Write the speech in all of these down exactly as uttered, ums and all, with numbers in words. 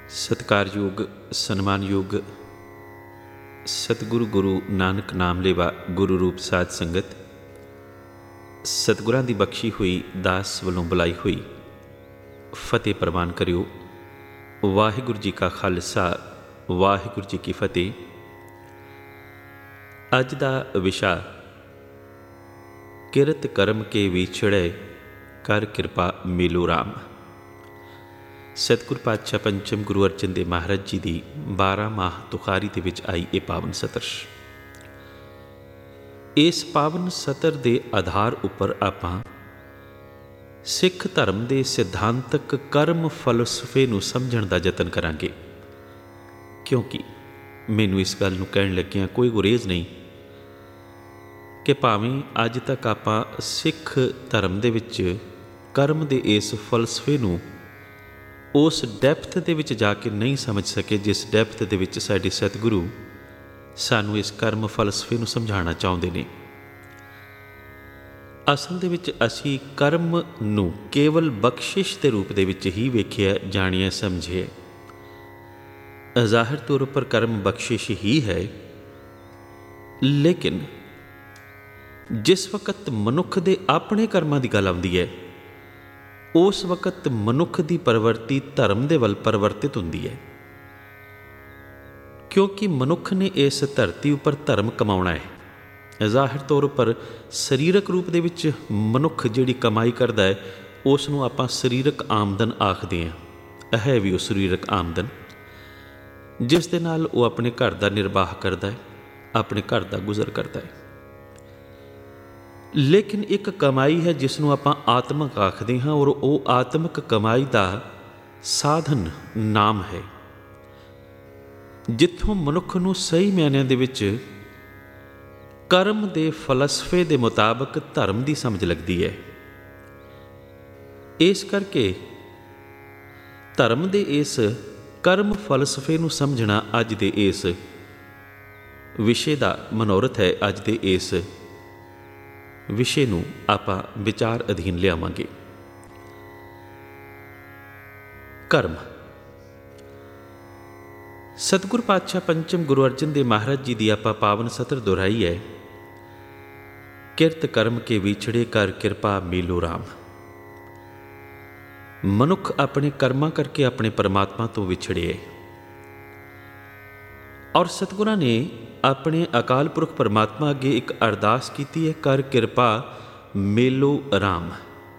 ਸਤਿਕਾਰਯੋਗ ਸਨਮਾਨਯੋਗ ਸਤਿਗੁਰੂ ਗੁਰੂ ਨਾਨਕ ਨਾਮ ਲੇਵਾ ਗੁਰੂ ਰੂਪ ਸਾਧ ਸੰਗਤ, ਸਤਿਗੁਰਾਂ ਦੀ ਬਖਸ਼ੀ ਹੋਈ ਦਾਸ ਵੱਲੋਂ ਬੁਲਾਈ ਹੋਈ ਫਤਿਹ ਪ੍ਰਵਾਨ ਕਰਿਓ। ਵਾਹਿਗੁਰੂ ਜੀ ਕਾ ਖਾਲਸਾ, ਵਾਹਿਗੁਰੂ ਜੀ ਕੀ ਫਤਿਹ। ਅੱਜ ਦਾ ਵਿਸ਼ਾ ਕਿਰਤ ਕਰਮ ਕੇ ਵਿਛੜੇ ਕਰ ਕਿਰਪਾ ਮਿਲੋ ਰਾਮ। ਸਤਿਗੁਰ ਪਾਤਸ਼ਾਹ ਪੰਚਮ ਗੁਰੂ ਅਰਜਨ ਦੇਵ ਮਹਾਰਾਜ ਜੀ ਦੀ ਬਾਰਾਂ ਮਾਹ ਤੁਖਾਰੀ ਦੇ ਵਿੱਚ ਆਈ ਇਹ ਪਾਵਨ ਸਤਰ। ਇਸ ਪਾਵਨ ਸਤਰ ਦੇ ਆਧਾਰ ਉੱਪਰ ਆਪਾਂ ਸਿੱਖ ਧਰਮ ਦੇ ਸਿਧਾਂਤਕ ਕਰਮ ਫਲਸਫੇ ਨੂੰ ਸਮਝਣ ਦਾ ਯਤਨ ਕਰਾਂਗੇ, ਕਿਉਂਕਿ ਮੈਨੂੰ ਇਸ ਗੱਲ ਨੂੰ ਕਹਿਣ ਲੱਗਿਆਂ ਕੋਈ ਗੁਰੇਜ਼ ਨਹੀਂ ਕਿ ਭਾਵੇਂ ਅੱਜ ਤੱਕ ਆਪਾਂ ਸਿੱਖ ਧਰਮ ਦੇ ਵਿੱਚ ਕਰਮ ਦੇ ਇਸ ਫਲਸਫੇ ਨੂੰ ਉਸ ਡੈਪਥ ਦੇ ਵਿੱਚ ਜਾ ਕੇ ਨਹੀਂ ਸਮਝ ਸਕੇ ਜਿਸ ਡੈਪਥ ਦੇ ਵਿੱਚ ਸਾਡੇ ਸਤਿਗੁਰੂ ਸਾਨੂੰ ਇਸ ਕਰਮ ਫਲਸਫੇ ਨੂੰ ਸਮਝਾਉਣਾ ਚਾਹੁੰਦੇ ਨੇ। ਅਸਲ ਦੇ ਵਿੱਚ ਅਸੀਂ ਕਰਮ ਨੂੰ ਕੇਵਲ ਬਖਸ਼ਿਸ਼ ਦੇ ਰੂਪ ਦੇ ਵਿੱਚ ਹੀ ਵੇਖਿਆ, ਜਾਣਿਆ, ਸਮਝਿਆ। ਜ਼ਾਹਿਰ ਤੌਰ ਉੱਪਰ ਕਰਮ ਬਖਸ਼ਿਸ਼ ਹੀ ਹੈ, ਲੇਕਿਨ ਜਿਸ ਵਕਤ ਮਨੁੱਖ ਦੇ ਆਪਣੇ ਕਰਮਾਂ ਦੀ ਗੱਲ ਆਉਂਦੀ ਹੈ, ਉਸ ਵਕਤ ਮਨੁੱਖ ਦੀ ਪ੍ਰਵਰਤੀ ਧਰਮ ਦੇ ਵੱਲ ਪਰਿਵਰਤਿਤ ਹੁੰਦੀ ਹੈ, ਕਿਉਂਕਿ ਮਨੁੱਖ ਨੇ ਇਸ ਧਰਤੀ ਉੱਪਰ ਧਰਮ ਕਮਾਉਣਾ ਹੈ। ਜ਼ਾਹਿਰ ਤੌਰ ਉੱਪਰ ਸਰੀਰਕ ਰੂਪ ਦੇ ਵਿੱਚ ਮਨੁੱਖ ਜਿਹੜੀ ਕਮਾਈ ਕਰਦਾ ਹੈ ਉਸ ਨੂੰ ਆਪਾਂ ਸਰੀਰਕ ਆਮਦਨ ਆਖਦੇ ਹਾਂ। ਹੈ ਵੀ ਉਹ ਸਰੀਰਕ ਆਮਦਨ ਜਿਸ ਦੇ ਨਾਲ ਉਹ ਆਪਣੇ ਘਰ ਦਾ ਨਿਰਵਾਹ ਕਰਦਾ ਹੈ, ਆਪਣੇ ਘਰ ਦਾ ਗੁਜ਼ਰ ਕਰਦਾ ਹੈ। ਲੇਕਿਨ ਇੱਕ ਕਮਾਈ ਹੈ ਜਿਸ ਨੂੰ ਆਪਾਂ ਆਤਮਕ ਆਖਦੇ ਹਾਂ, ਔਰ ਉਹ ਆਤਮਕ ਕਮਾਈ ਦਾ ਸਾਧਨ ਨਾਮ ਹੈ, ਜਿੱਥੋਂ ਮਨੁੱਖ ਨੂੰ ਸਹੀ ਮਾਇਨਿਆਂ ਦੇ ਵਿੱਚ ਕਰਮ ਦੇ ਫਲਸਫੇ ਦੇ ਮੁਤਾਬਕ ਧਰਮ ਦੀ ਸਮਝ ਲੱਗਦੀ ਹੈ। ਇਸ ਕਰਕੇ ਧਰਮ ਦੇ ਇਸ ਕਰਮ ਫਲਸਫੇ ਨੂੰ ਸਮਝਣਾ ਅੱਜ ਦੇ ਇਸ ਵਿਸ਼ੇ ਦਾ ਮਨੋਰਥ ਹੈ। ਅੱਜ ਦੇ ਇਸ ਵਿਸ਼ੇ ਨੂੰ ਆਪਾਂ ਵਿਚਾਰ ਅਧੀਨ ਲਿਆਵਾਂਗੇ। ਕਰਮ। ਸਤਿਗੁਰ ਪਾਤਸ਼ਾਹ ਪੰਚਮ ਗੁਰੂ ਅਰਜਨ ਦੇਵ ਮਹਾਰਾਜ ਜੀ ਦੀ ਆਪਾਂ ਪਾਵਨ ਸਤਰ ਦੁਹਰਾਈ ਹੈ, ਕਿਰਤ ਕਰਮ ਕੇ ਵਿਛੜੇ ਕਰ ਕਿਰਪਾ ਮਿਲੋ ਰਾਮ। ਮਨੁੱਖ ਆਪਣੇ ਕਰਮਾਂ ਕਰਕੇ ਆਪਣੇ ਪਰਮਾਤਮਾ ਤੋਂ ਵਿਛੜਿਆ, ਔਰ ਸਤਿਗੁਰਾਂ ਨੇ ਆਪਣੇ ਅਕਾਲ ਪੁਰਖ ਪਰਮਾਤਮਾ ਅੱਗੇ ਇੱਕ ਅਰਦਾਸ ਕੀਤੀ ਹੈ, ਕਰ ਕਿਰਪਾ ਮੇਲੋ ਰਾਮ।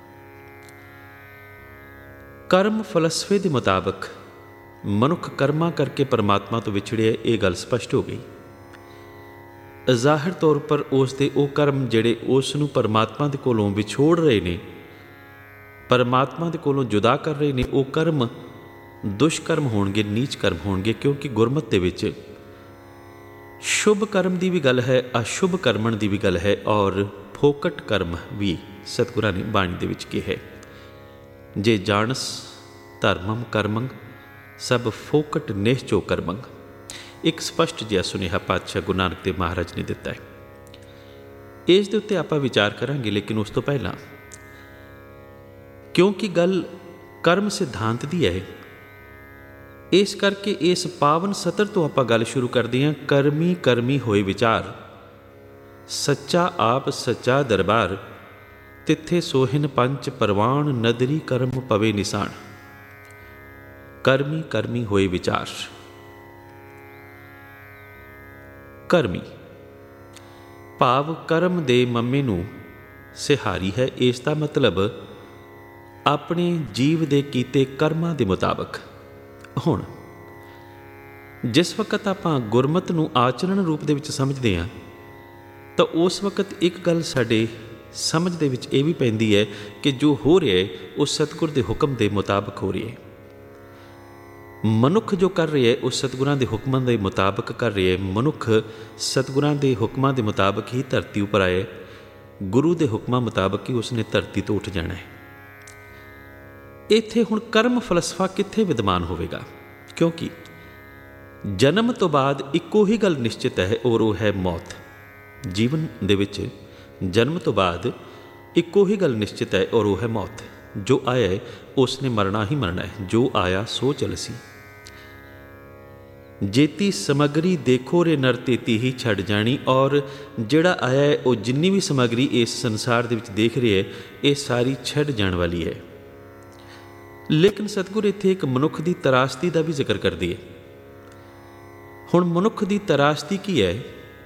ਕਰਮ ਫਲਸਫੇ ਦੇ ਮੁਤਾਬਕ ਮਨੁੱਖ ਕਰਮਾਂ ਕਰਕੇ ਪਰਮਾਤਮਾ ਤੋਂ ਵਿਛੜਿਆ, ਇਹ ਗੱਲ ਸਪਸ਼ਟ ਹੋ ਗਈ। ਜ਼ਾਹਿਰ ਤੌਰ ਪਰ ਉਸ ਦੇ ਉਹ ਕਰਮ ਜਿਹੜੇ ਉਸ ਨੂੰ ਪਰਮਾਤਮਾ ਦੇ ਕੋਲੋਂ ਵਿਛੋੜ ਰਹੇ ਨੇ, ਪਰਮਾਤਮਾ ਦੇ ਕੋਲੋਂ ਜੁਦਾ ਕਰ ਰਹੇ ਨੇ, ਉਹ ਕਰਮ ਦੁਸ਼ਕਰਮ ਹੋਣਗੇ, ਨੀਚ ਕਰਮ ਹੋਣਗੇ। ਕਿਉਂਕਿ ਗੁਰਮਤਿ ਦੇ ਵਿੱਚ ਸ਼ੁਭ ਕਰਮ ਦੀ ਵੀ ਗੱਲ ਹੈ, ਅਸ਼ੁਭ ਕਰਮਣ ਦੀ ਵੀ ਗੱਲ ਹੈ, ਔਰ ਫੋਕਟ ਕਰਮ ਵੀ ਸਤਿਗੁਰਾਂ ਨੇ ਬਾਣੀ ਦੇ ਵਿੱਚ ਕਿਹਾ, ਜੇ ਜਾਣਸ ਧਰਮਮ ਕਰਮੰ ਸਭ ਫੋਕਟ ਨਿਸ਼ਚੋ ਕਰਮੰ। ਇੱਕ ਸਪਸ਼ਟ ਜਿਹਾ ਸੁਨੇਹਾ ਪਾਤਸ਼ਾਹ ਗੁਰੂ ਨਾਨਕ ਦੇਵ ਮਹਾਰਾਜ ਨੇ ਦਿੱਤਾ ਹੈ। ਇਸ ਦੇ ਉੱਤੇ ਆਪਾਂ ਵਿਚਾਰ ਕਰਾਂਗੇ, ਲੇਕਿਨ ਉਸ ਤੋਂ ਪਹਿਲਾਂ ਕਿਉਂਕਿ ਗੱਲ ਕਰਮ ਸਿਧਾਂਤ ਦੀ ਹੈ, ਇਸ ਕਰਕੇ ਇਸ ਪਾਵਨ ਸਤਰ ਤੋਂ ਆਪਾਂ ਗੱਲ ਸ਼ੁਰੂ ਕਰਦੇ ਹਾਂ। ਕਰਮੀ ਕਰਮੀ ਹੋਏ ਵਿਚਾਰ, ਸੱਚਾ ਆਪ ਸੱਚਾ ਦਰਬਾਰ, ਤਿੱਥੇ ਸੋਹਿਨ ਪੰਚ ਪਰਵਾਨ, ਨਦਰੀ ਕਰਮ ਪਵੇ ਨਿਸ਼ਾਨ। ਕਰਮੀ ਕਰਮੀ ਹੋਏ ਵਿਚਾਰ। ਕਰਮੀ ਭਾਵ ਕਰਮ ਦੇ ਮੰਮੇ ਨੂੰ ਸਿਹਾਰੀ ਹੈ। ਇਸ ਦਾ ਮਤਲਬ ਆਪਣੇ ਜੀਵ ਦੇ ਕੀਤੇ ਕਰਮਾਂ ਦੇ ਮੁਤਾਬਕ। ਹੁਣ ਜਿਸ ਵਕਤ ਆਪਾਂ ਗੁਰਮਤਿ ਨੂੰ ਆਚਰਣ ਰੂਪ ਦੇ ਵਿੱਚ ਸਮਝਦੇ ਹਾਂ, ਤਾਂ ਉਸ ਵਕਤ ਇੱਕ ਗੱਲ ਸਾਡੇ ਸਮਝ ਦੇ ਵਿੱਚ ਇਹ ਵੀ ਪੈਂਦੀ ਹੈ ਕਿ ਜੋ ਹੋ ਰਿਹਾ ਹੈ ਉਹ ਸਤਿਗੁਰ ਦੇ ਹੁਕਮ ਦੇ ਮੁਤਾਬਕ ਹੋ ਰਿਹਾ ਹੈ। ਮਨੁੱਖ ਜੋ ਕਰ ਰਿਹਾ ਹੈ ਉਹ ਸਤਿਗੁਰਾਂ ਦੇ ਹੁਕਮਾਂ ਦੇ ਮੁਤਾਬਕ ਕਰ ਰਿਹਾ ਹੈ। ਮਨੁੱਖ ਸਤਿਗੁਰਾਂ ਦੇ ਹੁਕਮਾਂ ਦੇ ਮੁਤਾਬਕ ਹੀ ਧਰਤੀ ਉੱਪਰ ਆਏ, ਗੁਰੂ ਦੇ ਹੁਕਮਾਂ ਮੁਤਾਬਕ ਹੀ ਉਸਨੇ ਧਰਤੀ ਤੋਂ ਉੱਠ ਜਾਣਾ ਹੈ। ਇੱਥੇ ਹੁਣ ਕਰਮ ਫਲਸਫਾ ਕਿੱਥੇ ਵਿਦਮਾਨ ਹੋਵੇਗਾ? ਕਿਉਂਕਿ ਜਨਮ ਤੋਂ ਬਾਅਦ ਇੱਕੋ ਹੀ ਗੱਲ ਨਿਸ਼ਚਿਤ ਹੈ, ਔਰ ਉਹ ਹੈ ਮੌਤ। ਜੀਵਨ ਦੇ ਵਿੱਚ ਜਨਮ ਤੋਂ ਬਾਅਦ ਇੱਕੋ ਹੀ ਗੱਲ ਨਿਸ਼ਚਿਤ ਹੈ, ਔਰ ਉਹ ਹੈ ਮੌਤ। ਜੋ ਆਇਆ ਹੈ ਉਸ ਨੇ ਮਰਨਾ ਹੀ ਮਰਨਾ ਹੈ, ਜੋ ਆਇਆ ਸੋ ਚਲਸੀ। ਜੇਤੀ ਸਮੱਗਰੀ ਦੇਖੋ ਰੇ ਨਰ ਤੇਤੀ ਹੀ ਛੱਡ ਜਾਣੀ। ਔਰ ਜਿਹੜਾ ਆਇਆ ਹੈ ਉਹ ਜਿੰਨੀ ਵੀ ਸਮੱਗਰੀ ਇਸ ਸੰਸਾਰ ਦੇ ਵਿੱਚ ਦੇਖ ਰਿਹਾ ਹੈ ਇਹ ਸਾਰੀ ਛੱਡ ਜਾਣ ਵਾਲੀ ਹੈ। ਲੇਕਿਨ ਸਤਿਗੁਰ ਇੱਥੇ ਇੱਕ ਮਨੁੱਖ ਦੀ ਤਰਾਸਦੀ ਦਾ ਵੀ ਜ਼ਿਕਰ ਕਰਦੇ ਹੈ। ਹੁਣ ਮਨੁੱਖ ਦੀ ਤਰਾਸਦੀ ਕੀ ਹੈ?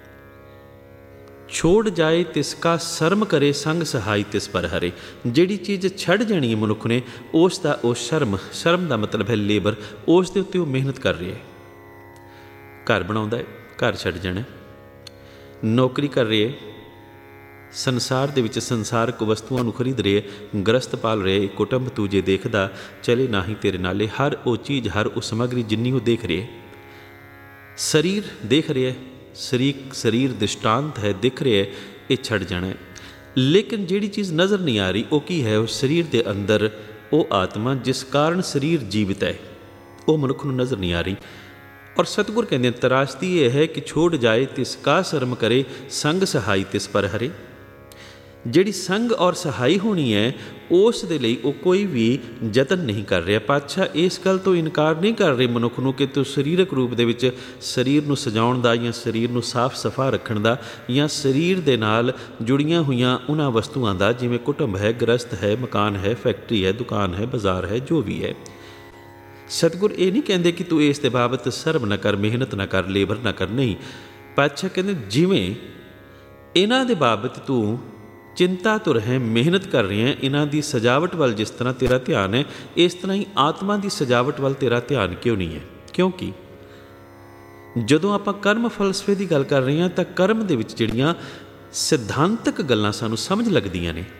ਛੋੜ ਜਾਏ ਤਿਸ ਕਾ ਸ਼ਰਮ ਕਰੇ ਸੰਗ ਸਹਾਈ ਤਿਸ ਪਰ ਹਰੇ। ਜਿਹੜੀ ਚੀਜ਼ ਛੱਡ ਜਾਣੀ ਹੈ ਮਨੁੱਖ ਨੇ ਉਸ ਦਾ ਉਹ ਸ਼ਰਮ, ਸ਼ਰਮ ਦਾ ਮਤਲਬ ਹੈ ਲੇਬਰ, ਉਸ ਦੇ ਉੱਤੇ ਉਹ ਮਿਹਨਤ ਕਰ ਰਿਹਾ ਹੈ। ਘਰ ਬਣਾਉਂਦਾ ਹੈ, ਘਰ ਛੱਡ ਜਾਣਾ। ਨੌਕਰੀ ਕਰ ਰਿਹਾ ਹੈ, ਸੰਸਾਰ ਦੇ ਵਿੱਚ ਸੰਸਾਰਕ ਵਸਤੂਆਂ ਨੂੰ ਖਰੀਦ ਰਿਹਾ, ਗ੍ਰਸਤ ਪਾਲ ਰਿਹਾ, ਕੁਟੁੰਬ ਤੂੰ ਜੇ ਦੇਖਦਾ ਚਲੇ ਨਾ ਹੀ ਤੇਰੇ ਨਾਲੇ। ਹਰ ਉਹ ਚੀਜ਼, ਹਰ ਉਹ ਸਮੱਗਰੀ ਜਿੰਨੀ ਉਹ ਦੇਖ ਰਿਹਾ। ਸਰੀਰ ਦੇਖ ਰਿਹਾ, ਸਰੀਰ ਸਰੀਰ ਦ੍ਰਿਸ਼ਟਾਂਤ ਹੈ, ਦਿਖ ਰਿਹਾ, ਇਹ ਛੱਡ ਜਾਣਾ ਹੈ। ਲੇਕਿਨ ਜਿਹੜੀ ਚੀਜ਼ ਨਜ਼ਰ ਨਹੀਂ ਆ ਰਹੀ ਉਹ ਕੀ ਹੈ? ਉਹ ਸਰੀਰ ਦੇ ਅੰਦਰ ਉਹ ਆਤਮਾ ਜਿਸ ਕਾਰਨ ਸਰੀਰ ਜੀਵਿਤ ਹੈ, ਉਹ ਮਨੁੱਖ ਨੂੰ ਨਜ਼ਰ ਨਹੀਂ ਆ ਰਹੀ। ਔਰ ਸਤਿਗੁਰ ਕਹਿੰਦੇ ਤਰਾਸਦੀ ਇਹ ਹੈ ਕਿ ਛੋੜ ਜਾਏ ਤਿਸ ਕਾ ਸ਼ਰਮ ਕਰੇ ਸੰਗ ਸਹਾਈ ਤਿਸ ਪਰ ਹਰੇ। ਜਿਹੜੀ ਸੰਗ ਔਰ ਸਹਾਈ ਹੋਣੀ ਹੈ ਉਸ ਦੇ ਲਈ ਉਹ ਕੋਈ ਵੀ ਯਤਨ ਨਹੀਂ ਕਰ ਰਿਹਾ। ਪਾਤਸ਼ਾਹ ਇਸ ਗੱਲ ਤੋਂ ਇਨਕਾਰ ਨਹੀਂ ਕਰ ਰਹੇ ਮਨੁੱਖ ਨੂੰ ਕਿ ਤੂੰ ਸਰੀਰਕ ਰੂਪ ਦੇ ਵਿੱਚ ਸਰੀਰ ਨੂੰ ਸਜਾਉਣ ਦਾ ਜਾਂ ਸਰੀਰ ਨੂੰ ਸਾਫ਼ ਸਫਾ ਰੱਖਣ ਦਾ ਜਾਂ ਸਰੀਰ ਦੇ ਨਾਲ ਜੁੜੀਆਂ ਹੋਈਆਂ ਉਹਨਾਂ ਵਸਤੂਆਂ ਦਾ, ਜਿਵੇਂ ਕੁਟੁੰਬ ਹੈ, ਗ੍ਰਸਤ ਹੈ, ਮਕਾਨ ਹੈ, ਫੈਕਟਰੀ ਹੈ, ਦੁਕਾਨ ਹੈ, ਬਾਜ਼ਾਰ ਹੈ, ਜੋ ਵੀ ਹੈ। ਸਤਿਗੁਰ ਇਹ ਨਹੀਂ ਕਹਿੰਦੇ ਕਿ ਤੂੰ ਇਸ ਦੇ ਬਾਬਤ ਸ਼ਰਮ ਨਾ ਕਰ, ਮਿਹਨਤ ਨਾ ਕਰ, ਲੇਬਰ ਨਾ ਕਰ। ਨਹੀਂ, ਪਾਤਸ਼ਾਹ ਕਹਿੰਦੇ ਜਿਵੇਂ ਇਹਨਾਂ ਦੇ ਬਾਬਤ ਤੂੰ ਚਿੰਤਾ ਤੁਰ ਹੈ, ਮਿਹਨਤ ਕਰ ਰਹੀ ਹੈ, ਇਹਨਾਂ ਦੀ ਸਜਾਵਟ ਵੱਲ ਜਿਸ ਤਰ੍ਹਾਂ ਤੇਰਾ ਧਿਆਨ ਹੈ, ਇਸ ਤਰ੍ਹਾਂ ਹੀ ਆਤਮਾ ਦੀ ਸਜਾਵਟ ਵੱਲ ਤੇਰਾ ਧਿਆਨ ਕਿਉਂ ਨਹੀਂ ਹੈ? ਕਿਉਂਕਿ ਜਦੋਂ ਆਪਾਂ ਕਰਮ ਫਲਸਫੇ ਦੀ ਗੱਲ ਕਰ ਰਹੇ ਹਾਂ ਤਾਂ ਕਰਮ ਦੇ ਵਿੱਚ ਜਿਹੜੀਆਂ ਸਿਧਾਂਤਕ ਗੱਲਾਂ ਸਾਨੂੰ ਸਮਝ ਲੱਗਦੀਆਂ ਨੇ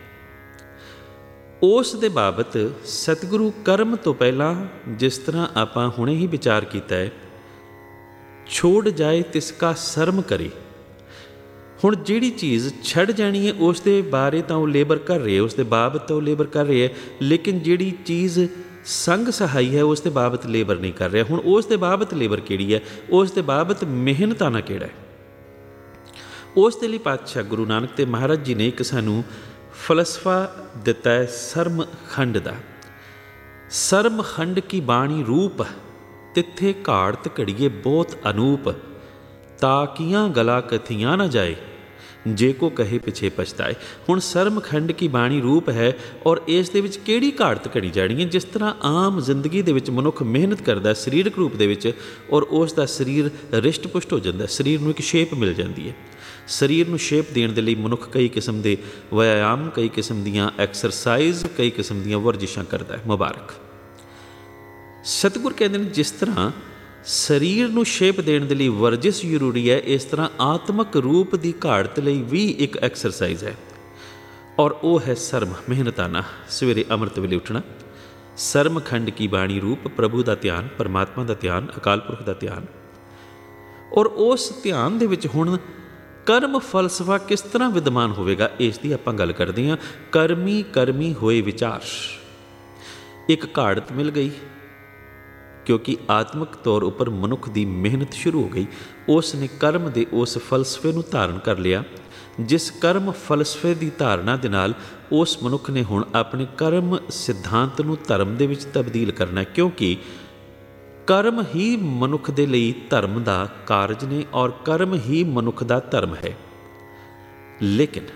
ਉਸ ਦੇ ਬਾਬਤ ਸਤਿਗੁਰੂ ਕਰਮ ਤੋਂ ਪਹਿਲਾਂ ਜਿਸ ਤਰ੍ਹਾਂ ਆਪਾਂ ਹੁਣੇ ਹੀ ਵਿਚਾਰ ਕੀਤਾ ਹੈ, ਛੋੜ ਜਾਏ ਤਿਸ ਕਾ ਸ਼ਰਮ ਕਰੇ। ਹੁਣ ਜਿਹੜੀ ਚੀਜ਼ ਛੱਡ ਜਾਣੀ ਹੈ ਉਸ ਦੇ ਬਾਰੇ ਤਾਂ ਉਹ ਲੇਬਰ ਕਰ ਰਹੇ, ਉਸ ਦੇ ਬਾਬਤ ਤਾਂ ਉਹ ਲੇਬਰ ਕਰ ਰਹੇ ਹੈ, ਲੇਕਿਨ ਜਿਹੜੀ ਚੀਜ਼ ਸੰਗ ਸਹਾਈ ਹੈ ਉਸ ਦੇ ਬਾਬਤ ਲੇਬਰ ਨਹੀਂ ਕਰ ਰਿਹਾ। ਹੁਣ ਉਸ ਦੇ ਬਾਬਤ ਲੇਬਰ ਕਿਹੜੀ ਹੈ? ਉਸ ਦੇ ਬਾਬਤ ਮਿਹਨਤਾਨਾ ਕਿਹੜਾ ਹੈ? ਉਸ ਦੇ ਲਈ ਪਾਤਸ਼ਾਹ ਗੁਰੂ ਨਾਨਕ ਤੇ ਮਹਾਰਾਜ ਜੀ ਨੇ ਇੱਕ ਸਾਨੂੰ ਫਲਸਫਾ ਦਿੱਤਾ ਹੈ ਸਰਮ ਖੰਡ ਦਾ। ਸਰਮ ਖੰਡ ਕੀ ਬਾਣੀ ਰੂਪ ਤਿੱਥੇ ਘਾੜਤ ਘੜੀਏ ਬਹੁਤ ਅਨੂਪ। ਤਾਕੀਆਂ ਗਲਾ ਕਥੀਆਂ ਨਾ ਜਾਏ ਜੇ ਕੋ ਕਹੇ ਪਿਛੇ ਪਛਤਾਏ। ਹੁਣ ਸਰਮ ਖੰਡ ਕੀ ਬਾਣੀ ਰੂਪ ਹੈ ਔਰ ਇਸ ਦੇ ਵਿੱਚ ਕਿਹੜੀ ਘਾੜਤ ਘੜੀ ਜਾਣੀ ਹੈ? ਜਿਸ ਤਰ੍ਹਾਂ ਆਮ ਜ਼ਿੰਦਗੀ ਦੇ ਵਿੱਚ ਮਨੁੱਖ ਮਿਹਨਤ ਕਰਦਾ ਸਰੀਰਕ ਰੂਪ ਦੇ ਵਿੱਚ ਔਰ ਉਸ ਦਾ ਸਰੀਰ ਰਿਸ਼ਟ ਪੁਸ਼ਟ ਹੋ ਜਾਂਦਾ, ਸਰੀਰ ਨੂੰ ਇੱਕ ਸ਼ੇਪ ਮਿਲ ਜਾਂਦੀ ਹੈ। ਸਰੀਰ ਨੂੰ ਸ਼ੇਪ ਦੇਣ ਦੇ ਲਈ ਮਨੁੱਖ ਕਈ ਕਿਸਮ ਦੇ ਵਿਆਯਾਮ, ਕਈ ਕਿਸਮ ਦੀਆਂ ਐਕਸਰਸਾਈਜ਼, ਕਈ ਕਿਸਮ ਦੀਆਂ ਵਰਜਿਸ਼ਾਂ ਕਰਦਾ ਹੈ। ਮੁਬਾਰਕ। ਸਤਿਗੁਰ ਕਹਿੰਦੇ ਨੇ ਜਿਸ ਤਰ੍ਹਾਂ ਸਰੀਰ ਨੂੰ ਸ਼ੇਪ ਦੇਣ ਦੇ ਲਈ ਵਰਜਿਸ਼ ਜ਼ਰੂਰੀ ਹੈ, ਇਸ ਤਰ੍ਹਾਂ ਆਤਮਕ ਰੂਪ ਦੀ ਘਾੜਤ ਲਈ ਵੀ ਇੱਕ ਐਕਸਰਸਾਈਜ਼ ਹੈ ਔਰ ਉਹ ਹੈ ਸਰਮ, ਮਿਹਨਤਾਨਾ। ਸਵੇਰੇ ਅੰਮ੍ਰਿਤ ਵੇਲੇ ਉੱਠਣਾ, ਸਰਮ ਖੰਡ ਕੀ ਬਾਣੀ ਰੂਪ, ਪ੍ਰਭੂ ਦਾ ਧਿਆਨ, ਪਰਮਾਤਮਾ ਦਾ ਧਿਆਨ, ਅਕਾਲ ਪੁਰਖ ਦਾ ਧਿਆਨ। ਔਰ ਉਸ ਧਿਆਨ ਦੇ ਵਿੱਚ ਹੁਣ ਕਰਮ ਫਲਸਫਾ ਕਿਸ ਤਰ੍ਹਾਂ ਵਿਦਮਾਨ ਹੋਵੇਗਾ ਇਸ ਦੀ ਆਪਾਂ ਗੱਲ ਕਰਦੇ ਹਾਂ। ਕਰਮੀ ਕਰਮੀ ਹੋਏ ਵਿਚਾਰ। ਇੱਕ ਘਾੜਤ ਮਿਲ ਗਈ ਕਿਉਂਕਿ ਆਤਮਿਕ ਤੌਰ ਉੱਪਰ ਮਨੁੱਖ ਦੀ ਮਿਹਨਤ ਸ਼ੁਰੂ ਹੋ ਗਈ। ਉਸ ਨੇ ਕਰਮ ਦੇ ਉਸ ਫਲਸਫੇ ਨੂੰ ਧਾਰਨ ਕਰ ਲਿਆ, ਜਿਸ ਕਰਮ ਫਲਸਫੇ ਦੀ ਧਾਰਨਾ ਦੇ ਨਾਲ ਉਸ ਮਨੁੱਖ ਨੇ ਹੁਣ ਆਪਣੇ ਕਰਮ ਸਿਧਾਂਤ ਨੂੰ ਧਰਮ ਦੇ ਵਿੱਚ ਤਬਦੀਲ ਕਰਨਾ, ਕਿਉਂਕਿ ਕਰਮ ਹੀ ਮਨੁੱਖ ਦੇ ਲਈ ਧਰਮ ਦਾ ਕਾਰਜ ਨੇ ਔਰ ਕਰਮ ਹੀ ਮਨੁੱਖ ਦਾ ਧਰਮ ਹੈ। ਲੇਕਿਨ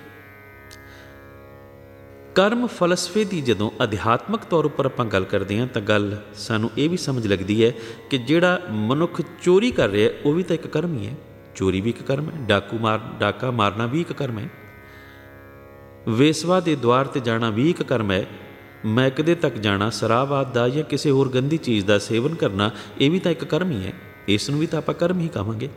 ਕਰਮ ਫਲਸਫੇ ਦੀ ਜਦੋਂ ਅਧਿਆਤਮਕ ਤੌਰ ਉੱਪਰ ਆਪਾਂ ਗੱਲ ਕਰਦੇ ਹਾਂ ਤਾਂ ਗੱਲ ਸਾਨੂੰ ਇਹ ਵੀ ਸਮਝ ਲੱਗਦੀ ਹੈ ਕਿ ਜਿਹੜਾ ਮਨੁੱਖ ਚੋਰੀ ਕਰ ਰਿਹਾ ਉਹ ਵੀ ਤਾਂ ਇੱਕ ਕਰਮ ਹੀ ਹੈ। ਚੋਰੀ ਵੀ ਇੱਕ ਕਰਮ ਹੈ, ਡਾਕੂ ਮਾਰ ਡਾਕਾ ਮਾਰਨਾ ਵੀ ਇੱਕ ਕਰਮ ਹੈ, ਵੇਸਵਾ ਦੇ ਦੁਆਰ 'ਤੇ ਜਾਣਾ ਵੀ ਇੱਕ ਕਰਮ ਹੈ, ਮੈਕਦੇ ਤੱਕ ਜਾਣਾ, ਸ਼ਰਾਬ ਆਦਿ ਦਾ ਜਾਂ ਕਿਸੇ ਹੋਰ ਗੰਦੀ ਚੀਜ਼ ਦਾ ਸੇਵਨ ਕਰਨਾ, ਇਹ ਵੀ ਤਾਂ ਇੱਕ ਕਰਮ ਹੀ ਹੈ। ਇਸ ਨੂੰ ਵੀ ਤਾਂ ਆਪਾਂ ਕਰਮ ਹੀ ਕਹਾਂਗੇ।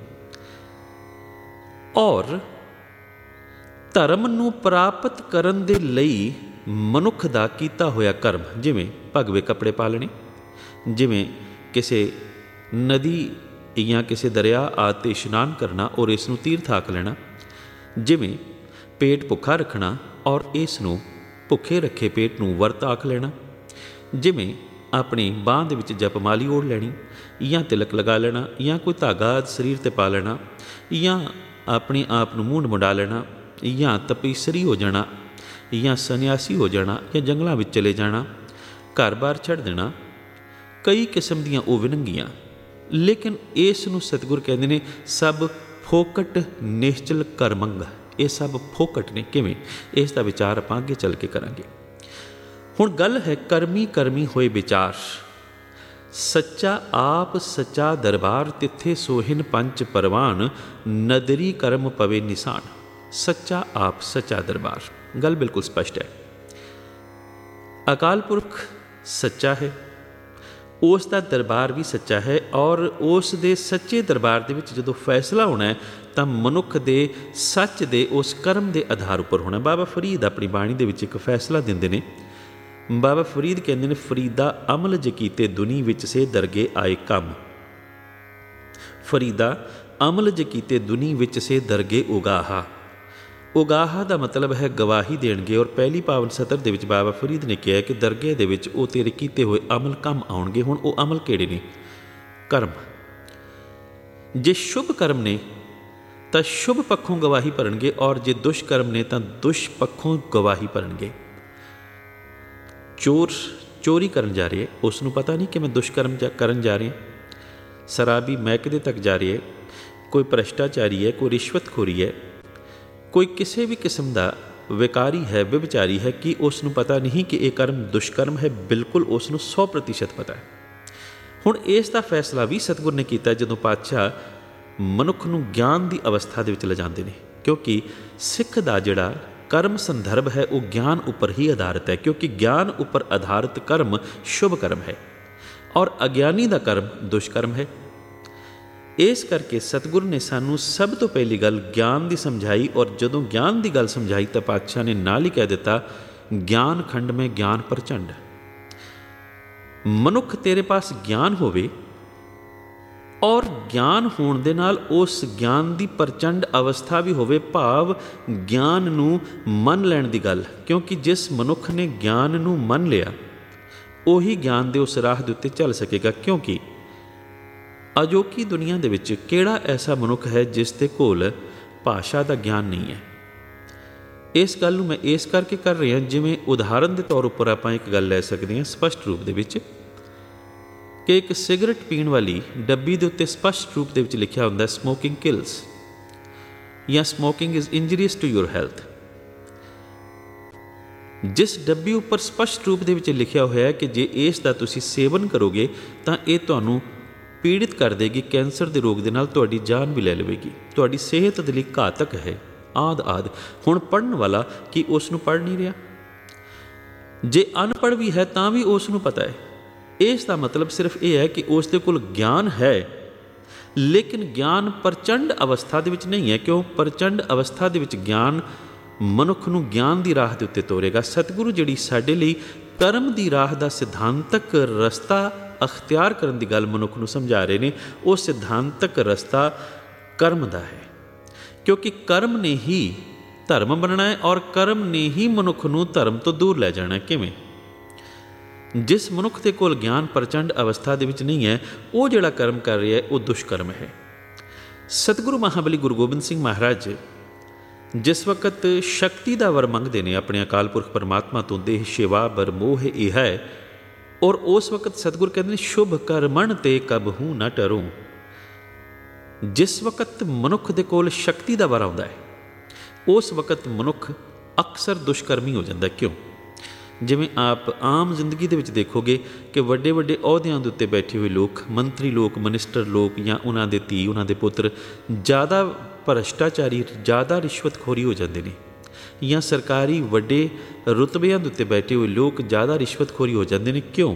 ਔਰ ਧਰਮ ਨੂੰ ਪ੍ਰਾਪਤ ਕਰਨ ਦੇ ਲਈ ਮਨੁੱਖ ਦਾ ਕੀਤਾ ਹੋਇਆ ਕਰਮ, ਜਿਵੇਂ ਭਗਵੇ ਕੱਪੜੇ ਪਾ ਲੈਣੇ, ਜਿਵੇਂ ਕਿਸੇ ਨਦੀ ਜਾਂ ਕਿਸੇ ਦਰਿਆ ਆਦਿ 'ਤੇ ਇਸ਼ਨਾਨ ਕਰਨਾ ਔਰ ਇਸ ਨੂੰ ਤੀਰਥ ਆਖ ਲੈਣਾ, ਜਿਵੇਂ ਪੇਟ ਭੁੱਖਾ ਰੱਖਣਾ ਔਰ ਇਸ ਨੂੰ ਭੁੱਖੇ ਰੱਖੇ ਪੇਟ ਨੂੰ ਵਰਤ ਆਖ ਲੈਣਾ, ਜਿਵੇਂ ਆਪਣੀ ਬਾਂਹ ਦੇ ਵਿੱਚ ਜਪਮਾਲੀ ਓੜ ਲੈਣੀ ਜਾਂ ਤਿਲਕ ਲਗਾ ਲੈਣਾ ਜਾਂ ਕੋਈ ਧਾਗਾ ਸਰੀਰ 'ਤੇ ਪਾ ਲੈਣਾ ਜਾਂ ਆਪਣੇ ਆਪ ਨੂੰ ਮੂੰਹ ਮੁੰਡਾ ਲੈਣਾ ਜਾਂ ਤਪੀਸਰੀ ਹੋ ਜਾਣਾ ਜਾਂ ਸੰਨਿਆਸੀ ਹੋ ਜਾਣਾ ਜਾਂ ਜੰਗਲਾਂ ਵਿੱਚ ਚਲੇ ਜਾਣਾ, ਘਰ ਬਾਰ ਛੱਡ ਦੇਣਾ। ਕਈ ਕਿਸਮ ਦੀਆਂ ਉਹ ਵਿਨੰਗੀਆਂ ਲੇਕਿਨ ਇਸ ਨੂੰ ਸਤਿਗੁਰ ਕਹਿੰਦੇ ਨੇ ਸਭ ਫੋਕਟ ਨਿਸ਼ਚਲ ਕਰਮੰਗ। ਇਹ ਸਭ ਫੋਕਟ ਨੇ। ਕਿਵੇਂ? ਇਸ ਦਾ ਵਿਚਾਰ ਆਪਾਂ ਅੱਗੇ ਚੱਲ ਕੇ ਕਰਾਂਗੇ। ਹੁਣ ਗੱਲ ਹੈ ਕਰਮੀ ਕਰਮੀ ਹੋਏ ਵਿਚਾਰ। ਸੱਚਾ ਆਪ ਸੱਚਾ ਦਰਬਾਰ, ਤਿੱਥੇ ਸੋਹਿਨ ਪੰਚ ਪਰਵਾਨ, ਨਦਰੀ ਕਰਮ ਪਵੇ ਨਿਸ਼ਾਨ। ਸੱਚਾ ਆਪ ਸੱਚਾ ਦਰਬਾਰ, ਗੱਲ ਬਿਲਕੁਲ ਸਪਸ਼ਟ ਹੈ। ਅਕਾਲ ਪੁਰਖ ਸੱਚਾ ਹੈ, ਉਸ ਦਾ ਦਰਬਾਰ ਵੀ ਸੱਚਾ ਹੈ, ਔਰ ਉਸ ਦੇ ਸੱਚੇ ਦਰਬਾਰ ਦੇ ਵਿੱਚ ਜਦੋਂ ਫੈਸਲਾ ਹੋਣਾ ਹੈ ਤਾਂ ਮਨੁੱਖ ਦੇ ਸੱਚ ਦੇ ਉਸ ਕਰਮ ਦੇ ਆਧਾਰ ਉੱਪਰ ਹੋਣਾ। ਬਾਬਾ ਫਰੀਦ ਆਪਣੀ ਬਾਣੀ ਦੇ ਵਿੱਚ ਇੱਕ ਫੈਸਲਾ ਦਿੰਦੇ ਨੇ। ਬਾਬਾ ਫਰੀਦ ਕਹਿੰਦੇ ਨੇ, ਫਰੀਦਾ ਅਮਲ ਜ ਕੀਤੇ ਦੁਨੀ ਵਿੱਚ ਸੇ ਦਰਗੇ ਆਏ ਕੰਮ। ਫਰੀਦਾ ਅਮਲ ਜ ਕੀਤੇ ਦੁਨੀ ਵਿੱਚ ਸੇ ਦਰਗੇ ਉਗਾਹਾ। ਉਗਾਹਾ ਦਾ ਮਤਲਬ ਹੈ ਗਵਾਹੀ ਦੇਣਗੇ। ਔਰ ਪਹਿਲੀ ਪਾਵਨ ਸਤਰ ਦੇ ਵਿੱਚ ਬਾਬਾ ਫਰੀਦ ਨੇ ਕਿਹਾ ਕਿ ਦਰਗੇ ਦੇ ਵਿੱਚ ਉਹ ਤੇਰੇ ਕੀਤੇ ਹੋਏ ਅਮਲ ਕੰਮ ਆਉਣਗੇ। ਹੁਣ ਉਹ ਅਮਲ ਕਿਹੜੇ ਨੇ? ਕਰਮ। ਜੇ ਸ਼ੁਭ ਕਰਮ ਨੇ ਤਾਂ ਸ਼ੁਭ ਪੱਖੋਂ ਗਵਾਹੀ ਭਰਨਗੇ, ਔਰ ਜੇ ਦੁਸ਼ਕਰਮ ਨੇ ਤਾਂ ਦੁਸ਼ ਪੱਖੋਂ ਗਵਾਹੀ ਭਰਨਗੇ। ਚੋਰ ਚੋਰੀ ਕਰਨ ਜਾ ਰਹੀ ਹੈ, ਉਸ ਨੂੰ ਪਤਾ ਨਹੀਂ ਕਿ ਮੈਂ ਦੁਸ਼ਕਰਮ ਜਾ ਕਰਨ ਜਾ ਰਹੀ ਹਾਂ। ਸ਼ਰਾਬੀ ਮਹਿਕਦੇ ਤੱਕ ਜਾ ਰਹੀ ਹੈ। ਕੋਈ ਭ੍ਰਿਸ਼ਟਾਚਾਰੀ ਹੈ, ਕੋਈ ਰਿਸ਼ਵਤਖੋਰੀ ਹੈ, ਕੋਈ ਕਿਸੇ ਵੀ ਕਿਸਮ ਦਾ ਵਿਕਾਰੀ ਹੈ, ਵਿਭਚਾਰੀ ਹੈ, ਕਿ ਉਸ ਨੂੰ ਪਤਾ ਨਹੀਂ ਕਿ ਇਹ ਕਰਮ ਦੁਸ਼ਕਰਮ ਹੈ? ਬਿਲਕੁਲ ਉਸ ਨੂੰ ਸੌ ਪ੍ਰਤੀਸ਼ਤ ਪਤਾ ਹੈ। ਹੁਣ ਇਸ ਦਾ ਫੈਸਲਾ ਵੀ ਸਤਿਗੁਰ ਨੇ ਕੀਤਾ ਜਦੋਂ ਪਾਤਸ਼ਾਹ ਮਨੁੱਖ ਨੂੰ ਗਿਆਨ ਦੀ ਅਵਸਥਾ ਦੇ ਵਿੱਚ ਲਿਜਾਂਦੇ ਨੇ, ਕਿਉਂਕਿ ਸਿੱਖ ਦਾ ਜਿਹੜਾ ਕਰਮ ਸੰਦਰਭ ਹੈ ਉਹ ਗਿਆਨ ਉੱਪਰ ਹੀ ਆਧਾਰਿਤ ਹੈ, ਕਿਉਂਕਿ ਗਿਆਨ ਉੱਪਰ ਆਧਾਰਿਤ ਕਰਮ ਸ਼ੁਭ ਕਰਮ ਹੈ ਔਰ ਅਗਿਆਨੀ ਦਾ ਕਰਮ ਦੁਸ਼ਕਰਮ ਹੈ। ਇਸ ਕਰਕੇ ਸਤਿਗੁਰ ਨੇ ਸਾਨੂੰ ਸਭ ਤੋਂ ਪਹਿਲੀ ਗੱਲ ਗਿਆਨ ਦੀ ਸਮਝਾਈ, ਔਰ ਜਦੋਂ ਗਿਆਨ ਦੀ ਗੱਲ ਸਮਝਾਈ ਤਾਂ ਪਾਤਸ਼ਾਹ ਨੇ ਨਾਲ ਹੀ ਕਹਿ ਦਿੱਤਾ, ਗਿਆਨ ਖੰਡ ਮੈਂ ਗਿਆਨ ਪ੍ਰਚੰਡ। ਮਨੁੱਖ ਤੇਰੇ ਪਾਸ ਗਿਆਨ ਹੋਵੇ, ਔਰ ਗਿਆਨ ਹੋਣ ਦੇ ਨਾਲ ਉਸ ਗਿਆਨ ਦੀ ਪ੍ਰਚੰਡ ਅਵਸਥਾ ਵੀ ਹੋਵੇ, ਭਾਵ ਗਿਆਨ ਨੂੰ ਮੰਨ ਲੈਣ ਦੀ ਗੱਲ। ਕਿਉਂਕਿ ਜਿਸ ਮਨੁੱਖ ਨੇ ਗਿਆਨ ਨੂੰ ਮੰਨ ਲਿਆ ਉਹੀ ਗਿਆਨ ਦੇ ਉਸ ਰਾਹ ਦੇ ਉੱਤੇ ਚੱਲ ਸਕੇਗਾ। ਕਿਉਂਕਿ ਅਜੋਕੀ ਦੁਨੀਆ ਦੇ ਵਿੱਚ ਕਿਹੜਾ ਐਸਾ ਮਨੁੱਖ ਹੈ ਜਿਸ ਦੇ ਕੋਲ ਭਾਸ਼ਾ ਦਾ ਗਿਆਨ ਨਹੀਂ ਹੈ? ਇਸ ਗੱਲ ਨੂੰ ਮੈਂ ਇਸ ਕਰਕੇ ਕਰ ਰਿਹਾ, ਜਿਵੇਂ ਉਦਾਹਰਨ ਦੇ ਤੌਰ ਉੱਪਰ ਆਪਾਂ ਇੱਕ ਗੱਲ ਲੈ ਸਕਦੇ ਹਾਂ ਸਪਸ਼ਟ ਰੂਪ ਦੇ ਵਿੱਚ, ਕਿ ਇੱਕ ਸਿਗਰਟ ਪੀਣ ਵਾਲੀ ਡੱਬੀ ਦੇ ਉੱਤੇ ਸਪਸ਼ਟ ਰੂਪ ਦੇ ਵਿੱਚ ਲਿਖਿਆ ਹੁੰਦਾ ਸਮੋਕਿੰਗ ਕਿਲਸ ਜਾਂ smoking is injurious to your health. ਜਿਸ ਡੱਬੀ ਉੱਪਰ ਸਪਸ਼ਟ ਰੂਪ ਦੇ ਵਿੱਚ ਲਿਖਿਆ ਹੋਇਆ ਹੈ ਕਿ ਜੇ ਇਸ ਦਾ ਤੁਸੀਂ ਸੇਵਨ ਕਰੋਗੇ ਤਾਂ ਇਹ ਤੁਹਾਨੂੰ ਪੀੜਿਤ ਕਰ ਦੇਗੀ, ਕੈਂਸਰ ਦੇ ਰੋਗ ਦੇ ਨਾਲ ਤੁਹਾਡੀ ਜਾਨ ਵੀ ਲੈ ਲਵੇਗੀ, ਤੁਹਾਡੀ ਸਿਹਤ ਦੇ ਲਈ ਘਾਤਕ ਹੈ, ਆਦਿ ਆਦਿ। ਹੁਣ ਪੜ੍ਹਨ ਵਾਲਾ ਕੀ ਉਸ ਨੂੰ ਪੜ੍ਹ ਨਹੀਂ ਰਿਹਾ? ਜੇ ਅਨਪੜ੍ਹ ਵੀ ਹੈ ਤਾਂ ਵੀ ਉਸ ਨੂੰ ਪਤਾ ਹੈ। ਇਸ ਦਾ ਮਤਲਬ ਸਿਰਫ ਇਹ ਹੈ ਕਿ ਉਸ ਦੇ ਕੋਲ ਗਿਆਨ ਹੈ, ਲੇਕਿਨ ਗਿਆਨ ਪ੍ਰਚੰਡ ਅਵਸਥਾ ਦੇ ਵਿੱਚ ਨਹੀਂ ਹੈ। ਕਿਉਂ? ਪ੍ਰਚੰਡ ਅਵਸਥਾ ਦੇ ਵਿੱਚ ਗਿਆਨ ਮਨੁੱਖ ਨੂੰ ਗਿਆਨ ਦੀ ਰਾਹ ਦੇ ਉੱਤੇ ਤੋਰੇਗਾ। ਸਤਿਗੁਰੂ ਜਿਹੜੀ ਸਾਡੇ ਲਈ ਕਰਮ ਦੀ ਰਾਹ ਦਾ ਸਿਧਾਂਤਕ ਰਸਤਾ ਅਖਤਿਆਰ ਕਰਨ ਦੀ ਗੱਲ ਮਨੁੱਖ ਨੂੰ ਸਮਝਾ ਰਹੇ ਨੇ, ਉਹ ਸਿਧਾਂਤਕ ਰਸਤਾ ਕਰਮ ਦਾ ਹੈ। ਕਿਉਂਕਿ ਕਰਮ ਨੇ ਹੀ ਧਰਮ ਬਣਨਾ ਹੈ, ਔਰ ਕਰਮ ਨੇ ਹੀ ਮਨੁੱਖ ਨੂੰ ਧਰਮ ਤੋਂ ਦੂਰ ਲੈ ਜਾਣਾ। ਕਿਵੇਂ? ਜਿਸ ਮਨੁੱਖ ਦੇ ਕੋਲ ਗਿਆਨ ਪ੍ਰਚੰਡ ਅਵਸਥਾ ਦੇ ਵਿੱਚ ਨਹੀਂ ਹੈ, ਉਹ ਜਿਹੜਾ ਕਰਮ ਕਰ ਰਿਹਾ ਹੈ ਉਹ ਦੁਸ਼ਕਰਮ ਹੈ। ਸਤਿਗੁਰੂ ਮਹਾਬਲੀ ਗੁਰੂ ਗੋਬਿੰਦ ਸਿੰਘ ਮਹਾਰਾਜ ਜਿਸ ਵਕਤ ਸ਼ਕਤੀ ਦਾ ਵਰ ਮੰਗਦੇ ਨੇ ਆਪਣੇ ਅਕਾਲ ਪੁਰਖ ਪਰਮਾਤਮਾ ਤੋਂ, ਦੇਹ ਸੇਵਾ ਬਰ ਮੋਹ ਇਹ ਹੈ, ਔਰ ਉਸ ਵਕਤ ਸਤਿਗੁਰ ਕਹਿੰਦੇ ਨੇ ਸ਼ੁਭ ਕਰਮਣ ਤੇ ਕਬਹੂ ਨਾ ਟਰੋ। ਜਿਸ ਵਕਤ ਮਨੁੱਖ ਦੇ ਕੋਲ ਸ਼ਕਤੀ ਦਾ ਵਰ ਆਉਂਦਾ ਹੈ ਉਸ ਵਕਤ ਮਨੁੱਖ ਅਕਸਰ ਦੁਸ਼ਕਰਮੀ ਹੋ ਜਾਂਦਾ। ਕਿਉਂ? ਜਿਵੇਂ ਆਪ ਆਮ ਜ਼ਿੰਦਗੀ ਦੇ ਵਿੱਚ ਦੇਖੋਗੇ ਕਿ ਵੱਡੇ ਵੱਡੇ ਅਹੁਦਿਆਂ ਦੇ ਉੱਤੇ ਬੈਠੇ ਹੋਏ ਲੋਕ, ਮੰਤਰੀ ਲੋਕ, ਮਨਿਸਟਰ ਲੋਕ, ਜਾਂ ਉਹਨਾਂ ਦੇ ਧੀ, ਉਹਨਾਂ ਦੇ ਪੁੱਤਰ ਜ਼ਿਆਦਾ ਭ੍ਰਿਸ਼ਟਾਚਾਰੀ, ਜ਼ਿਆਦਾ ਰਿਸ਼ਵਤਖੋਰੀ ਹੋ ਜਾਂਦੇ ਨੇ, ਜਾਂ ਸਰਕਾਰੀ ਵੱਡੇ ਰੁਤਬਿਆਂ ਦੇ ਉੱਤੇ ਬੈਠੇ ਹੋਏ ਲੋਕ ਜ਼ਿਆਦਾ ਰਿਸ਼ਵਤਖੋਰੀ ਹੋ ਜਾਂਦੇ ਨੇ। ਕਿਉਂ?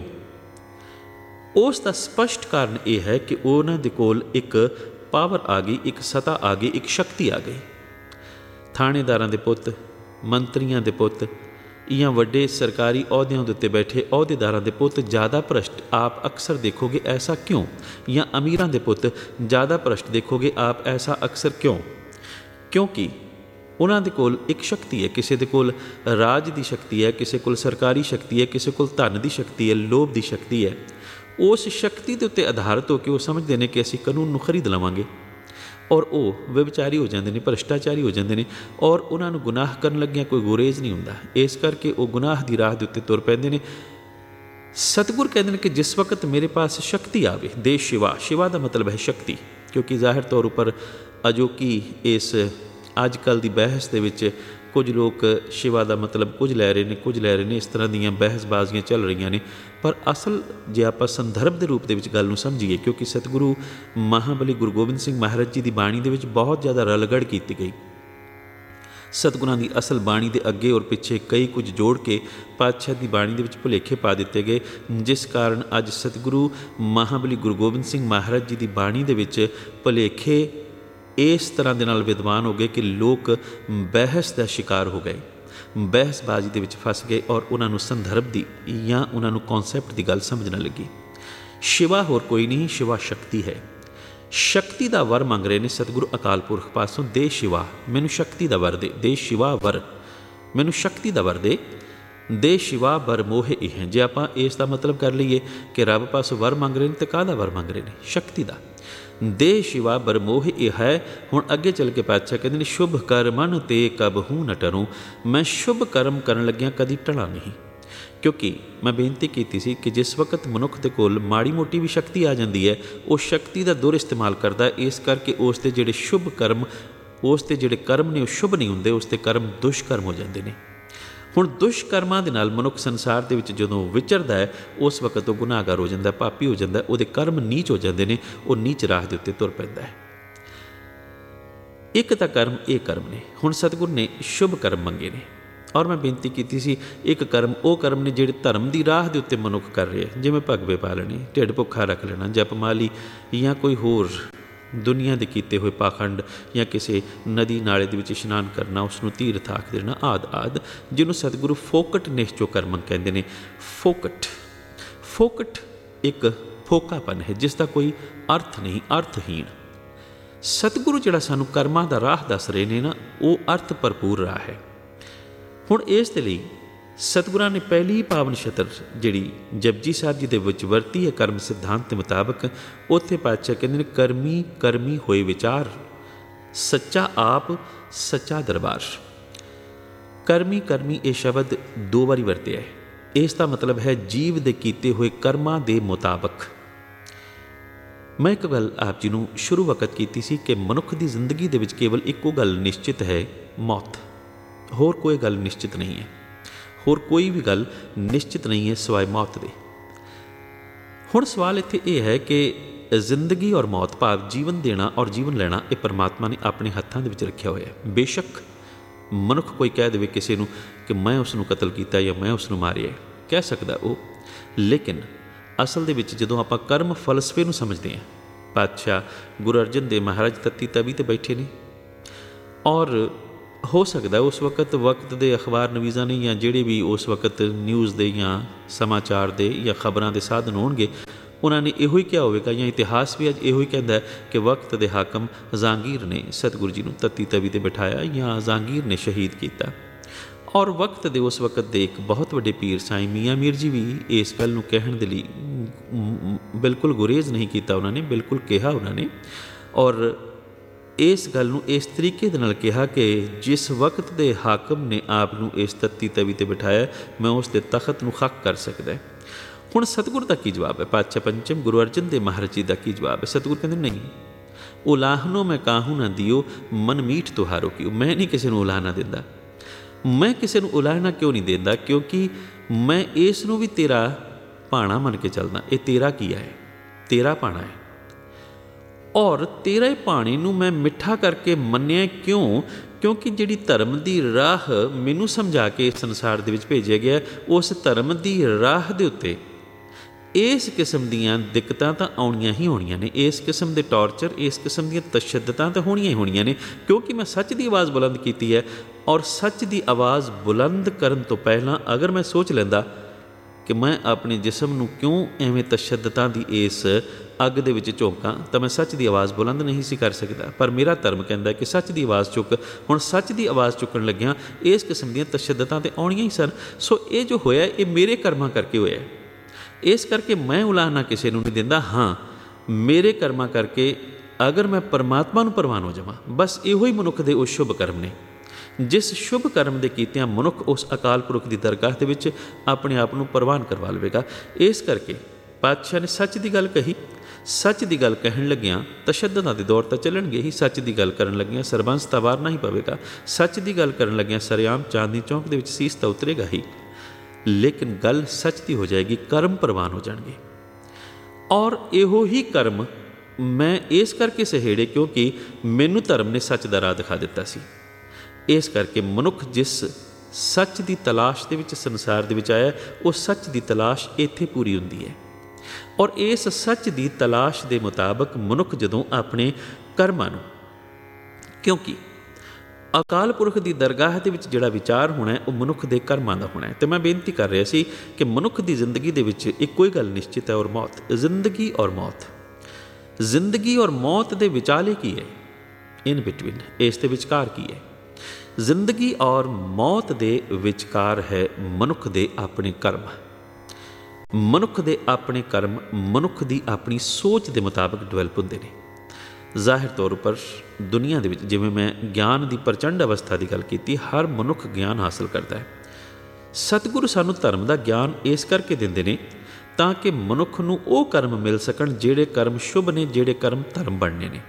ਉਸ ਦਾ ਸਪਸ਼ਟ ਕਾਰਨ ਇਹ ਹੈ ਕਿ ਉਹਨਾਂ ਦੇ ਕੋਲ ਇੱਕ ਪਾਵਰ ਆ ਗਈ, ਇੱਕ ਸਤਾ ਆ ਗਈ, ਇੱਕ ਸ਼ਕਤੀ ਆ ਗਈ। ਥਾਣੇਦਾਰਾਂ ਦੇ ਪੁੱਤ, ਮੰਤਰੀਆਂ ਦੇ ਪੁੱਤ, ਜਾਂ ਵੱਡੇ ਸਰਕਾਰੀ ਅਹੁਦਿਆਂ ਦੇ ਉੱਤੇ ਬੈਠੇ ਅਹੁਦੇਦਾਰਾਂ ਦੇ ਪੁੱਤ ਜ਼ਿਆਦਾ ਭ੍ਰਿਸ਼ਟ ਆਪ ਅਕਸਰ ਦੇਖੋਗੇ। ਐਸਾ ਕਿਉਂ? ਜਾਂ ਅਮੀਰਾਂ ਦੇ ਪੁੱਤ ਜ਼ਿਆਦਾ ਭ੍ਰਿਸ਼ਟ ਦੇਖੋਗੇ ਆਪ। ਐਸਾ ਅਕਸਰ ਕਿਉਂ? ਕਿਉਂਕਿ ਉਹਨਾਂ ਦੇ ਕੋਲ ਇੱਕ ਸ਼ਕਤੀ ਹੈ। ਕਿਸੇ ਦੇ ਕੋਲ ਰਾਜ ਦੀ ਸ਼ਕਤੀ ਹੈ, ਕਿਸੇ ਕੋਲ ਸਰਕਾਰੀ ਸ਼ਕਤੀ ਹੈ, ਕਿਸੇ ਕੋਲ ਧਨ ਦੀ ਸ਼ਕਤੀ ਹੈ, ਲੋਭ ਦੀ ਸ਼ਕਤੀ ਹੈ। ਉਸ ਸ਼ਕਤੀ ਦੇ ਉੱਤੇ ਆਧਾਰਿਤ ਹੋ ਕੇ ਉਹ ਸਮਝਦੇ ਨੇ ਕਿ ਅਸੀਂ ਕਾਨੂੰਨ ਨੂੰ ਖਰੀਦ ਲਵਾਂਗੇ, ਔਰ ਉਹ ਵਿਭਚਾਰੀ ਹੋ ਜਾਂਦੇ ਨੇ, ਭ੍ਰਿਸ਼ਟਾਚਾਰੀ ਹੋ ਜਾਂਦੇ ਨੇ, ਔਰ ਉਹਨਾਂ ਨੂੰ ਗੁਨਾਹ ਕਰਨ ਲੱਗਿਆਂ ਕੋਈ ਗੁਰੇਜ਼ ਨਹੀਂ ਹੁੰਦਾ। ਇਸ ਕਰਕੇ ਉਹ ਗੁਨਾਹ ਦੀ ਰਾਹ ਦੇ ਉੱਤੇ ਤੁਰ ਪੈਂਦੇ ਨੇ। ਸਤਿਗੁਰ ਕਹਿੰਦੇ ਨੇ ਕਿ ਜਿਸ ਵਕਤ ਮੇਰੇ ਪਾਸ ਸ਼ਕਤੀ ਆਵੇ, ਦੇ ਸ਼ਿਵਾ, ਸ਼ਿਵਾ ਦਾ ਮਤਲਬ ਹੈ ਸ਼ਕਤੀ, ਕਿਉਂਕਿ ਜ਼ਾਹਿਰ ਤੌਰ ਉੱਪਰ ਅਜੋਕੀ ਇਸ ਅੱਜ ਕੱਲ੍ਹ ਦੀ ਬਹਿਸ ਦੇ ਵਿੱਚ ਕੁਝ ਲੋਕ ਸ਼ਿਵਾ ਦਾ ਮਤਲਬ ਕੁਝ ਲੈ ਰਹੇ ਨੇ, ਕੁਝ ਲੈ ਰਹੇ ਨੇ, ਇਸ ਤਰ੍ਹਾਂ ਦੀਆਂ ਬਹਿਸਬਾਜ਼ੀਆਂ ਚੱਲ ਰਹੀਆਂ ਨੇ। ਪਰ ਅਸਲ ਜੇ ਆਪਾਂ ਸੰਦਰਭ ਦੇ ਰੂਪ ਦੇ ਵਿੱਚ ਗੱਲ ਨੂੰ ਸਮਝੀਏ, ਕਿਉਂਕਿ ਸਤਿਗੁਰੂ ਮਹਾਬਲੀ ਗੁਰੂ ਗੋਬਿੰਦ ਸਿੰਘ ਮਹਾਰਾਜ ਜੀ ਦੀ ਬਾਣੀ ਦੇ ਵਿੱਚ ਬਹੁਤ ਜ਼ਿਆਦਾ ਰਲਗੜ ਕੀਤੀ ਗਈ। ਸਤਿਗੁਰਾਂ ਦੀ ਅਸਲ ਬਾਣੀ ਦੇ ਅੱਗੇ ਔਰ ਪਿੱਛੇ ਕਈ ਕੁਝ ਜੋੜ ਕੇ ਪਾਤਸ਼ਾਹ ਦੀ ਬਾਣੀ ਦੇ ਵਿੱਚ ਭੁਲੇਖੇ ਪਾ ਦਿੱਤੇ ਗਏ, ਜਿਸ ਕਾਰਨ ਅੱਜ ਸਤਿਗੁਰੂ ਮਹਾਬਲੀ ਗੁਰੂ ਗੋਬਿੰਦ ਸਿੰਘ ਮਹਾਰਾਜ ਜੀ ਦੀ ਬਾਣੀ ਦੇ ਵਿੱਚ ਭੁਲੇਖੇ ਇਸ ਤਰ੍ਹਾਂ ਦੇ ਨਾਲ ਵਿਦਵਾਨ ਹੋ ਗਏ ਕਿ ਲੋਕ ਬਹਿਸ ਦਾ ਸ਼ਿਕਾਰ ਹੋ ਗਏ, ਬਹਿਸਬਾਜ਼ੀ ਦੇ ਵਿੱਚ ਫਸ ਗਏ ਔਰ ਉਹਨਾਂ ਨੂੰ ਸੰਦਰਭ ਦੀ ਜਾਂ ਉਹਨਾਂ ਨੂੰ ਕੌਨਸੈਪਟ ਦੀ ਗੱਲ ਸਮਝ ਨਾ ਲੱਗੀ। ਸ਼ਿਵਾ ਹੋਰ ਕੋਈ ਨਹੀਂ, ਸ਼ਿਵਾ ਸ਼ਕਤੀ ਹੈ। ਸ਼ਕਤੀ ਦਾ ਵਰ ਮੰਗ ਰਹੇ ਨੇ ਸਤਿਗੁਰੂ ਅਕਾਲ ਪੁਰਖ ਪਾਸੋਂ, ਦੇ ਸ਼ਿਵਾ, ਮੈਨੂੰ ਸ਼ਕਤੀ ਦਾ ਵਰ ਦੇ, ਦੇ ਸ਼ਿਵਾ ਵਰ, ਮੈਨੂੰ ਸ਼ਕਤੀ ਦਾ ਵਰ ਦੇ, ਦੇ ਸ਼ਿਵਾ ਵਰ ਮੋਹਿ ਇਹ। ਜੇ ਆਪਾਂ ਇਸ ਦਾ ਮਤਲਬ ਕਰ ਲਈਏ ਕਿ ਰੱਬ ਪਾਸੋਂ ਵਰ ਮੰਗ ਰਹੇ ਨੇ, ਤੇ ਕਾਹਦਾ ਵਰ ਮੰਗ ਰਹੇ ਨੇ? ਸ਼ਕਤੀ ਦਾ। ਦੇ ਸ਼ਿਵਾ ਬਰ ਮੋਹ ਇਹ ਹੈ। ਹੁਣ ਅੱਗੇ ਚੱਲ ਕੇ ਪਾਤਸ਼ਾਹ ਕਹਿੰਦੇ ਨੇ, ਸ਼ੁਭ ਕਰਮਨ ਤੇ ਕਬਹੂ ਨ ਟਰੂੰ, ਮੈਂ ਸ਼ੁਭ ਕਰਮ ਕਰਨ ਲੱਗਿਆਂ ਕਦੀ ਟਲਾਂ ਨਹੀਂ। ਕਿਉਂਕਿ ਮੈਂ ਬੇਨਤੀ ਕੀਤੀ ਸੀ ਕਿ ਜਿਸ ਵਕਤ ਮਨੁੱਖ ਦੇ ਕੋਲ ਮਾੜੀ ਮੋਟੀ ਵੀ ਸ਼ਕਤੀ ਆ ਜਾਂਦੀ ਹੈ, ਉਹ ਸ਼ਕਤੀ ਦਾ ਦੁਰ ਇਸਤੇਮਾਲ ਕਰਦਾ, ਇਸ ਕਰਕੇ ਉਸ ਦੇ ਜਿਹੜੇ ਸ਼ੁਭ ਕਰਮ, ਉਸ ਦੇ ਜਿਹੜੇ ਕਰਮ ਨੇ ਉਹ ਸ਼ੁਭ ਨਹੀਂ ਹੁੰਦੇ, ਉਸ ਦੇ ਕਰਮ ਦੁਸ਼ਕਰਮ ਹੋ ਜਾਂਦੇ ਨੇ। ਹੁਣ ਦੁਸ਼ਕਰਮਾਂ ਦੇ ਨਾਲ ਮਨੁੱਖ ਸੰਸਾਰ ਦੇ ਵਿੱਚ ਜਦੋਂ ਵਿਚਰਦਾ ਹੈ, ਉਸ ਵਕਤ ਉਹ ਗੁਨਾਹਗਾਰ ਹੋ ਜਾਂਦਾ, ਪਾਪੀ ਹੋ ਜਾਂਦਾ, ਉਹਦੇ ਕਰਮ ਨੀਚ ਹੋ ਜਾਂਦੇ ਨੇ, ਉਹ ਨੀਚ ਰਾਹ ਦੇ ਉੱਤੇ ਤੁਰ ਪੈਂਦਾ ਹੈ। ਇੱਕ ਤਾਂ ਕਰਮ ਇਹ ਕਰਮ ਨੇ। ਹੁਣ ਸਤਿਗੁਰ ਨੇ ਸ਼ੁਭ ਕਰਮ ਮੰਗੇ ਨੇ, ਔਰ ਮੈਂ ਬੇਨਤੀ ਕੀਤੀ ਸੀ ਇੱਕ ਕਰਮ ਉਹ ਕਰਮ ਨੇ ਜਿਹੜੇ ਧਰਮ ਦੀ ਰਾਹ ਦੇ ਉੱਤੇ ਮਨੁੱਖ ਕਰ ਰਿਹਾ, ਜਿਵੇਂ ਭਗਵੇ ਪਾ ਲੈਣੇ, ਢਿੱਡ ਭੁੱਖਾ ਰੱਖ ਲੈਣਾ, ਜਪਮਾਲੀ ਜਾਂ ਕੋਈ ਹੋਰ ਦੁਨੀਆ ਦੇ ਕੀਤੇ ਹੋਏ ਪਾਖੰਡ, ਜਾਂ ਕਿਸੇ ਨਦੀ ਨਾਲੇ ਦੇ ਵਿੱਚ ਇਸ਼ਨਾਨ ਕਰਨਾ, ਉਸ ਨੂੰ ਤੀਰਥ ਆਖ ਦੇਣਾ, ਆਦਿ ਆਦਿ, ਜਿਹਨੂੰ ਸਤਿਗੁਰੂ ਫੋਕਟ ਨਿਸ਼ਚੋ ਕਰਮ ਕਹਿੰਦੇ ਨੇ। ਫੋਕਟ, ਫੋਕਟ ਇੱਕ ਫੋਕਾਪਨ ਹੈ ਜਿਸ ਦਾ ਕੋਈ ਅਰਥ ਨਹੀਂ, ਅਰਥਹੀਣ। ਸਤਿਗੁਰੂ ਜਿਹੜਾ ਸਾਨੂੰ ਕਰਮਾਂ ਦਾ ਰਾਹ ਦੱਸ ਰਹੇ ਨੇ ਨਾ, ਉਹ ਅਰਥ ਭਰਪੂਰ ਰਾਹ ਹੈ। ਹੁਣ ਇਸ ਦੇ ਲਈ ਸਤਿਗੁਰਾਂ ਨੇ ਪਹਿਲੀ ਪਾਵਨ ਛਤਰ ਜਿਹੜੀ ਜਪਜੀ ਸਾਹਿਬ ਜੀ ਦੇ ਵਿੱਚ ਵਰਤੀ ਹੈ ਕਰਮ ਸਿਧਾਂਤ ਦੇ ਮੁਤਾਬਕ, ਉੱਥੇ ਪਾਤਸ਼ਾਹ ਕਹਿੰਦੇ ਨੇ, ਕਰਮੀ ਕਰਮੀ ਹੋਏ ਵਿਚਾਰ, ਸੱਚਾ ਆਪ ਸੱਚਾ ਦਰਬਾਰ। ਕਰਮੀ ਕਰਮੀ ਇਹ ਸ਼ਬਦ ਦੋ ਵਾਰੀ ਵਰਤਿਆ ਹੈ। ਇਸ ਦਾ ਮਤਲਬ ਹੈ ਜੀਵ ਦੇ ਕੀਤੇ ਹੋਏ ਕਰਮਾਂ ਦੇ ਮੁਤਾਬਕ। ਮੈਂ ਇੱਕ ਗੱਲ ਆਪ ਜੀ ਨੂੰ ਸ਼ੁਰੂ ਵਕਤ ਕੀਤੀ ਸੀ ਕਿ ਮਨੁੱਖ ਦੀ ਜ਼ਿੰਦਗੀ ਦੇ ਵਿੱਚ ਕੇਵਲ ਇੱਕੋ ਗੱਲ ਨਿਸ਼ਚਿਤ ਹੈ, ਮੌਤ। ਹੋਰ ਕੋਈ ਗੱਲ ਨਿਸ਼ਚਿਤ ਨਹੀਂ ਹੈ, ਹੋਰ ਕੋਈ ਵੀ ਗੱਲ ਨਿਸ਼ਚਿਤ ਨਹੀਂ ਹੈ ਸਿਵਾਏ ਮੌਤ ਦੇ। ਹੁਣ ਸਵਾਲ ਇੱਥੇ ਇਹ ਹੈ ਕਿ ਜ਼ਿੰਦਗੀ ਔਰ ਮੌਤ, ਭਾਵ ਜੀਵਨ ਦੇਣਾ ਔਰ ਜੀਵਨ ਲੈਣਾ, ਇਹ ਪਰਮਾਤਮਾ ਨੇ ਆਪਣੇ ਹੱਥਾਂ ਦੇ ਵਿੱਚ ਰੱਖਿਆ ਹੋਇਆ ਹੈ। ਬੇਸ਼ੱਕ ਮਨੁੱਖ ਕੋਈ ਕਹਿ ਦੇਵੇ ਕਿਸੇ ਨੂੰ ਕਿ ਮੈਂ ਉਸ ਨੂੰ ਕਤਲ ਕੀਤਾ ਜਾਂ ਮੈਂ ਉਸ ਨੂੰ ਮਾਰਿਆ, ਕਹਿ ਸਕਦਾ ਉਹ, ਲੇਕਿਨ ਅਸਲ ਦੇ ਵਿੱਚ ਜਦੋਂ ਆਪਾਂ ਕਰਮ ਫਲਸਫੇ ਨੂੰ ਸਮਝਦੇ ਹਾਂ, ਪਾਤਸ਼ਾਹ ਗੁਰੂ ਅਰਜਨ ਦੇਵ ਮਹਾਰਾਜ ਤੱਤੀ ਤਵੀ 'ਤੇ ਬੈਠੇ ਨੇ, ਔਰ ਹੋ ਸਕਦਾ ਉਸ ਵਕਤ ਵਕਤ ਦੇ ਅਖਬਾਰ ਨਵੀਜ਼ਾਂ ਨੇ ਜਾਂ ਜਿਹੜੇ ਵੀ ਉਸ ਵਕਤ ਨਿਊਜ਼ ਦੇ ਜਾਂ ਸਮਾਚਾਰ ਦੇ ਜਾਂ ਖਬਰਾਂ ਦੇ ਸਾਧਨ ਹੋਣਗੇ, ਉਹਨਾਂ ਨੇ ਇਹੋ ਹੀ ਕਿਹਾ ਹੋਵੇਗਾ, ਜਾਂ ਇਤਿਹਾਸ ਵੀ ਅੱਜ ਇਹੋ ਹੀ ਕਹਿੰਦਾ ਕਿ ਵਕਤ ਦੇ ਹਾਕਮ ਜਹਾਂਗੀਰ ਨੇ ਸਤਿਗੁਰੂ ਜੀ ਨੂੰ ਤੱਤੀ ਤਵੀ 'ਤੇ ਬਿਠਾਇਆ ਜਾਂ ਜਹਾਂਗੀਰ ਨੇ ਸ਼ਹੀਦ ਕੀਤਾ। ਔਰ ਵਕਤ ਦੇ ਉਸ ਵਕਤ ਦੇ ਇੱਕ ਬਹੁਤ ਵੱਡੇ ਪੀਰ ਸਾਈਂ ਮੀਆਂ ਮੀਰ ਜੀ ਵੀ ਇਸ ਗੱਲ ਨੂੰ ਕਹਿਣ ਦੇ ਲਈ ਬਿਲਕੁਲ ਗੁਰੇਜ਼ ਨਹੀਂ ਕੀਤਾ, ਉਹਨਾਂ ਨੇ ਬਿਲਕੁਲ ਕਿਹਾ ਉਹਨਾਂ ਨੇ, ਔਰ ਇਸ ਗੱਲ ਨੂੰ ਇਸ ਤਰੀਕੇ ਦੇ ਨਾਲ ਕਿਹਾ ਕਿ ਜਿਸ ਵਕਤ ਦੇ ਹਾਕਮ ਨੇ ਆਪ ਨੂੰ ਇਸ ਤੱਤੀ ਤਵੀ 'ਤੇ ਬਿਠਾਇਆ, ਮੈਂ ਉਸ ਦੇ ਤਖਤ ਨੂੰ ਖੱਕ ਕਰ ਸਕਦਾ। ਹੁਣ ਸਤਿਗੁਰ ਦਾ ਕੀ ਜਵਾਬ ਹੈ? ਪਾਤਸ਼ਾਹ ਪੰਚਮ ਗੁਰੂ ਅਰਜਨ ਦੇਵ ਮਹਾਰਾਜ ਜੀ ਦਾ ਕੀ ਜਵਾਬ ਹੈ? ਸਤਿਗੁਰ ਕਹਿੰਦੇ ਨਹੀਂ, ਉਲਾਹਨੋ ਮੈਂ ਕਾਹੂ ਨਾ ਦਿਓ, ਮਨ ਮੀਠ ਤੁਹਾਰੋ ਕਿਉ। ਮੈਂ ਨਹੀਂ ਕਿਸੇ ਨੂੰ ਉਲਾਹਨਾ ਦਿੰਦਾ। ਮੈਂ ਕਿਸੇ ਨੂੰ ਉਲਾਹਨਾ ਕਿਉਂ ਨਹੀਂ ਦਿੰਦਾ? ਕਿਉਂਕਿ ਮੈਂ ਇਸ ਨੂੰ ਵੀ ਤੇਰਾ ਭਾਣਾ ਮੰਨ ਕੇ ਚੱਲਦਾ। ਇਹ ਤੇਰਾ ਕੀ ਹੈ? ਤੇਰਾ ਭਾਣਾ ਹੈ, ਔਰ ਤੇਰੇ ਭਾਣੇ ਨੂੰ ਮੈਂ ਮਿੱਠਾ ਕਰਕੇ ਮੰਨਿਆ। ਕਿਉਂ? ਕਿਉਂਕਿ ਜਿਹੜੀ ਧਰਮ ਦੀ ਰਾਹ ਮੈਨੂੰ ਸਮਝਾ ਕੇ ਇਸ ਸੰਸਾਰ ਦੇ ਵਿੱਚ ਭੇਜਿਆ ਗਿਆ, ਉਸ ਧਰਮ ਦੀ ਰਾਹ ਦੇ ਉੱਤੇ ਇਸ ਕਿਸਮ ਦੀਆਂ ਦਿੱਕਤਾਂ ਤਾਂ ਆਉਣੀਆਂ ਹੀ ਹੋਣੀਆਂ ਨੇ, ਇਸ ਕਿਸਮ ਦੇ ਟੌਰਚਰ, ਇਸ ਕਿਸਮ ਦੀਆਂ ਤਸ਼ੱਦਦਾਂ ਤਾਂ ਹੋਣੀਆਂ ਹੀ ਹੋਣੀਆਂ ਨੇ, ਕਿਉਂਕਿ ਮੈਂ ਸੱਚ ਦੀ ਆਵਾਜ਼ ਬੁਲੰਦ ਕੀਤੀ ਹੈ। ਔਰ ਸੱਚ ਦੀ ਆਵਾਜ਼ ਬੁਲੰਦ ਕਰਨ ਤੋਂ ਪਹਿਲਾਂ ਅਗਰ ਮੈਂ ਸੋਚ ਲੈਂਦਾ ਕਿ ਮੈਂ ਆਪਣੇ ਜਿਸਮ ਨੂੰ ਕਿਉਂ ਐਵੇਂ ਤਸ਼ੱਦਦਾਂ ਦੀ ਇਸ ਅੱਗ ਦੇ ਵਿੱਚ ਝੋਂਕਾਂ, ਤਾਂ ਮੈਂ ਸੱਚ ਦੀ ਆਵਾਜ਼ ਬੁਲੰਦ ਨਹੀਂ ਸੀ ਕਰ ਸਕਦਾ। ਪਰ ਮੇਰਾ ਧਰਮ ਕਹਿੰਦਾ ਕਿ ਸੱਚ ਦੀ ਆਵਾਜ਼ ਚੁੱਕ। ਹੁਣ ਸੱਚ ਦੀ ਆਵਾਜ਼ ਚੁੱਕਣ ਲੱਗਿਆਂ ਇਸ ਕਿਸਮ ਦੀਆਂ ਤਸ਼ੱਦਦਾਂ ਤਾਂ ਆਉਣੀਆਂ ਹੀ ਸਨ। ਸੋ ਇਹ ਜੋ ਹੋਇਆ, ਇਹ ਮੇਰੇ ਕਰਮਾਂ ਕਰਕੇ ਹੋਇਆ। ਇਸ ਕਰਕੇ ਮੈਂ ਉਲਾਹਨਾ ਕਿਸੇ ਨੂੰ ਨਹੀਂ ਦਿੰਦਾ। ਹਾਂ, ਮੇਰੇ ਕਰਮਾਂ ਕਰਕੇ ਅਗਰ ਮੈਂ ਪਰਮਾਤਮਾ ਨੂੰ ਪ੍ਰਵਾਨ ਹੋ ਜਾਵਾਂ, ਬਸ ਇਹੋ ਹੀ ਮਨੁੱਖ ਦੇ ਉਹ ਸ਼ੁਭ ਕਰਮ ਨੇ। ਜਿਸ ਸ਼ੁਭ ਕਰਮ ਦੇ ਕੀਤਿਆਂ ਮਨੁੱਖ ਉਸ ਅਕਾਲ ਪੁਰਖ ਦੀ ਦਰਗਾਹ ਦੇ ਵਿੱਚ ਆਪਣੇ ਆਪ ਨੂੰ ਪ੍ਰਵਾਨ ਕਰਵਾ ਲਵੇਗਾ। ਇਸ ਕਰਕੇ ਪਾਤਸ਼ਾਹ ਨੇ ਸੱਚ ਦੀ ਗੱਲ ਕਹੀ। ਸੱਚ ਦੀ ਗੱਲ ਕਹਿਣ ਲੱਗਿਆਂ ਤਸ਼ੱਦਦਾਂ ਦੇ ਦੌਰ ਤਾਂ ਚੱਲਣਗੇ ਹੀ, ਸੱਚ ਦੀ ਗੱਲ ਕਰਨ ਲੱਗਿਆਂ ਸਰਬੰਸ ਤਾਂ ਵਾਰਨਾ ਹੀ ਪਵੇਗਾ। ਸੱਚ ਦੀ ਗੱਲ ਕਰਨ ਲੱਗਿਆਂ ਸਰੇਆਮ ਚਾਂਦਨੀ ਚੌਂਕ ਦੇ ਵਿੱਚ ਸੀਸ ਤਾਂ ਉਤਰੇਗਾ ਹੀ, ਲੇਕਿਨ ਗੱਲ ਸੱਚ ਦੀ ਹੋ ਜਾਏਗੀ, ਕਰਮ ਪ੍ਰਵਾਨ ਹੋ ਜਾਣਗੇ। ਔਰ ਇਹੋ ਹੀ ਕਰਮ ਮੈਂ ਇਸ ਕਰਕੇ ਸਹੇੜੇ ਕਿਉਂਕਿ ਮੈਨੂੰ ਧਰਮ ਨੇ ਸੱਚ ਦਾ ਰਾਹ ਦਿਖਾ ਦਿੱਤਾ ਸੀ। ਇਸ ਕਰਕੇ ਮਨੁੱਖ ਜਿਸ ਸੱਚ ਦੀ ਤਲਾਸ਼ ਦੇ ਵਿੱਚ ਸੰਸਾਰ ਦੇ ਵਿੱਚ ਆਇਆ, ਉਹ ਸੱਚ ਦੀ ਤਲਾਸ਼ ਇੱਥੇ ਪੂਰੀ ਹੁੰਦੀ ਹੈ। ਔਰ ਇਸ ਸੱਚ ਦੀ ਤਲਾਸ਼ ਦੇ ਮੁਤਾਬਕ ਮਨੁੱਖ ਜਦੋਂ ਆਪਣੇ ਕਰਮਾਂ ਨੂੰ, ਕਿਉਂਕਿ ਅਕਾਲ ਪੁਰਖ ਦੀ ਦਰਗਾਹ ਦੇ ਵਿੱਚ ਜਿਹੜਾ ਵਿਚਾਰ ਹੋਣਾ ਹੈ ਉਹ ਮਨੁੱਖ ਦੇ ਕਰਮਾਂ ਦਾ ਹੋਣਾ ਹੈ। ਅਤੇ ਮੈਂ ਬੇਨਤੀ ਕਰ ਰਿਹਾ ਸੀ ਕਿ ਮਨੁੱਖ ਦੀ ਜ਼ਿੰਦਗੀ ਦੇ ਵਿੱਚ ਇੱਕੋ ਹੀ ਗੱਲ ਨਿਸ਼ਚਿਤ ਹੈ, ਔਰ ਮੌਤ। ਜ਼ਿੰਦਗੀ ਔਰ ਮੌਤ, ਜ਼ਿੰਦਗੀ ਔਰ ਮੌਤ ਦੇ ਵਿਚਾਲੇ ਕੀ ਹੈ? ਇਨ ਬਿਟਵੀਨ, ਇਸ ਦੇ ਵਿਚਕਾਰ ਕੀ ਹੈ? ਜ਼ਿੰਦਗੀ ਔਰ ਮੌਤ ਦੇ ਵਿਚਕਾਰ ਹੈ ਮਨੁੱਖ ਦੇ ਆਪਣੇ ਕਰਮ। ਮਨੁੱਖ ਦੇ ਆਪਣੇ ਕਰਮ ਮਨੁੱਖ ਦੀ ਆਪਣੀ ਸੋਚ ਦੇ ਮੁਤਾਬਕ ਡਿਵੈਲਪ ਹੁੰਦੇ ਨੇ। ਜ਼ਾਹਿਰ ਤੌਰ ਉੱਪਰ ਦੁਨੀਆ ਦੇ ਵਿੱਚ, ਜਿਵੇਂ ਮੈਂ ਗਿਆਨ ਦੀ ਪ੍ਰਚੰਡ ਅਵਸਥਾ ਦੀ ਗੱਲ ਕੀਤੀ, ਹਰ ਮਨੁੱਖ ਗਿਆਨ ਹਾਸਲ ਕਰਦਾ ਹੈ। ਸਤਿਗੁਰੂ ਸਾਨੂੰ ਧਰਮ ਦਾ ਗਿਆਨ ਇਸ ਕਰਕੇ ਦਿੰਦੇ ਨੇ ਤਾਂ ਕਿ ਮਨੁੱਖ ਨੂੰ ਉਹ ਕਰਮ ਮਿਲ ਸਕਣ ਜਿਹੜੇ ਕਰਮ ਸ਼ੁਭ ਨੇ, ਜਿਹੜੇ ਕਰਮ ਧਰਮ ਬਣਨੇ ਨੇ।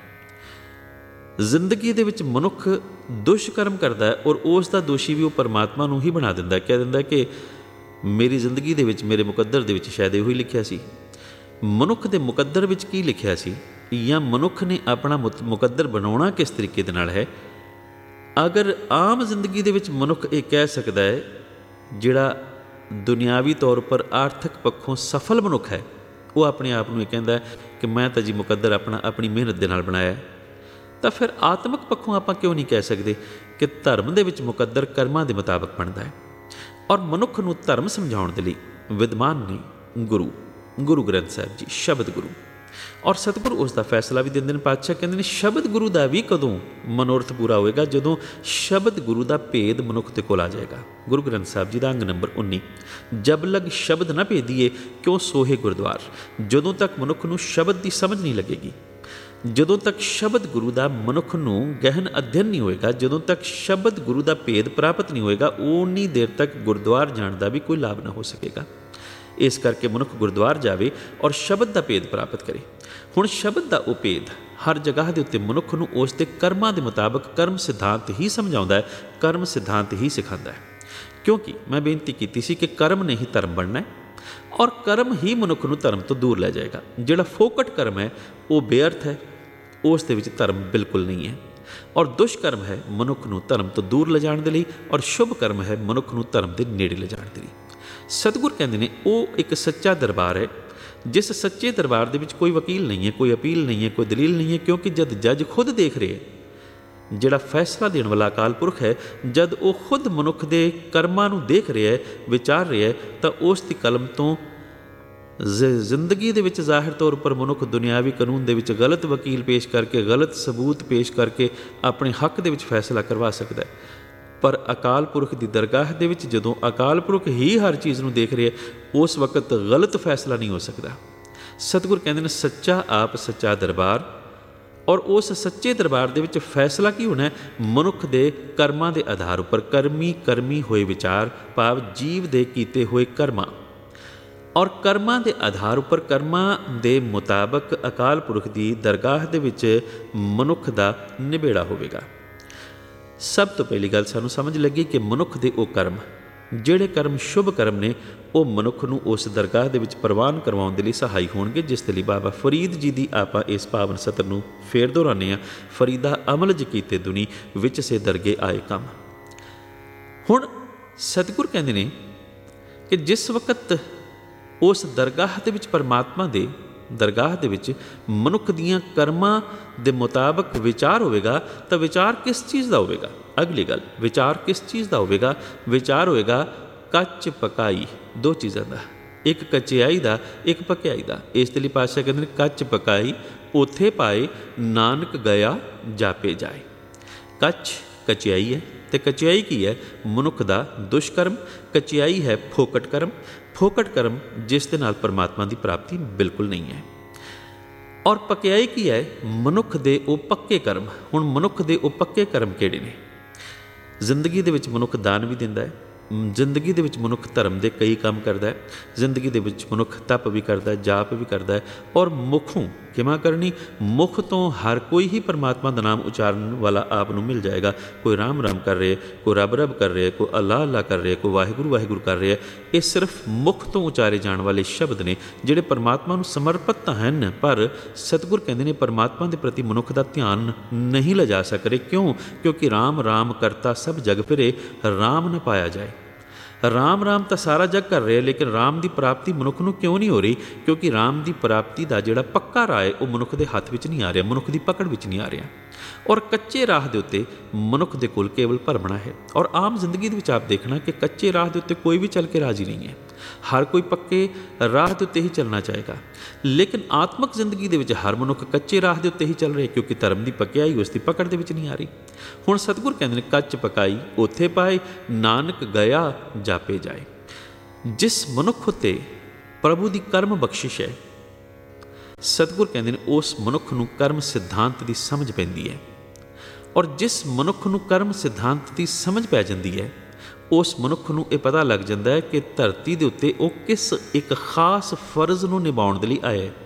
ਜ਼ਿੰਦਗੀ ਦੇ ਵਿੱਚ ਮਨੁੱਖ ਦੁਸ਼ਕਰਮ ਕਰਦਾ ਹੈ ਔਰ ਉਸ ਦਾ ਦੋਸ਼ੀ ਵੀ ਉਹ ਪਰਮਾਤਮਾ ਨੂੰ ਹੀ ਬਣਾ ਦਿੰਦਾ, ਕਹਿ ਦਿੰਦਾ ਕਿ ਮੇਰੀ ਜ਼ਿੰਦਗੀ ਦੇ ਵਿੱਚ, ਮੇਰੇ ਮੁਕੱਦਰ ਦੇ ਵਿੱਚ ਸ਼ਾਇਦ ਇਹੋ ਹੀ ਲਿਖਿਆ ਸੀ। ਮਨੁੱਖ ਦੇ ਮੁਕੱਦਰ ਵਿੱਚ ਕੀ ਲਿਖਿਆ ਸੀ, ਜਾਂ ਮਨੁੱਖ ਨੇ ਆਪਣਾ ਮੁਕੱਦਰ ਬਣਾਉਣਾ ਕਿਸ ਤਰੀਕੇ ਦੇ ਨਾਲ ਹੈ? ਅਗਰ ਆਮ ਜ਼ਿੰਦਗੀ ਦੇ ਵਿੱਚ ਮਨੁੱਖ ਇਹ ਕਹਿ ਸਕਦਾ ਹੈ, ਜਿਹੜਾ ਦੁਨਿਆਵੀ ਤੌਰ ਉੱਪਰ ਆਰਥਿਕ ਪੱਖੋਂ ਸਫਲ ਮਨੁੱਖ ਹੈ, ਉਹ ਆਪਣੇ ਆਪ ਨੂੰ ਇਹ ਕਹਿੰਦਾ ਕਿ ਮੈਂ ਤਾਂ ਜੀ ਮੁਕੱਦਰ ਆਪਣਾ ਆਪਣੀ ਮਿਹਨਤ ਦੇ ਨਾਲ ਬਣਾਇਆ, ਤਾਂ ਫਿਰ ਆਤਮਿਕ ਪੱਖੋਂ ਆਪਾਂ ਕਿਉਂ ਨਹੀਂ ਕਹਿ ਸਕਦੇ ਕਿ ਧਰਮ ਦੇ ਵਿੱਚ ਮੁਕੱਦਰ ਕਰਮਾਂ ਦੇ ਮੁਤਾਬਕ ਬਣਦਾ ਹੈ? ਔਰ ਮਨੁੱਖ ਨੂੰ ਧਰਮ ਸਮਝਾਉਣ ਦੇ ਲਈ ਵਿਦਵਾਨ ਨੇ ਗੁਰੂ, ਗੁਰੂ ਗ੍ਰੰਥ ਸਾਹਿਬ ਜੀ, ਸ਼ਬਦ ਗੁਰੂ। ਔਰ ਸਤਿਗੁਰੂ ਉਸ ਦਾ ਫੈਸਲਾ ਵੀ ਦਿੰਦੇ ਨੇ। ਪਾਤਸ਼ਾਹ ਕਹਿੰਦੇ ਨੇ ਸ਼ਬਦ ਗੁਰੂ ਦਾ ਵੀ ਕਦੋਂ ਮਨੋਰਥ ਪੂਰਾ ਹੋਵੇਗਾ? ਜਦੋਂ ਸ਼ਬਦ ਗੁਰੂ ਦਾ ਭੇਦ ਮਨੁੱਖ ਦੇ ਕੋਲ ਆ ਜਾਏਗਾ। ਗੁਰੂ ਗ੍ਰੰਥ ਸਾਹਿਬ ਜੀ ਦਾ ਅੰਗ ਨੰਬਰ ਉੱਨੀ, ਜਬ ਲਗ ਸ਼ਬਦ ਨਾ ਭੇਦੀਏ ਕਿਉਂ ਸੋਹੇ ਗੁਰਦੁਆਰ। ਜਦੋਂ ਤੱਕ ਮਨੁੱਖ ਨੂੰ ਸ਼ਬਦ ਦੀ ਸਮਝ ਨਹੀਂ ਲੱਗੇਗੀ, ਜਦੋਂ ਤੱਕ ਸ਼ਬਦ ਗੁਰੂ ਦਾ ਮਨੁੱਖ ਨੂੰ ਗਹਿਨ ਅਧਿਐਨ ਨਹੀਂ ਹੋਏਗਾ, ਜਦੋਂ ਤੱਕ ਸ਼ਬਦ ਗੁਰੂ ਦਾ ਭੇਦ ਪ੍ਰਾਪਤ ਨਹੀਂ ਹੋਏਗਾ, ਓਨੀ ਦੇਰ ਤੱਕ ਗੁਰਦੁਆਰ ਜਾਣ ਦਾ ਵੀ ਕੋਈ ਲਾਭ ਨਾ ਹੋ ਸਕੇਗਾ। ਇਸ ਕਰਕੇ ਮਨੁੱਖ ਗੁਰਦੁਆਰ ਜਾਵੇ ਔਰ ਸ਼ਬਦ ਦਾ ਭੇਦ ਪ੍ਰਾਪਤ ਕਰੇ। ਹੁਣ ਸ਼ਬਦ ਦਾ ਉਹ ਭੇਦ ਹਰ ਜਗ੍ਹਾ ਦੇ ਉੱਤੇ ਮਨੁੱਖ ਨੂੰ ਉਸ ਦੇ ਕਰਮਾਂ ਦੇ ਮੁਤਾਬਕ ਕਰਮ ਸਿਧਾਂਤ ਹੀ ਸਮਝਾਉਂਦਾ ਹੈ, ਕਰਮ ਸਿਧਾਂਤ ਹੀ ਸਿਖਾਉਂਦਾ ਹੈ। ਕਿਉਂਕਿ ਮੈਂ ਬੇਨਤੀ ਕੀਤੀ ਸੀ ਕਿ ਕਰਮ ਨੇ ਹੀ ਧਰਮ ਬਣਨਾ ਹੈ ਔਰ ਕਰਮ ਹੀ ਮਨੁੱਖ ਨੂੰ ਧਰਮ ਤੋਂ ਦੂਰ ਲੈ ਜਾਏਗਾ। ਜਿਹੜਾ ਫੋਕਟ ਕਰਮ ਹੈ ਉਹ ਬੇਅਰਥ ਹੈ, ਉਸ ਦੇ ਵਿੱਚ ਧਰਮ ਬਿਲਕੁਲ ਨਹੀਂ ਹੈ। ਔਰ ਦੁਸ਼ਕਰਮ ਹੈ ਮਨੁੱਖ ਨੂੰ ਧਰਮ ਤੋਂ ਦੂਰ ਲਿਜਾਣ ਦੇ ਲਈ, ਔਰ ਸ਼ੁਭ ਕਰਮ ਹੈ ਮਨੁੱਖ ਨੂੰ ਧਰਮ ਦੇ ਨੇੜੇ ਲਿਜਾਣ ਦੇ ਲਈ। ਸਤਿਗੁਰ ਕਹਿੰਦੇ ਨੇ ਉਹ ਇੱਕ ਸੱਚਾ ਦਰਬਾਰ ਹੈ, ਜਿਸ ਸੱਚੇ ਦਰਬਾਰ ਦੇ ਵਿੱਚ ਕੋਈ ਵਕੀਲ ਨਹੀਂ ਹੈ, ਕੋਈ ਅਪੀਲ ਨਹੀਂ ਹੈ, ਕੋਈ ਦਲੀਲ ਨਹੀਂ ਹੈ। ਕਿਉਂਕਿ ਜਦ ਜੱਜ ਖੁਦ ਦੇਖ ਰਹੇ, ਜਿਹੜਾ ਫੈਸਲਾ ਦੇਣ ਵਾਲਾ ਅਕਾਲ ਪੁਰਖ ਹੈ, ਜਦ ਉਹ ਖੁਦ ਮਨੁੱਖ ਦੇ ਕਰਮਾਂ ਨੂੰ ਦੇਖ ਰਿਹਾ ਹੈ, ਵਿਚਾਰ ਰਿਹਾ ਹੈ, ਤਾਂ ਉਸ ਦੀ ਕਲਮ ਤੋਂ ਜ਼ਿੰਦਗੀ ਦੇ ਵਿੱਚ ਜ਼ਾਹਿਰ ਤੌਰ ਉੱਪਰ ਮਨੁੱਖ ਦੁਨਿਆਵੀ ਕਾਨੂੰਨ ਦੇ ਵਿੱਚ ਗਲਤ ਵਕੀਲ ਪੇਸ਼ ਕਰਕੇ, ਗਲਤ ਸਬੂਤ ਪੇਸ਼ ਕਰਕੇ ਆਪਣੇ ਹੱਕ ਦੇ ਵਿੱਚ ਫੈਸਲਾ ਕਰਵਾ ਸਕਦਾ ਹੈ। ਪਰ ਅਕਾਲ ਪੁਰਖ ਦੀ ਦਰਗਾਹ ਦੇ ਵਿੱਚ ਜਦੋਂ ਅਕਾਲ ਪੁਰਖ ਹੀ ਹਰ ਚੀਜ਼ ਨੂੰ ਦੇਖ ਰਿਹਾ, ਉਸ ਵਕਤ ਗਲਤ ਫੈਸਲਾ ਨਹੀਂ ਹੋ ਸਕਦਾ। ਸਤਿਗੁਰ ਕਹਿੰਦੇ ਨੇ ਸੱਚਾ ਆਪ ਸੱਚਾ ਦਰਬਾਰ, ਔਰ ਉਸ ਸੱਚੇ ਦਰਬਾਰ ਦੇ ਵਿੱਚ ਫੈਸਲਾ ਕੀ ਹੋਣਾ? ਮਨੁੱਖ ਦੇ ਕਰਮਾਂ ਦੇ ਆਧਾਰ ਉੱਪਰ, ਕਰਮੀ ਕਰਮੀ ਹੋਏ ਵਿਚਾਰ, ਭਾਵ ਜੀਵ ਦੇ ਕੀਤੇ ਹੋਏ ਕਰਮਾਂ, ਔਰ ਕਰਮਾਂ ਦੇ ਆਧਾਰ ਉੱਪਰ, ਕਰਮਾਂ ਦੇ ਮੁਤਾਬਕ ਅਕਾਲ ਪੁਰਖ ਦੀ ਦਰਗਾਹ ਦੇ ਵਿੱਚ ਮਨੁੱਖ ਦਾ ਨਿਬੇੜਾ ਹੋਵੇਗਾ। ਸਭ ਤੋਂ ਪਹਿਲੀ ਗੱਲ ਸਾਨੂੰ ਸਮਝ ਲੱਗੀ ਕਿ ਮਨੁੱਖ ਦੇ ਉਹ ਕਰਮ, ਜਿਹੜੇ ਕਰਮ ਸ਼ੁਭ ਕਰਮ ਨੇ, ਉਹ ਮਨੁੱਖ ਨੂੰ ਉਸ ਦਰਗਾਹ ਦੇ ਵਿੱਚ ਪ੍ਰਵਾਨ ਕਰਵਾਉਣ ਦੇ ਲਈ ਸਹਾਈ ਹੋਣਗੇ, ਜਿਸ ਦੇ ਲਈ ਬਾਬਾ ਫਰੀਦ ਜੀ ਦੀ ਆਪਾਂ ਇਸ ਪਾਵਨ ਸਤਰ ਨੂੰ ਫੇਰ ਦੁਹਰਾਉਂਦੇ ਹਾਂ। ਫਰੀਦਾ ਅਮਲ ਜ ਕੀਤੇ ਦੁਨੀ ਵਿੱਚ ਸੇ ਦਰਗੇ ਆਏ ਕੰਮ। ਹੁਣ ਸਤਿਗੁਰ ਕਹਿੰਦੇ ਨੇ ਕਿ ਜਿਸ ਵਕਤ ਉਸ ਦਰਗਾਹ ਦੇ ਵਿੱਚ, ਪਰਮਾਤਮਾ ਦੇ ਦਰਗਾਹ ਦੇ ਵਿੱਚ ਮਨੁੱਖ ਦੀਆਂ ਕਰਮਾਂ ਦੇ ਮੁਤਾਬਕ ਵਿਚਾਰ ਹੋਵੇਗਾ, ਤਾਂ ਵਿਚਾਰ ਕਿਸ ਚੀਜ਼ ਦਾ ਹੋਵੇਗਾ? ਅਗਲੀ ਗੱਲ, ਵਿਚਾਰ ਕਿਸ ਚੀਜ਼ ਦਾ ਹੋਵੇਗਾ? ਵਿਚਾਰ ਹੋਵੇਗਾ ਕੱਚ ਪਕਾਈ, ਦੋ ਚੀਜ਼ਾਂ ਦਾ, ਇੱਕ ਕਚਿਆਈ ਦਾ, ਇੱਕ ਪਕਿਆਈ ਦਾ। ਇਸ ਦੇ ਲਈ ਪਾਤਸ਼ਾਹ ਕਹਿੰਦੇ ਨੇ ਕੱਚ ਪਕਾਈ ਉੱਥੇ ਪਾਏ, ਨਾਨਕ ਗਿਆ ਜਾਪੇ ਜਾਏ। ਕੱਚ ਕਚਿਆਈ ਹੈ, ਅਤੇ ਕਚਿਆਈ ਕੀ ਹੈ? ਮਨੁੱਖ ਦਾ ਦੁਸ਼ਕਰਮ। ਕਚਿਆਈ ਹੈ ਫੋਕਟ ਕਰਮ। ਫੋਕਟ ਕਰਮ ਜਿਸ ਦੇ ਨਾਲ ਪਰਮਾਤਮਾ ਦੀ ਪ੍ਰਾਪਤੀ ਬਿਲਕੁਲ ਨਹੀਂ ਹੈ। ਔਰ ਪਕਿਆਈ ਕੀ ਹੈ? ਮਨੁੱਖ ਦੇ ਉਹ ਪੱਕੇ ਕਰਮ। ਹੁਣ ਮਨੁੱਖ ਦੇ ਉਹ ਪੱਕੇ ਕਰਮ ਕਿਹੜੇ ਨੇ? ਜ਼ਿੰਦਗੀ ਦੇ ਵਿੱਚ ਮਨੁੱਖ ਦਾਨ ਵੀ ਦਿੰਦਾ ਹੈ, ਜ਼ਿੰਦਗੀ ਦੇ ਵਿੱਚ ਮਨੁੱਖ ਧਰਮ ਦੇ ਕਈ ਕੰਮ ਕਰਦਾ ਹੈ, ਜ਼ਿੰਦਗੀ ਦੇ ਵਿੱਚ ਮਨੁੱਖ ਤਪ ਵੀ ਕਰਦਾ ਹੈ, ਜਾਪ ਵੀ ਕਰਦਾ ਹੈ, ਔਰ ਮੁਖੋਂ ਕਿਮਾ ਕਰਨੀ, ਮੁਖ ਤੋਂ ਹਰ ਕੋਈ ਹੀ ਪਰਮਾਤਮਾ ਦਾ ਨਾਮ ਉਚਾਰਨ ਵਾਲਾ ਆਪ ਨੂੰ ਮਿਲ ਜਾਏਗਾ। ਕੋਈ ਰਾਮ ਰਾਮ ਕਰ ਰਿਹਾ, ਕੋਈ ਰੱਬ ਰੱਬ ਕਰ ਰਿਹਾ, ਕੋਈ ਅੱਲਾ ਅੱਲਾ ਕਰ ਰਿਹਾ, ਕੋਈ ਵਾਹਿਗੁਰੂ ਵਾਹਿਗੁਰੂ ਕਰ ਰਿਹਾ। ਇਹ ਸਿਰਫ ਮੁਖ ਤੋਂ ਉਚਾਰੇ ਜਾਣ ਵਾਲੇ ਸ਼ਬਦ ਨੇ ਜਿਹੜੇ ਪਰਮਾਤਮਾ ਨੂੰ ਸਮਰਪਿਤ ਤਾਂ ਹਨ, ਪਰ ਸਤਿਗੁਰ ਕਹਿੰਦੇ ਨੇ ਪਰਮਾਤਮਾ ਦੇ ਪ੍ਰਤੀ ਮਨੁੱਖ ਦਾ ਧਿਆਨ ਨਹੀਂ ਲਿਜਾ ਸਕ ਰਹੇ। ਕਿਉਂ? ਕਿਉਂਕਿ ਰਾਮ ਰਾਮ ਕਰਤਾ ਸਭ ਜਗ ਫਿਰੇ, ਰਾਮ ਨਾ ਪਾਇਆ ਜਾਏ। ਰਾਮ ਰਾਮ ਤਾਂ ਸਾਰਾ ਜਗ ਕਰ ਰਿਹਾ, ਲੇਕਿਨ ਰਾਮ ਦੀ ਪ੍ਰਾਪਤੀ ਮਨੁੱਖ ਨੂੰ ਕਿਉਂ ਨਹੀਂ ਹੋ ਰਹੀ? ਕਿਉਂਕਿ ਰਾਮ ਦੀ ਪ੍ਰਾਪਤੀ ਦਾ ਜਿਹੜਾ ਪੱਕਾ ਰਾਹ ਹੈ ਉਹ ਮਨੁੱਖ ਦੇ ਹੱਥ ਵਿੱਚ ਨਹੀਂ ਆ ਰਿਹਾ, ਮਨੁੱਖ ਦੀ ਪਕੜ ਵਿੱਚ ਨਹੀਂ ਆ ਰਿਹਾ। ਔਰ ਕੱਚੇ ਰਾਹ ਦੇ ਉੱਤੇ ਮਨੁੱਖ ਦੇ ਕੋਲ ਕੇਵਲ ਭਰਮਣਾ ਹੈ। ਔਰ ਆਮ ਜ਼ਿੰਦਗੀ ਦੇ ਵਿੱਚ ਆਪ ਦੇਖਣਾ ਕਿ ਕੱਚੇ ਰਾਹ ਦੇ ਉੱਤੇ ਕੋਈ ਵੀ ਚੱਲ ਕੇ ਰਾਜ਼ੀ ਨਹੀਂ ਹੈ, ਹਰ ਕੋਈ ਪੱਕੇ ਰਾਹ ਦੇ ਉੱਤੇ ਹੀ ਚੱਲਣਾ ਚਾਹੇਗਾ। ਲੇਕਿਨ ਆਤਮਿਕ ਜ਼ਿੰਦਗੀ ਦੇ ਵਿੱਚ ਹਰ ਮਨੁੱਖ ਕੱਚੇ ਰਾਹ ਦੇ ਉੱਤੇ ਹੀ ਚੱਲ ਰਿਹਾ, ਕਿਉਂਕਿ ਧਰਮ ਦੀ ਪੱਕਿਆਈ ਉਸ ਦੀ ਪਕੜ ਦੇ ਵਿੱਚ ਨਹੀਂ ਆ ਰਹੀ। ਹੁਣ ਸਤਿਗੁਰ ਕਹਿੰਦੇ ਨੇ ਕੱਚ ਪਕਾਈ ਉੱਥੇ ਪਾਏ, ਨਾਨਕ ਗਿਆ ਜਾਪੇ ਜਾਏ। ਜਿਸ ਮਨੁੱਖ ਉੱਤੇ ਪ੍ਰਭੂ ਦੀ ਕਰਮ ਬਖਸ਼ਿਸ਼ ਹੈ, ਸਤਿਗੁਰ ਕਹਿੰਦੇ ਨੇ ਉਸ ਮਨੁੱਖ ਨੂੰ ਕਰਮ ਸਿਧਾਂਤ ਦੀ ਸਮਝ ਪੈਂਦੀ ਹੈ। ਔਰ ਜਿਸ ਮਨੁੱਖ ਨੂੰ ਕਰਮ ਸਿਧਾਂਤ ਦੀ ਸਮਝ ਪੈ ਜਾਂਦੀ ਹੈ, ਉਸ ਮਨੁੱਖ ਨੂੰ ਇਹ ਪਤਾ ਲੱਗ ਜਾਂਦਾ ਹੈ ਕਿ ਧਰਤੀ ਦੇ ਉੱਤੇ ਉਹ ਕਿਸ ਇੱਕ ਖਾਸ ਫਰਜ਼ ਨੂੰ ਨਿਭਾਉਣ ਦੇ ਲਈ ਆਇਆ ਹੈ।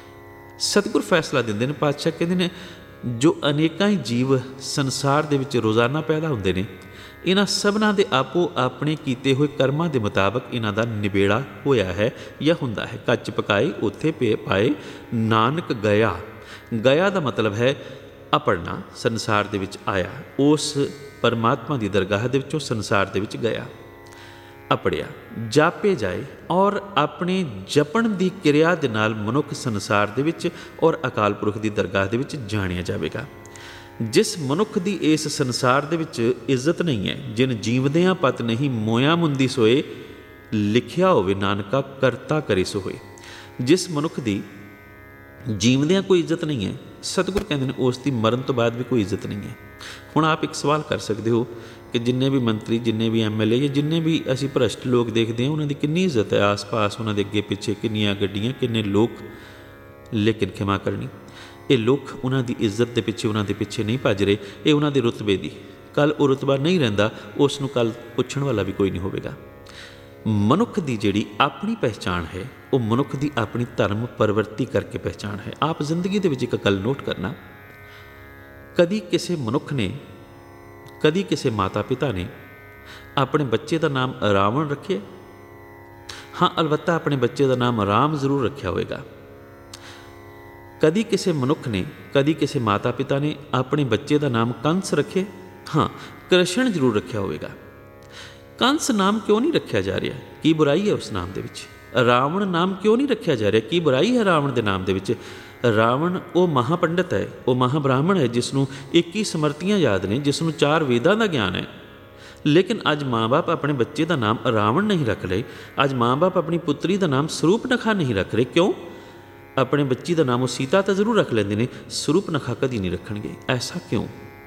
ਸਤਿਗੁਰ ਫੈਸਲਾ ਦਿੰਦੇ ਨੇ, ਪਾਤਸ਼ਾਹ ਕਹਿੰਦੇ ਨੇ ਜੋ ਅਨੇਕਾਂ ਹੀ ਜੀਵ ਸੰਸਾਰ ਦੇ ਵਿੱਚ ਰੋਜ਼ਾਨਾ ਪੈਦਾ ਹੁੰਦੇ ਨੇ, ਇਹਨਾਂ ਸਭਨਾਂ ਦੇ ਆਪੋ ਆਪਣੇ ਕੀਤੇ ਹੋਏ ਕਰਮਾਂ ਦੇ ਮੁਤਾਬਕ ਇਹਨਾਂ ਦਾ ਨਿਬੇੜਾ ਹੋਇਆ ਹੈ ਜਾਂ ਹੁੰਦਾ ਹੈ। ਕੱਚ ਪਕਾਏ ਉੱਥੇ ਪੇ ਪਾਏ, ਨਾਨਕ ਗਿਆ। ਗਿਆ ਦਾ ਮਤਲਬ ਹੈ ਆਪਣਾ, ਸੰਸਾਰ ਦੇ ਵਿੱਚ ਆਇਆ, ਉਸ ਪਰਮਾਤਮਾ ਦੀ ਦਰਗਾਹ ਦੇ ਵਿੱਚੋਂ ਸੰਸਾਰ ਦੇ ਵਿੱਚ ਗਿਆ, ਅਪੜਿਆ, ਜਾਪੇ ਜਾਏ। ਔਰ ਆਪਣੇ ਜਪਣ ਦੀ ਕਿਰਿਆ ਦੇ ਨਾਲ ਮਨੁੱਖ ਸੰਸਾਰ ਦੇ ਵਿੱਚ ਔਰ ਅਕਾਲ ਪੁਰਖ ਦੀ ਦਰਗਾਹ ਦੇ ਵਿੱਚ ਜਾਣਿਆ ਜਾਵੇਗਾ। ਜਿਸ ਮਨੁੱਖ ਦੀ ਇਸ ਸੰਸਾਰ ਦੇ ਵਿੱਚ ਇੱਜ਼ਤ ਨਹੀਂ ਹੈ, ਜਿਨ ਜੀਵਦਿਆਂ ਪਤ ਨਹੀਂ ਮੋਇਆ ਮੁੰਦੀ ਸੋਏ, ਲਿਖਿਆ ਹੋਵੇ ਨਾਨਕਾ ਕਰਤਾ ਕਰੇ ਸੋ ਹੋਏ। ਜਿਸ ਮਨੁੱਖ ਦੀ ਜੀਵਦਿਆਂ ਕੋਈ ਇੱਜ਼ਤ ਨਹੀਂ ਹੈ, ਸਤਿਗੁਰ ਕਹਿੰਦੇ ਨੇ ਉਸ ਦੀ ਮਰਨ ਤੋਂ ਬਾਅਦ ਵੀ ਕੋਈ ਇੱਜ਼ਤ ਨਹੀਂ ਹੈ। ਹੁਣ ਆਪ ਇੱਕ ਸਵਾਲ ਕਰ ਸਕਦੇ ਹੋ ਕਿ ਜਿੰਨੇ ਵੀ ਮੰਤਰੀ, ਜਿੰਨੇ ਵੀ ਐਮ ਐਲ ਏ ਜਾਂ ਜਿੰਨੇ ਵੀ ਅਸੀਂ ਭ੍ਰਸ਼ਟ ਲੋਕ ਦੇਖਦੇ ਹਾਂ, ਉਹਨਾਂ ਦੀ ਕਿੰਨੀ ਇੱਜ਼ਤ ਹੈ ਆਸ ਪਾਸ, ਉਹਨਾਂ ਦੇ ਅੱਗੇ ਪਿੱਛੇ ਕਿੰਨੀਆਂ ਗੱਡੀਆਂ, ਕਿੰਨੇ ਲੋਕ। ਲੇਕਿਨ ਖਿਮਾ ਕਰਨੀ, ਇਹ ਲੋਕ ਉਹਨਾਂ ਦੀ ਇੱਜ਼ਤ ਦੇ ਪਿੱਛੇ, ਉਹਨਾਂ ਦੇ ਪਿੱਛੇ ਨਹੀਂ ਭੱਜ ਰਹੇ, ਇਹ ਉਹਨਾਂ ਦੇ ਰੁਤਬੇ ਦੀ। ਕੱਲ੍ਹ ਉਹ ਰੁਤਬਾ ਨਹੀਂ ਰਹਿੰਦਾ, ਉਸ ਨੂੰ ਕੱਲ੍ਹ ਪੁੱਛਣ ਵਾਲਾ ਵੀ ਕੋਈ ਨਹੀਂ ਹੋਵੇਗਾ। ਮਨੁੱਖ ਦੀ ਜਿਹੜੀ ਆਪਣੀ ਪਹਿਚਾਣ ਹੈ, ਉਹ ਮਨੁੱਖ ਦੀ ਆਪਣੀ ਧਰਮ ਪਰਵਰਤੀ ਕਰਕੇ ਪਹਿਚਾਣ ਹੈ। ਆਪ ਜ਼ਿੰਦਗੀ ਦੇ ਵਿੱਚ ਇੱਕ ਗੱਲ ਨੋਟ ਕਰਨਾ, ਕਦੀ ਕਿਸੇ ਮਨੁੱਖ ਨੇ, ਕਦੀ ਕਿਸੇ ਮਾਤਾ ਪਿਤਾ ਨੇ ਆਪਣੇ ਬੱਚੇ ਦਾ ਨਾਮ ਰਾਵਣ ਰੱਖਿਆ? ਹਾਂ, ਅਲਬੱਤਾ ਆਪਣੇ ਬੱਚੇ ਦਾ ਨਾਮ ਰਾਮ ਜ਼ਰੂਰ ਰੱਖਿਆ ਹੋਵੇਗਾ। ਕਦੀ ਕਿਸੇ ਮਨੁੱਖ ਨੇ, ਕਦੀ ਕਿਸੇ ਮਾਤਾ ਪਿਤਾ ਨੇ ਆਪਣੇ ਬੱਚੇ ਦਾ ਨਾਮ ਕੰਸ ਰੱਖੇ? ਹਾਂ, ਕ੍ਰਿਸ਼ਨ ਜ਼ਰੂਰ ਰੱਖਿਆ ਹੋਵੇਗਾ। ਕੰਸ ਨਾਮ ਕਿਉਂ ਨਹੀਂ ਰੱਖਿਆ ਜਾ ਰਿਹਾ? ਕੀ ਬੁਰਾਈ ਹੈ ਉਸ ਨਾਮ ਦੇ ਵਿੱਚ? ਰਾਵਣ ਨਾਮ ਕਿਉਂ ਨਹੀਂ ਰੱਖਿਆ ਜਾ ਰਿਹਾ? ਕੀ ਬੁਰਾਈ ਹੈ ਰਾਵਣ ਦੇ ਨਾਮ ਦੇ ਵਿੱਚ? ਰਾਵਣ ਉਹ ਮਹਾਪੰਡਿਤ ਹੈ, ਉਹ ਮਹਾਬ੍ਰਾਹਮਣ ਹੈ, ਜਿਸ ਨੂੰ ਇੱਕੀ ਸਮਰਤੀਆਂ ਯਾਦ ਨੇ, ਜਿਸ ਨੂੰ ਚਾਰ ਵੇਦਾਂ ਦਾ ਗਿਆਨ ਹੈ। ਲੇਕਿਨ ਅੱਜ ਮਾਂ ਬਾਪ ਆਪਣੇ ਬੱਚੇ ਦਾ ਨਾਮ ਰਾਵਣ ਨਹੀਂ ਰੱਖ ਰਹੇ, ਅੱਜ ਮਾਂ ਬਾਪ ਆਪਣੀ ਪੁੱਤਰੀ ਦਾ ਨਾਮ ਸਰੂਪਨਖਾ ਨਹੀਂ ਰੱਖ ਰਹੇ। ਕਿਉਂ? ਆਪਣੇ ਬੱਚੀ ਦਾ ਨਾਮ ਉਹ ਸੀਤਾ ਤਾਂ ਜ਼ਰੂਰ ਰੱਖ ਲੈਂਦੇ ਨੇ, ਸਰੂਪਨਖਾ ਕਦੀ ਨਹੀਂ ਰੱਖਣਗੇ। ਐਸਾ ਕਿਉਂ?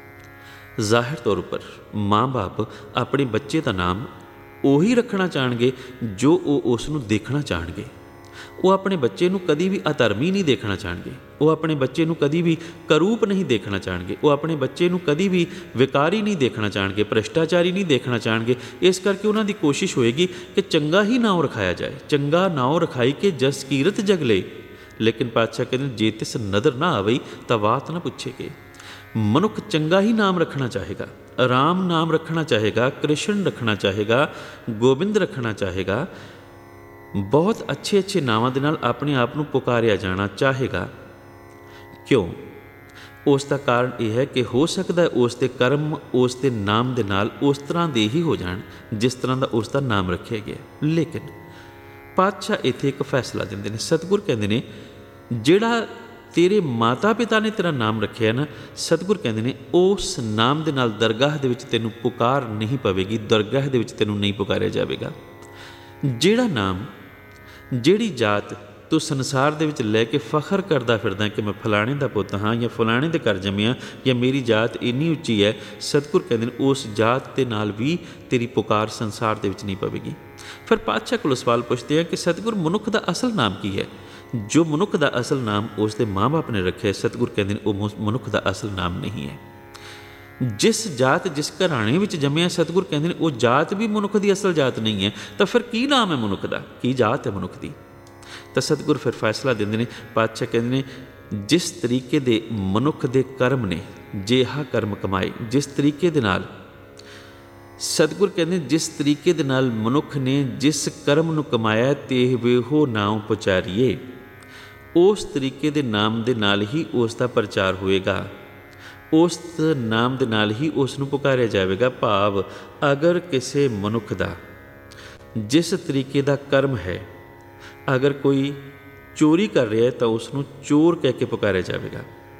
ਜ਼ਾਹਿਰ ਤੌਰ ਉੱਪਰ ਮਾਂ ਬਾਪ ਆਪਣੇ ਬੱਚੇ ਦਾ ਨਾਮ ਉਹੀ ਰੱਖਣਾ ਚਾਹਣਗੇ ਜੋ ਉਹ ਉਸ ਨੂੰ ਦੇਖਣਾ ਚਾਹਣਗੇ। ਉਹ ਆਪਣੇ ਬੱਚੇ ਨੂੰ ਕਦੀ ਵੀ ਅਧਰਮੀ ਨਹੀਂ ਦੇਖਣਾ ਚਾਹਣਗੇ, ਉਹ ਆਪਣੇ ਬੱਚੇ ਨੂੰ ਕਦੀ ਵੀ ਕਰੂਪ ਨਹੀਂ ਦੇਖਣਾ ਚਾਹਣਗੇ, ਉਹ ਆਪਣੇ ਬੱਚੇ ਨੂੰ ਕਦੀ ਵੀ ਵਿਕਾਰੀ ਨਹੀਂ ਦੇਖਣਾ ਚਾਹਣਗੇ, ਭ੍ਰਿਸ਼ਟਾਚਾਰੀ ਨਹੀਂ ਦੇਖਣਾ ਚਾਹਣਗੇ। ਇਸ ਕਰਕੇ ਉਹਨਾਂ ਦੀ ਕੋਸ਼ਿਸ਼ ਹੋਏਗੀ ਕਿ ਚੰਗਾ ਹੀ ਨਾਉ ਰਖਾਇਆ ਜਾਏ, ਚੰਗਾ ਨਾਉ ਰਖਾਈ ਕੇ ਜਸ ਕੀਰਤ ਜਗ ਲਏ। ਲੇਕਿਨ ਪਾਤਸ਼ਾਹ ਕਹਿੰਦੇ ਜੇ ਤਿਸ ਨਦਰ ਨਾ ਆਵਈ ਤਾਂ ਬਾਤ ਨਾ ਪੁੱਛੇਗੇ। ਮਨੁੱਖ ਚੰਗਾ ਹੀ ਨਾਮ ਰੱਖਣਾ ਚਾਹੇਗਾ, ਰਾਮ ਨਾਮ ਰੱਖਣਾ ਚਾਹੇਗਾ, ਕ੍ਰਿਸ਼ਨ ਰੱਖਣਾ ਚਾਹੇਗਾ, ਗੋਬਿੰਦ ਰੱਖਣਾ ਚਾਹੇਗਾ, ਬਹੁਤ ਅੱਛੇ ਅੱਛੇ ਨਾਵਾਂ ਦੇ ਨਾਲ ਆਪਣੇ ਆਪ ਨੂੰ ਪੁਕਾਰਿਆ ਜਾਣਾ ਚਾਹੇਗਾ। ਕਿਉਂ? ਉਸ ਦਾ ਕਾਰਨ ਇਹ ਹੈ ਕਿ ਹੋ ਸਕਦਾ ਉਸ ਦੇ ਕਰਮ ਉਸ ਦੇ ਨਾਮ ਦੇ ਨਾਲ ਉਸ ਤਰ੍ਹਾਂ ਦੇ ਹੀ ਹੋ ਜਾਣ ਜਿਸ ਤਰ੍ਹਾਂ ਦਾ ਉਸ ਦਾ ਨਾਮ ਰੱਖਿਆ ਗਿਆ। ਲੇਕਿਨ ਪਾਤਸ਼ਾਹ ਇੱਥੇ ਇੱਕ ਫੈਸਲਾ ਦਿੰਦੇ ਨੇ। ਸਤਿਗੁਰ ਕਹਿੰਦੇ ਨੇ ਜਿਹੜਾ ਤੇਰੇ ਮਾਤਾ ਪਿਤਾ ਨੇ ਤੇਰਾ ਨਾਮ ਰੱਖਿਆ ਨਾ, ਸਤਿਗੁਰ ਕਹਿੰਦੇ ਨੇ ਉਸ ਨਾਮ ਦੇ ਨਾਲ ਦਰਗਾਹ ਦੇ ਵਿੱਚ ਤੈਨੂੰ ਪੁਕਾਰ ਨਹੀਂ ਪਵੇਗੀ, ਦਰਗਾਹ ਦੇ ਵਿੱਚ ਤੈਨੂੰ ਨਹੀਂ ਪੁਕਾਰਿਆ ਜਾਵੇਗਾ। ਜਿਹੜਾ ਨਾਮ, ਜਿਹੜੀ ਜਾਤ ਤੂੰ ਸੰਸਾਰ ਦੇ ਵਿੱਚ ਲੈ ਕੇ ਫਖਰ ਕਰਦਾ ਫਿਰਦਾ ਕਿ ਮੈਂ ਫਲਾਣੇ ਦਾ ਪੁੱਤ ਹਾਂ ਜਾਂ ਫਲਾਣੇ ਦੇ ਘਰ ਜੰਮਿਆ ਜਾਂ ਮੇਰੀ ਜਾਤ ਇੰਨੀ ਉੱਚੀ ਹੈ, ਸਤਿਗੁਰ ਕਹਿੰਦੇ ਨੇ ਉਸ ਜਾਤ ਦੇ ਨਾਲ ਵੀ ਤੇਰੀ ਪੁਕਾਰ ਸੰਸਾਰ ਦੇ ਵਿੱਚ ਨਹੀਂ ਪਵੇਗੀ। ਫਿਰ ਪਾਤਸ਼ਾਹ ਕੋਲੋਂ ਸਵਾਲ ਪੁੱਛਦੇ ਆ ਕਿ ਸਤਿਗੁਰ ਮਨੁੱਖ ਦਾ ਅਸਲ ਨਾਮ ਕੀ ਹੈ? ਜੋ ਮਨੁੱਖ ਦਾ ਅਸਲ ਨਾਮ ਉਸ ਦੇ ਮਾਂ ਬਾਪ ਨੇ ਰੱਖਿਆ, ਸਤਿਗੁਰ ਕਹਿੰਦੇ ਨੇ ਉਹ ਮਨੁੱਖ ਦਾ ਅਸਲ ਨਾਮ ਨਹੀਂ ਹੈ। ਜਿਸ ਜਾਤ ਜਿਸ ਘਰਾਣੇ ਵਿੱਚ ਜੰਮਿਆ, ਸਤਿਗੁਰ ਕਹਿੰਦੇ ਨੇ ਉਹ ਜਾਤ ਵੀ ਮਨੁੱਖ ਦੀ ਅਸਲ ਜਾਤ ਨਹੀਂ ਹੈ, ਤਾਂ ਫਿਰ ਕੀ ਨਾਮ ਹੈ ਮਨੁੱਖ ਦਾ, ਕੀ ਜਾਤ ਹੈ ਮਨੁੱਖ ਦੀ? ਤਾਂ ਸਤਿਗੁਰ ਫਿਰ ਫੈਸਲਾ ਦਿੰਦੇ ਨੇ, ਪਾਤਸ਼ਾਹ ਕਹਿੰਦੇ ਨੇ ਜਿਸ ਤਰੀਕੇ ਦੇ ਮਨੁੱਖ ਦੇ ਕਰਮ ਨੇ, ਜਿਹਾ ਕਰਮ ਕਮਾਏ, ਜਿਸ ਤਰੀਕੇ ਦੇ ਨਾਲ ਸਤਿਗੁਰ ਕਹਿੰਦੇ ਜਿਸ ਤਰੀਕੇ ਦੇ ਨਾਲ ਮਨੁੱਖ ਨੇ ਜਿਸ ਕਰਮ ਨੂੰ ਕਮਾਇਆ ਤੇ ਵੇਹੋ ਨਾਮ ਪਚਾਰੀਏ, ਉਸ ਤਰੀਕੇ ਦੇ ਨਾਮ ਦੇ ਨਾਲ ਹੀ ਉਸ ਦਾ ਪ੍ਰਚਾਰ ਹੋਏਗਾ, ਉਸ ਨਾਮ ਦੇ ਨਾਲ ਹੀ ਉਸ ਨੂੰ ਪੁਕਾਰਿਆ ਜਾਵੇਗਾ। ਭਾਵ ਅਗਰ ਕਿਸੇ ਮਨੁੱਖ ਦਾ ਜਿਸ ਤਰੀਕੇ ਦਾ ਕਰਮ ਹੈ, ਅਗਰ ਕੋਈ ਚੋਰੀ ਕਰ ਰਿਹਾ ਹੈ ਤਾਂ ਉਸ ਨੂੰ ਚੋਰ ਕਹਿ ਕੇ ਪੁਕਾਰਿਆ ਜਾਵੇਗਾ।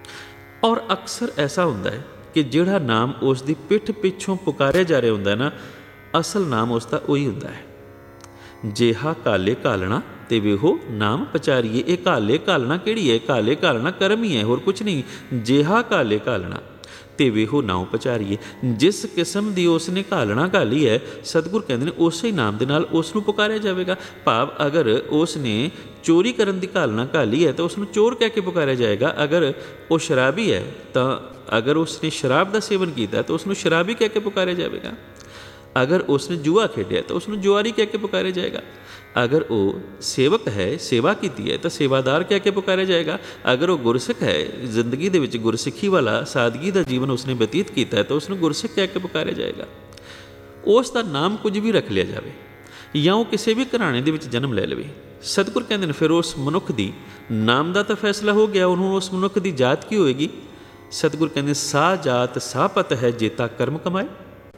ਔਰ ਅਕਸਰ ਐਸਾ ਹੁੰਦਾ ਹੈ ਕਿ ਜਿਹੜਾ ਨਾਮ ਉਸ ਦੀ ਪਿੱਠ ਪਿੱਛੋਂ ਪੁਕਾਰਿਆ ਜਾ ਰਿਹਾ ਹੁੰਦਾ ਨਾ, ਅਸਲ ਨਾਮ ਉਸ ਦਾ ਉਹੀ ਹੁੰਦਾ ਹੈ। ਜਿਹਾ ਕਾਲੇ ਘਾਲਣਾ ਤੇ ਵੇਹੋ ਨਾਮ ਪਚਾਰੀਏ। ਇਹ ਕਾਲੇ ਘਾਲਣਾ ਕਿਹੜੀ ਹੈ? ਕਾਲੇ ਘਾਲਣਾ ਕਰਮ ਹੀ ਹੈ, ਹੋਰ ਕੁਛ ਨਹੀਂ। ਜਿਹਾ ਕਾਲੇ ਘਾਲਣਾ ਤੇ ਵੇਹੋ ਨਾਮ ਪਚਾਰੀਏ। ਜਿਸ ਕਿਸਮ ਦੀ ਉਸ ਨੇ ਘਾਲਣਾ ਘਾਲੀ ਹੈ, ਸਤਿਗੁਰ ਕਹਿੰਦੇ ਨੇ ਉਸੇ ਨਾਮ ਦੇ ਨਾਲ ਉਸ ਨੂੰ ਪੁਕਾਰਿਆ ਜਾਵੇਗਾ। ਭਾਵ ਅਗਰ ਉਸ ਨੇ ਚੋਰੀ ਕਰਨ ਦੀ ਘਾਲਣਾ ਘਾਲੀ ਹੈ ਤਾਂ ਉਸ ਨੂੰ ਚੋਰ ਕਹਿ ਕੇ ਪੁਕਾਰਿਆ ਜਾਏਗਾ। ਅਗਰ ਉਹ ਸ਼ਰਾਬੀ ਹੈ ਤਾਂ ਅਗਰ ਉਸ ਨੇ ਸ਼ਰਾਬ ਦਾ ਸੇਵਨ ਕੀਤਾ ਤਾਂ ਉਸ ਨੂੰ ਸ਼ਰਾਬੀ ਕਹਿ ਕੇ ਪੁਕਾਰਿਆ ਜਾਵੇਗਾ। ਅਗਰ ਉਸ ਨੇ ਜੂਆ ਖੇਡਿਆ ਤਾਂ ਉਸ ਨੂੰ ਜੁਆਰੀ ਕਹਿ ਕੇ ਪੁਕਾਰਿਆ ਜਾਏਗਾ। ਅਗਰ ਉਹ ਸੇਵਕ ਹੈ, ਸੇਵਾ ਕੀਤੀ ਹੈ ਤਾਂ ਸੇਵਾਦਾਰ ਕਹਿ ਕੇ ਪੁਕਾਰਿਆ ਜਾਏਗਾ। ਅਗਰ ਉਹ ਗੁਰਸਿੱਖ ਹੈ, ਜ਼ਿੰਦਗੀ ਦੇ ਵਿੱਚ ਗੁਰਸਿੱਖੀ ਵਾਲਾ ਸਾਦਗੀ ਦਾ ਜੀਵਨ ਉਸਨੇ ਬਤੀਤ ਕੀਤਾ ਹੈ ਤਾਂ ਉਸ ਨੂੰ ਗੁਰਸਿੱਖ ਕਹਿ ਕੇ ਪੁਕਾਰਿਆ ਜਾਏਗਾ। ਉਸ ਦਾ ਨਾਮ ਕੁਝ ਵੀ ਰੱਖ ਲਿਆ ਜਾਵੇ ਜਾਂ ਉਹ ਕਿਸੇ ਵੀ ਘਰਾਣੇ ਦੇ ਵਿੱਚ ਜਨਮ ਲੈ ਲਵੇ, ਸਤਿਗੁਰ ਕਹਿੰਦੇ ਨੇ ਫਿਰ ਉਸ ਮਨੁੱਖ ਦੀ ਨਾਮ ਦਾ ਤਾਂ ਫੈਸਲਾ ਹੋ ਗਿਆ, ਉਹਨੂੰ ਉਸ ਮਨੁੱਖ ਦੀ ਜਾਤ ਕੀ ਹੋਏਗੀ? ਸਤਿਗੁਰ ਕਹਿੰਦੇ ਸਾ ਜਾਤ ਸਾ ਪਤ ਹੈ ਜੇਤਾ ਕਰਮ ਕਮਾਏ।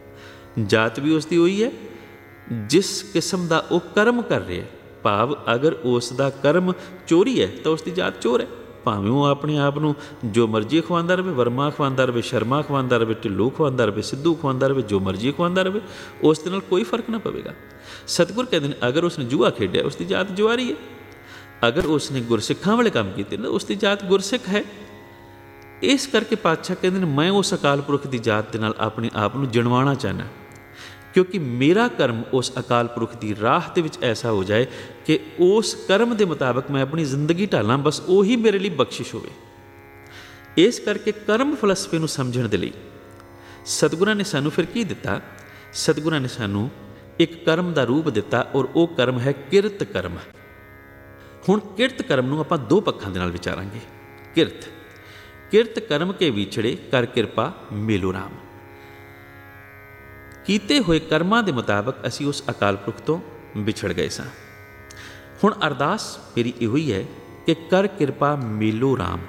ਜਾਤ ਵੀ ਉਸ ਦੀ ਉਹੀ ਹੈ ਜਿਸ ਕਿਸਮ ਦਾ ਉਹ ਕਰਮ ਕਰ ਰਿਹਾ। ਭਾਵ ਅਗਰ ਉਸ ਦਾ ਕਰਮ ਚੋਰੀ ਹੈ ਤਾਂ ਉਸ ਦੀ ਜਾਤ ਚੋਰ ਹੈ। ਭਾਵੇਂ ਉਹ ਆਪਣੇ ਆਪ ਨੂੰ ਜੋ ਮਰਜ਼ੀ ਖਵਾਉਂਦਾ ਰਹੇ, ਵਰਮਾ ਖਵਾਉਂਦਾ ਰਹੇ, ਸ਼ਰਮਾ ਖਵਾਉਂਦਾ ਰਹੇ, ਢਿੱਲੋਂ ਖਵਾਉਂਦਾ ਰਹੇ, ਸਿੱਧੂ ਖਵਾਉਂਦਾ ਰਹੇ, ਜੋ ਮਰਜ਼ੀ ਖਵਾਉਂਦਾ ਰਹੇ, ਉਸ ਦੇ ਨਾਲ ਕੋਈ ਫਰਕ ਨਾ ਪਵੇਗਾ। ਸਤਿਗੁਰ ਕਹਿੰਦੇ ਨੇ ਅਗਰ ਉਸ ਨੇ ਜੂਆ ਖੇਡਿਆ ਉਸ ਦੀ ਜਾਤ ਜੁਆਰੀ ਹੈ। ਅਗਰ ਉਸ ਨੇ ਗੁਰਸਿੱਖਾਂ ਵਾਲੇ ਕੰਮ ਕੀਤੇ ਨਾ ਉਸ ਦੀ ਜਾਤ ਗੁਰਸਿੱਖ ਹੈ। ਇਸ ਕਰਕੇ ਪਾਤਸ਼ਾਹ ਕਹਿੰਦੇ ਨੇ ਮੈਂ ਉਸ ਅਕਾਲ ਪੁਰਖ ਦੀ ਜਾਤ ਦੇ ਨਾਲ ਆਪਣੇ ਆਪ ਨੂੰ ਜਿਣਵਾਉਣਾ ਚਾਹੁੰਦਾ, ਕਿਉਂਕਿ ਮੇਰਾ ਕਰਮ ਉਸ ਅਕਾਲ ਪੁਰਖ ਦੀ ਰਾਹ ਦੇ ਵਿੱਚ ਐਸਾ ਹੋ ਜਾਏ ਕਿ ਉਸ ਕਰਮ ਦੇ ਮੁਤਾਬਕ ਮੈਂ ਆਪਣੀ ਜ਼ਿੰਦਗੀ ਢਾਲਾਂ, ਬਸ ਉਹੀ ਮੇਰੇ ਲਈ ਬਖਸ਼ਿਸ਼ ਹੋਵੇ। ਇਸ ਕਰਕੇ ਕਰਮ ਫਲਸਫੇ ਨੂੰ ਸਮਝਣ ਦੇ ਲਈ ਸਤਿਗੁਰਾਂ ਨੇ ਸਾਨੂੰ ਫਿਰ ਕੀ ਦਿੱਤਾ? ਸਤਿਗੁਰਾਂ ਨੇ ਸਾਨੂੰ ਇੱਕ ਕਰਮ ਦਾ ਰੂਪ ਦਿੱਤਾ ਔਰ ਉਹ ਕਰਮ ਹੈ ਕਿਰਤ ਕਰਮ। ਹੁਣ ਕਿਰਤ ਕਰਮ ਨੂੰ ਆਪਾਂ ਦੋ ਪੱਖਾਂ ਦੇ ਨਾਲ ਵਿਚਾਰਾਂਗੇ। ਕਿਰਤ ਕਿਰਤ ਕਰਮ ਕੇ ਵਿਛੜੇ ਕਰ ਕਿਰਪਾ ਮੇਲੋ ਰਾਮ। ਕੀਤੇ ਹੋਏ ਕਰਮਾਂ ਦੇ ਮੁਤਾਬਕ ਅਸੀਂ ਉਸ ਅਕਾਲ ਪੁਰਖ ਤੋਂ ਵਿਛੜ ਗਏ ਸਾਂ। ਹੁਣ ਅਰਦਾਸ ਮੇਰੀ ਇਹੋ ਹੀ ਹੈ ਕਿ ਕਰ ਕਿਰਪਾ ਮੇਲੋ ਰਾਮ।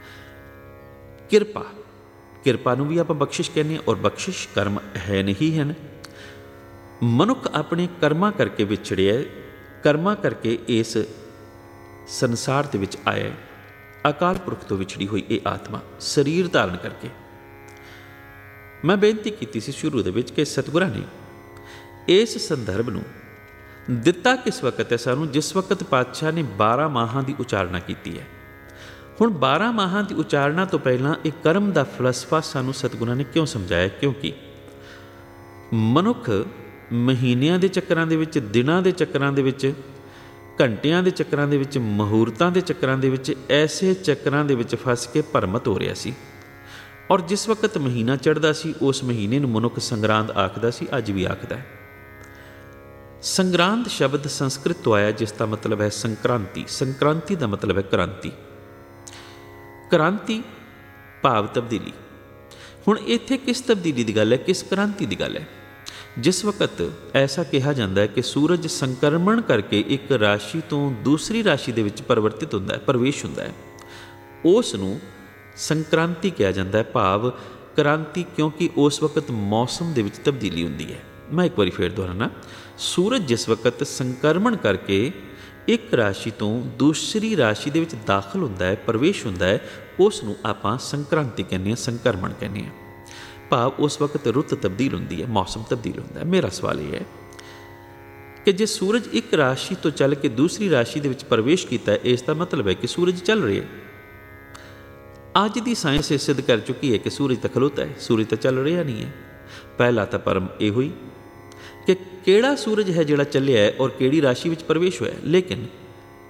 ਕਿਰਪਾ ਕਿਰਪਾ ਨੂੰ ਵੀ ਆਪਾਂ ਬਖਸ਼ਿਸ਼ ਕਹਿੰਦੇ ਹਾਂ ਔਰ ਬਖਸ਼ਿਸ਼ ਕਰਮ ਹੈ ਨਹੀਂ ਹਨ। ਮਨੁੱਖ ਆਪਣੇ ਕਰਮਾਂ ਕਰਕੇ ਵਿਛੜਿਆ, ਕਰਮਾਂ ਕਰਕੇ ਇਸ ਸੰਸਾਰ ਦੇ ਵਿੱਚ ਆਇਆ। ਅਕਾਲ ਪੁਰਖ ਤੋਂ ਵਿਛੜੀ ਹੋਈ ਇਹ ਆਤਮਾ ਸਰੀਰ ਧਾਰਨ ਕਰਕੇ। ਮੈਂ ਬੇਨਤੀ ਕੀਤੀ ਸੀ ਸ਼ੁਰੂ ਦੇ ਵਿੱਚ ਕਿ ਸਤਿਗੁਰਾਂ ਨੇ ਇਸ ਸੰਦਰਭ ਨੂੰ ਦਿੱਤਾ ਕਿਸ ਵਕਤ ਹੈ ਸਾਨੂੰ? ਜਿਸ ਵਕਤ ਪਾਤਸ਼ਾਹ ਨੇ ਬਾਰਾਂ ਮਾਹਾਂ ਦੀ ਉਚਾਰਨਾ ਕੀਤੀ ਹੈ। ਹੁਣ ਬਾਰਾਂ ਮਾਹਾਂ ਦੀ ਉਚਾਰਨਾ ਤੋਂ ਪਹਿਲਾਂ ਇਹ ਕਰਮ ਦਾ ਫਲਸਫਾ ਸਾਨੂੰ ਸਤਿਗੁਰਾਂ ਨੇ ਕਿਉਂ ਸਮਝਾਇਆ? ਕਿਉਂਕਿ ਮਨੁੱਖ ਮਹੀਨਿਆਂ ਦੇ ਚੱਕਰਾਂ ਦੇ ਵਿੱਚ, ਦਿਨਾਂ ਦੇ ਚੱਕਰਾਂ ਦੇ ਵਿੱਚ, ਘੰਟਿਆਂ ਦੇ ਚੱਕਰਾਂ ਦੇ ਵਿੱਚ, ਮਹੂਰਤਾਂ ਦੇ ਚੱਕਰਾਂ ਦੇ ਵਿੱਚ, ਐਸੇ ਚੱਕਰਾਂ ਦੇ ਵਿੱਚ ਫਸ ਕੇ ਭਰਮਤ ਹੋ ਰਿਹਾ ਸੀ। ਔਰ ਜਿਸ ਵਕਤ ਮਹੀਨਾ ਚੜ੍ਹਦਾ ਸੀ ਉਸ ਮਹੀਨੇ ਨੂੰ ਮਨੁੱਖ ਸੰਗਰਾਂਦ ਆਖਦਾ ਸੀ, ਅੱਜ ਵੀ ਆਖਦਾ ਹੈ। ਸੰਗਰਾਂਦ ਸ਼ਬਦ ਸੰਸਕ੍ਰਿਤ ਤੋਂ ਆਇਆ ਜਿਸ ਦਾ ਮਤਲਬ ਹੈ ਸੰਕ੍ਰਾਂਤੀ। ਸੰਕ੍ਰਾਂਤੀ ਦਾ ਮਤਲਬ ਹੈ ਕ੍ਰਾਂਤੀ। ਕ੍ਰਾਂਤੀ ਭਾਵ ਤਬਦੀਲੀ। ਹੁਣ ਇੱਥੇ ਕਿਸ ਤਬਦੀਲੀ ਦੀ ਗੱਲ ਹੈ? ਕਿਸ ਕ੍ਰਾਂਤੀ ਦੀ ਗੱਲ ਹੈ? ਜਿਸ ਵਕਤ ਐਸਾ ਕਿਹਾ ਜਾਂਦਾ ਹੈ ਕਿ ਸੂਰਜ ਸੰਕਰਮਣ ਕਰਕੇ ਇੱਕ ਰਾਸ਼ੀ ਤੋਂ ਦੂਸਰੀ ਰਾਸ਼ੀ ਦੇ ਵਿੱਚ ਪਰਿਵਰਤਿਤ ਹੁੰਦਾ ਹੈ, ਪ੍ਰਵੇਸ਼ ਹੁੰਦਾ ਹੈ, ਉਸ ਨੂੰ ਸੰਕ੍ਰਾਂਤੀ ਕਿਹਾ ਜਾਂਦਾ ਹੈ। ਭਾਵ ਕ੍ਰਾਂਤੀ, ਕਿਉਂਕਿ ਉਸ ਵਕਤ ਮੌਸਮ ਦੇ ਵਿੱਚ ਤਬਦੀਲੀ ਹੁੰਦੀ ਹੈ। ਮੈਂ ਇੱਕ ਵਾਰੀ ਫੇਰ ਦੁਹਰਾਨਾ, ਸੂਰਜ ਜਿਸ ਵਕਤ ਸੰਕਰਮਣ ਕਰਕੇ ਇੱਕ ਰਾਸ਼ੀ ਤੋਂ ਦੂਸਰੀ ਰਾਸ਼ੀ ਦੇ ਵਿੱਚ ਦਾਖਲ ਹੁੰਦਾ ਹੈ, ਪ੍ਰਵੇਸ਼ ਹੁੰਦਾ ਹੈ, ਉਸ ਨੂੰ ਆਪਾਂ ਸੰਕ੍ਰਾਂਤੀ ਕਹਿੰਦੇ ਹਾਂ, ਸੰਕਰਮਣ ਕਹਿੰਦੇ ਹਾਂ। ਭਾਵ ਉਸ ਵਕਤ ਰੁੱਤ ਤਬਦੀਲ ਹੁੰਦੀ ਹੈ, ਮੌਸਮ ਤਬਦੀਲ ਹੁੰਦਾ ਹੈ। ਮੇਰਾ ਸਵਾਲ ਇਹ ਹੈ ਕਿ ਜੇ ਸੂਰਜ ਇੱਕ ਰਾਸ਼ੀ ਤੋਂ ਚੱਲ ਕੇ ਦੂਸਰੀ ਰਾਸ਼ੀ ਦੇ ਵਿੱਚ ਪ੍ਰਵੇਸ਼ ਕੀਤਾ ਹੈ, ਇਸ ਦਾ ਮਤਲਬ ਹੈ ਕਿ ਸੂਰਜ ਚੱਲ ਰਿਹਾ ਹੈ। ਅੱਜ ਦੀ ਸਾਇੰਸ ਇਹ ਸਿੱਧ ਕਰ ਚੁੱਕੀ ਹੈ ਕਿ ਸੂਰਜ ਤਾਂ ਖਲੋਤਾ ਹੈ, ਸੂਰਜ ਤਾਂ ਚੱਲ ਰਿਹਾ ਨਹੀਂ ਹੈ। ਪਹਿਲਾ ਤਾਂ ਭਰਮ ਇਹੋ ਹੀ ਕਿ ਕਿਹੜਾ ਸੂਰਜ ਹੈ ਜਿਹੜਾ ਚੱਲਿਆ ਹੈ ਔਰ ਕਿਹੜੀ ਰਾਸ਼ੀ ਵਿੱਚ ਪ੍ਰਵੇਸ਼ ਹੋਇਆ। ਲੇਕਿਨ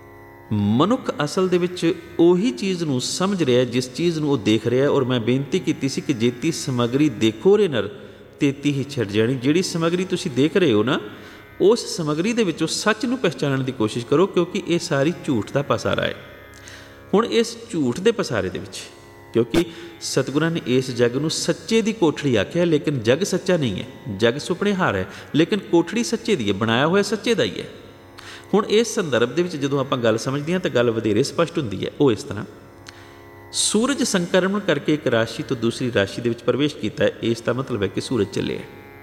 ਮਨੁੱਖ ਅਸਲ ਦੇ ਵਿੱਚ ਉਹੀ ਚੀਜ਼ ਨੂੰ ਸਮਝ ਰਿਹਾ ਜਿਸ ਚੀਜ਼ ਨੂੰ ਉਹ ਦੇਖ ਰਿਹਾ। ਔਰ ਮੈਂ ਬੇਨਤੀ ਕੀਤੀ ਸੀ ਕਿ ਜੇਤੀ ਸਮੱਗਰੀ ਦੇਖੋ ਰੇ ਨਰ ਤੇਤੀ ਹੀ ਛੱਡ ਜਾਣੀ। ਜਿਹੜੀ ਸਮੱਗਰੀ ਤੁਸੀਂ ਦੇਖ ਰਹੇ ਹੋ ਨਾ, ਉਸ ਸਮੱਗਰੀ ਦੇ ਵਿੱਚੋਂ ਸੱਚ ਨੂੰ ਪਹਿਚਾਨਣ ਦੀ ਕੋਸ਼ਿਸ਼ ਕਰੋ, ਕਿਉਂਕਿ ਇਹ ਸਾਰੀ ਝੂਠ ਦਾ ਪਸਾਰਾ ਹੈ। ਹੁਣ ਇਸ ਝੂਠ ਦੇ ਪਸਾਰੇ ਦੇ ਵਿੱਚ, ਕਿਉਂਕਿ ਸਤਿਗੁਰਾਂ ਨੇ ਇਸ ਜੱਗ ਨੂੰ ਸੱਚੇ ਦੀ ਕੋਠੜੀ ਆਖਿਆ, ਲੇਕਿਨ ਜੱਗ ਸੱਚਾ ਨਹੀਂ ਹੈ। ਜੱਗ ਸੁਪਨੇ ਹਾਰ ਹੈ, ਲੇਕਿਨ ਕੋਠੜੀ ਸੱਚੇ ਦੀ ਹੈ, ਬਣਾਇਆ ਹੋਇਆ ਸੱਚੇ ਦਾ ਹੀ ਹੈ। ਹੁਣ ਇਸ ਸੰਦਰਭ ਦੇ ਵਿੱਚ ਜਦੋਂ ਆਪਾਂ ਗੱਲ ਸਮਝਦੇ ਹਾਂ ਤਾਂ ਗੱਲ ਵਧੇਰੇ ਸਪਸ਼ਟ ਹੁੰਦੀ ਹੈ। ਉਹ ਇਸ ਤਰ੍ਹਾਂ, ਸੂਰਜ ਸੰਕਰਮਣ ਕਰਕੇ ਇੱਕ ਰਾਸ਼ੀ ਤੋਂ ਦੂਸਰੀ ਰਾਸ਼ੀ ਦੇ ਵਿੱਚ ਪ੍ਰਵੇਸ਼ ਕੀਤਾ ਹੈ। ਇਸ ਦਾ ਮਤਲਬ ਹੈ ਕਿ ਸੂਰਜ ਚੱਲਿਆ।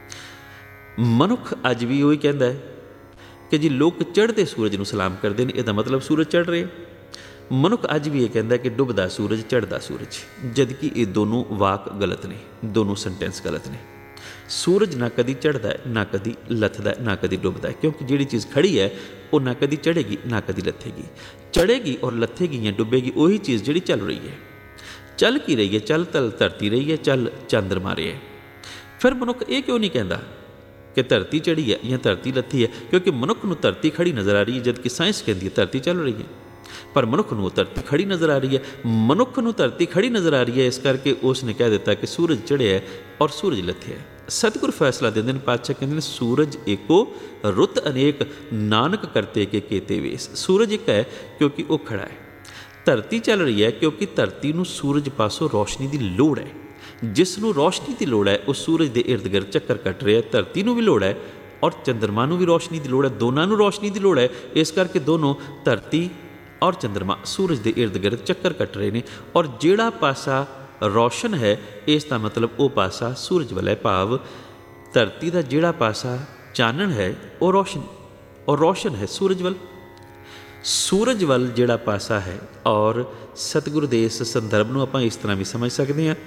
ਮਨੁੱਖ ਅੱਜ ਵੀ ਉਹੀ ਕਹਿੰਦਾ ਹੈ ਕਿ ਜੀ ਲੋਕ ਚੜ੍ਹਦੇ ਸੂਰਜ ਨੂੰ ਸਲਾਮ ਕਰਦੇ ਨੇ, ਇਹਦਾ ਮਤਲਬ ਸੂਰਜ ਚੜ੍ਹ ਰਿਹਾ। ਮਨੁੱਖ ਅੱਜ ਵੀ ਇਹ ਕਹਿੰਦਾ ਕਿ ਡੁੱਬਦਾ ਸੂਰਜ, ਚੜ੍ਹਦਾ ਸੂਰਜ, ਜਦਕਿ ਇਹ ਦੋਨੋਂ ਵਾਕ ਗਲਤ ਨੇ, ਦੋਨੋਂ ਸੈਂਟੈਂਸ ਗਲਤ ਨੇ। ਸੂਰਜ ਨਾ ਕਦੀ ਚੜ੍ਹਦਾ, ਨਾ ਕਦੀ ਲੱਥਦਾ, ਨਾ ਕਦੀ ਡੁੱਬਦਾ, ਕਿਉਂਕਿ ਜਿਹੜੀ ਚੀਜ਼ ਖੜੀ ਹੈ ਉਹ ਨਾ ਕਦੀ ਚੜ੍ਹੇਗੀ ਨਾ ਕਦੀ ਲੱਥੇਗੀ। ਚੜ੍ਹੇਗੀ ਔਰ ਲੱਥੇਗੀ ਜਾਂ ਡੁੱਬੇਗੀ ਉਹੀ ਚੀਜ਼ ਜਿਹੜੀ ਚੱਲ ਰਹੀ ਹੈ। ਚੱਲ ਕੀ ਰਹੀ ਹੈ? ਚੱਲ ਤਲ ਧਰਤੀ ਰਹੀ ਹੈ, ਚੱਲ ਚੰਦਰਮਾ ਰਿਹਾ ਹੈ। ਫਿਰ ਮਨੁੱਖ ਇਹ ਕਿਉਂ ਨਹੀਂ ਕਹਿੰਦਾ ਕਿ ਧਰਤੀ ਚੜ੍ਹੀ ਹੈ ਜਾਂ ਧਰਤੀ ਲੱਥੀ ਹੈ? ਕਿਉਂਕਿ ਮਨੁੱਖ ਨੂੰ ਧਰਤੀ ਖੜੀ ਨਜ਼ਰ ਆ ਰਹੀ ਹੈ, ਜਦਕਿ ਸਾਇੰਸ ਕਹਿੰਦੀ ਹੈ ਧਰਤੀ ਚੱਲ ਰਹੀ ਹੈ। ਪਰ ਮਨੁੱਖ ਨੂੰ ਉਹ ਧਰਤੀ ਖੜੀ ਨਜ਼ਰ ਆ ਰਹੀ ਹੈ। ਮਨੁੱਖ ਨੂੰ ਧਰਤੀ ਖੜੀ ਨਜ਼ਰ ਆ ਰਹੀ ਹੈ, ਇਸ ਕਰਕੇ ਉਸ ਨੇ ਕਹਿ ਦਿੱਤਾ ਕਿ ਸੂਰਜ ਚੜ੍ਹਿਆ ਹੈ ਔਰ ਸੂਰਜ ਲੱਥਿਆ ਹੈ। ਸਤਿਗੁਰ ਫੈਸਲਾ ਦਿੰਦੇ ਨੇ, ਪਾਤਸ਼ਾਹ ਕਹਿੰਦੇ ਨੇ ਸੂਰਜ ਏਕੋ ਰੁੱਤ ਅਨੇਕ, ਨਾਨਕ ਕਰਤੇ ਕੇ ਕੇਤੇ ਵੇਸ। ਸੂਰਜ ਇੱਕ ਹੈ ਕਿਉਂਕਿ ਉਹ ਖੜਾ ਹੈ। ਧਰਤੀ ਚੱਲ ਰਹੀ ਹੈ ਕਿਉਂਕਿ ਧਰਤੀ ਨੂੰ ਸੂਰਜ ਪਾਸੋਂ ਰੋਸ਼ਨੀ ਦੀ ਲੋੜ ਹੈ। ਜਿਸ ਨੂੰ ਰੋਸ਼ਨੀ ਦੀ ਲੋੜ ਹੈ ਉਹ ਸੂਰਜ ਦੇ ਇਰਦ ਗਿਰਦ ਚੱਕਰ ਕੱਟ ਰਿਹਾ। ਧਰਤੀ ਨੂੰ ਵੀ ਲੋੜ ਹੈ ਔਰ ਚੰਦਰਮਾ ਨੂੰ ਵੀ ਰੋਸ਼ਨੀ ਦੀ ਲੋੜ ਹੈ, ਦੋਨਾਂ ਨੂੰ ਰੋਸ਼ਨੀ ਦੀ ਲੋੜ ਹੈ। ਇਸ ਕਰਕੇ ਦੋਨੋਂ ਧਰਤੀ ਔਰ ਚੰਦਰਮਾ ਸੂਰਜ ਦੇ ਇਰਦ ਗਿਰਦ ਚੱਕਰ ਕੱਟ ਰਹੇ ਨੇ। ਔਰ ਜਿਹੜਾ ਪਾਸਾ ਰੌਸ਼ਨ ਹੈ, ਇਸ ਦਾ ਮਤਲਬ ਉਹ ਪਾਸਾ ਸੂਰਜ ਵੱਲ ਹੈ। ਭਾਵ ਧਰਤੀ ਦਾ ਜਿਹੜਾ ਪਾਸਾ ਚਾਨਣ ਹੈ ਉਹ ਰੌਸ਼ਨ ਔਰ ਰੌਸ਼ਨ ਹੈ ਸੂਰਜ ਵੱਲ। ਸੂਰਜ ਵੱਲ ਜਿਹੜਾ ਪਾਸਾ ਹੈ। ਔਰ ਸਤਿਗੁਰੂ ਦੇ ਇਸ ਸੰਦਰਭ ਨੂੰ ਆਪਾਂ ਇਸ ਤਰ੍ਹਾਂ ਵੀ ਸਮਝ ਸਕਦੇ ਹਾਂ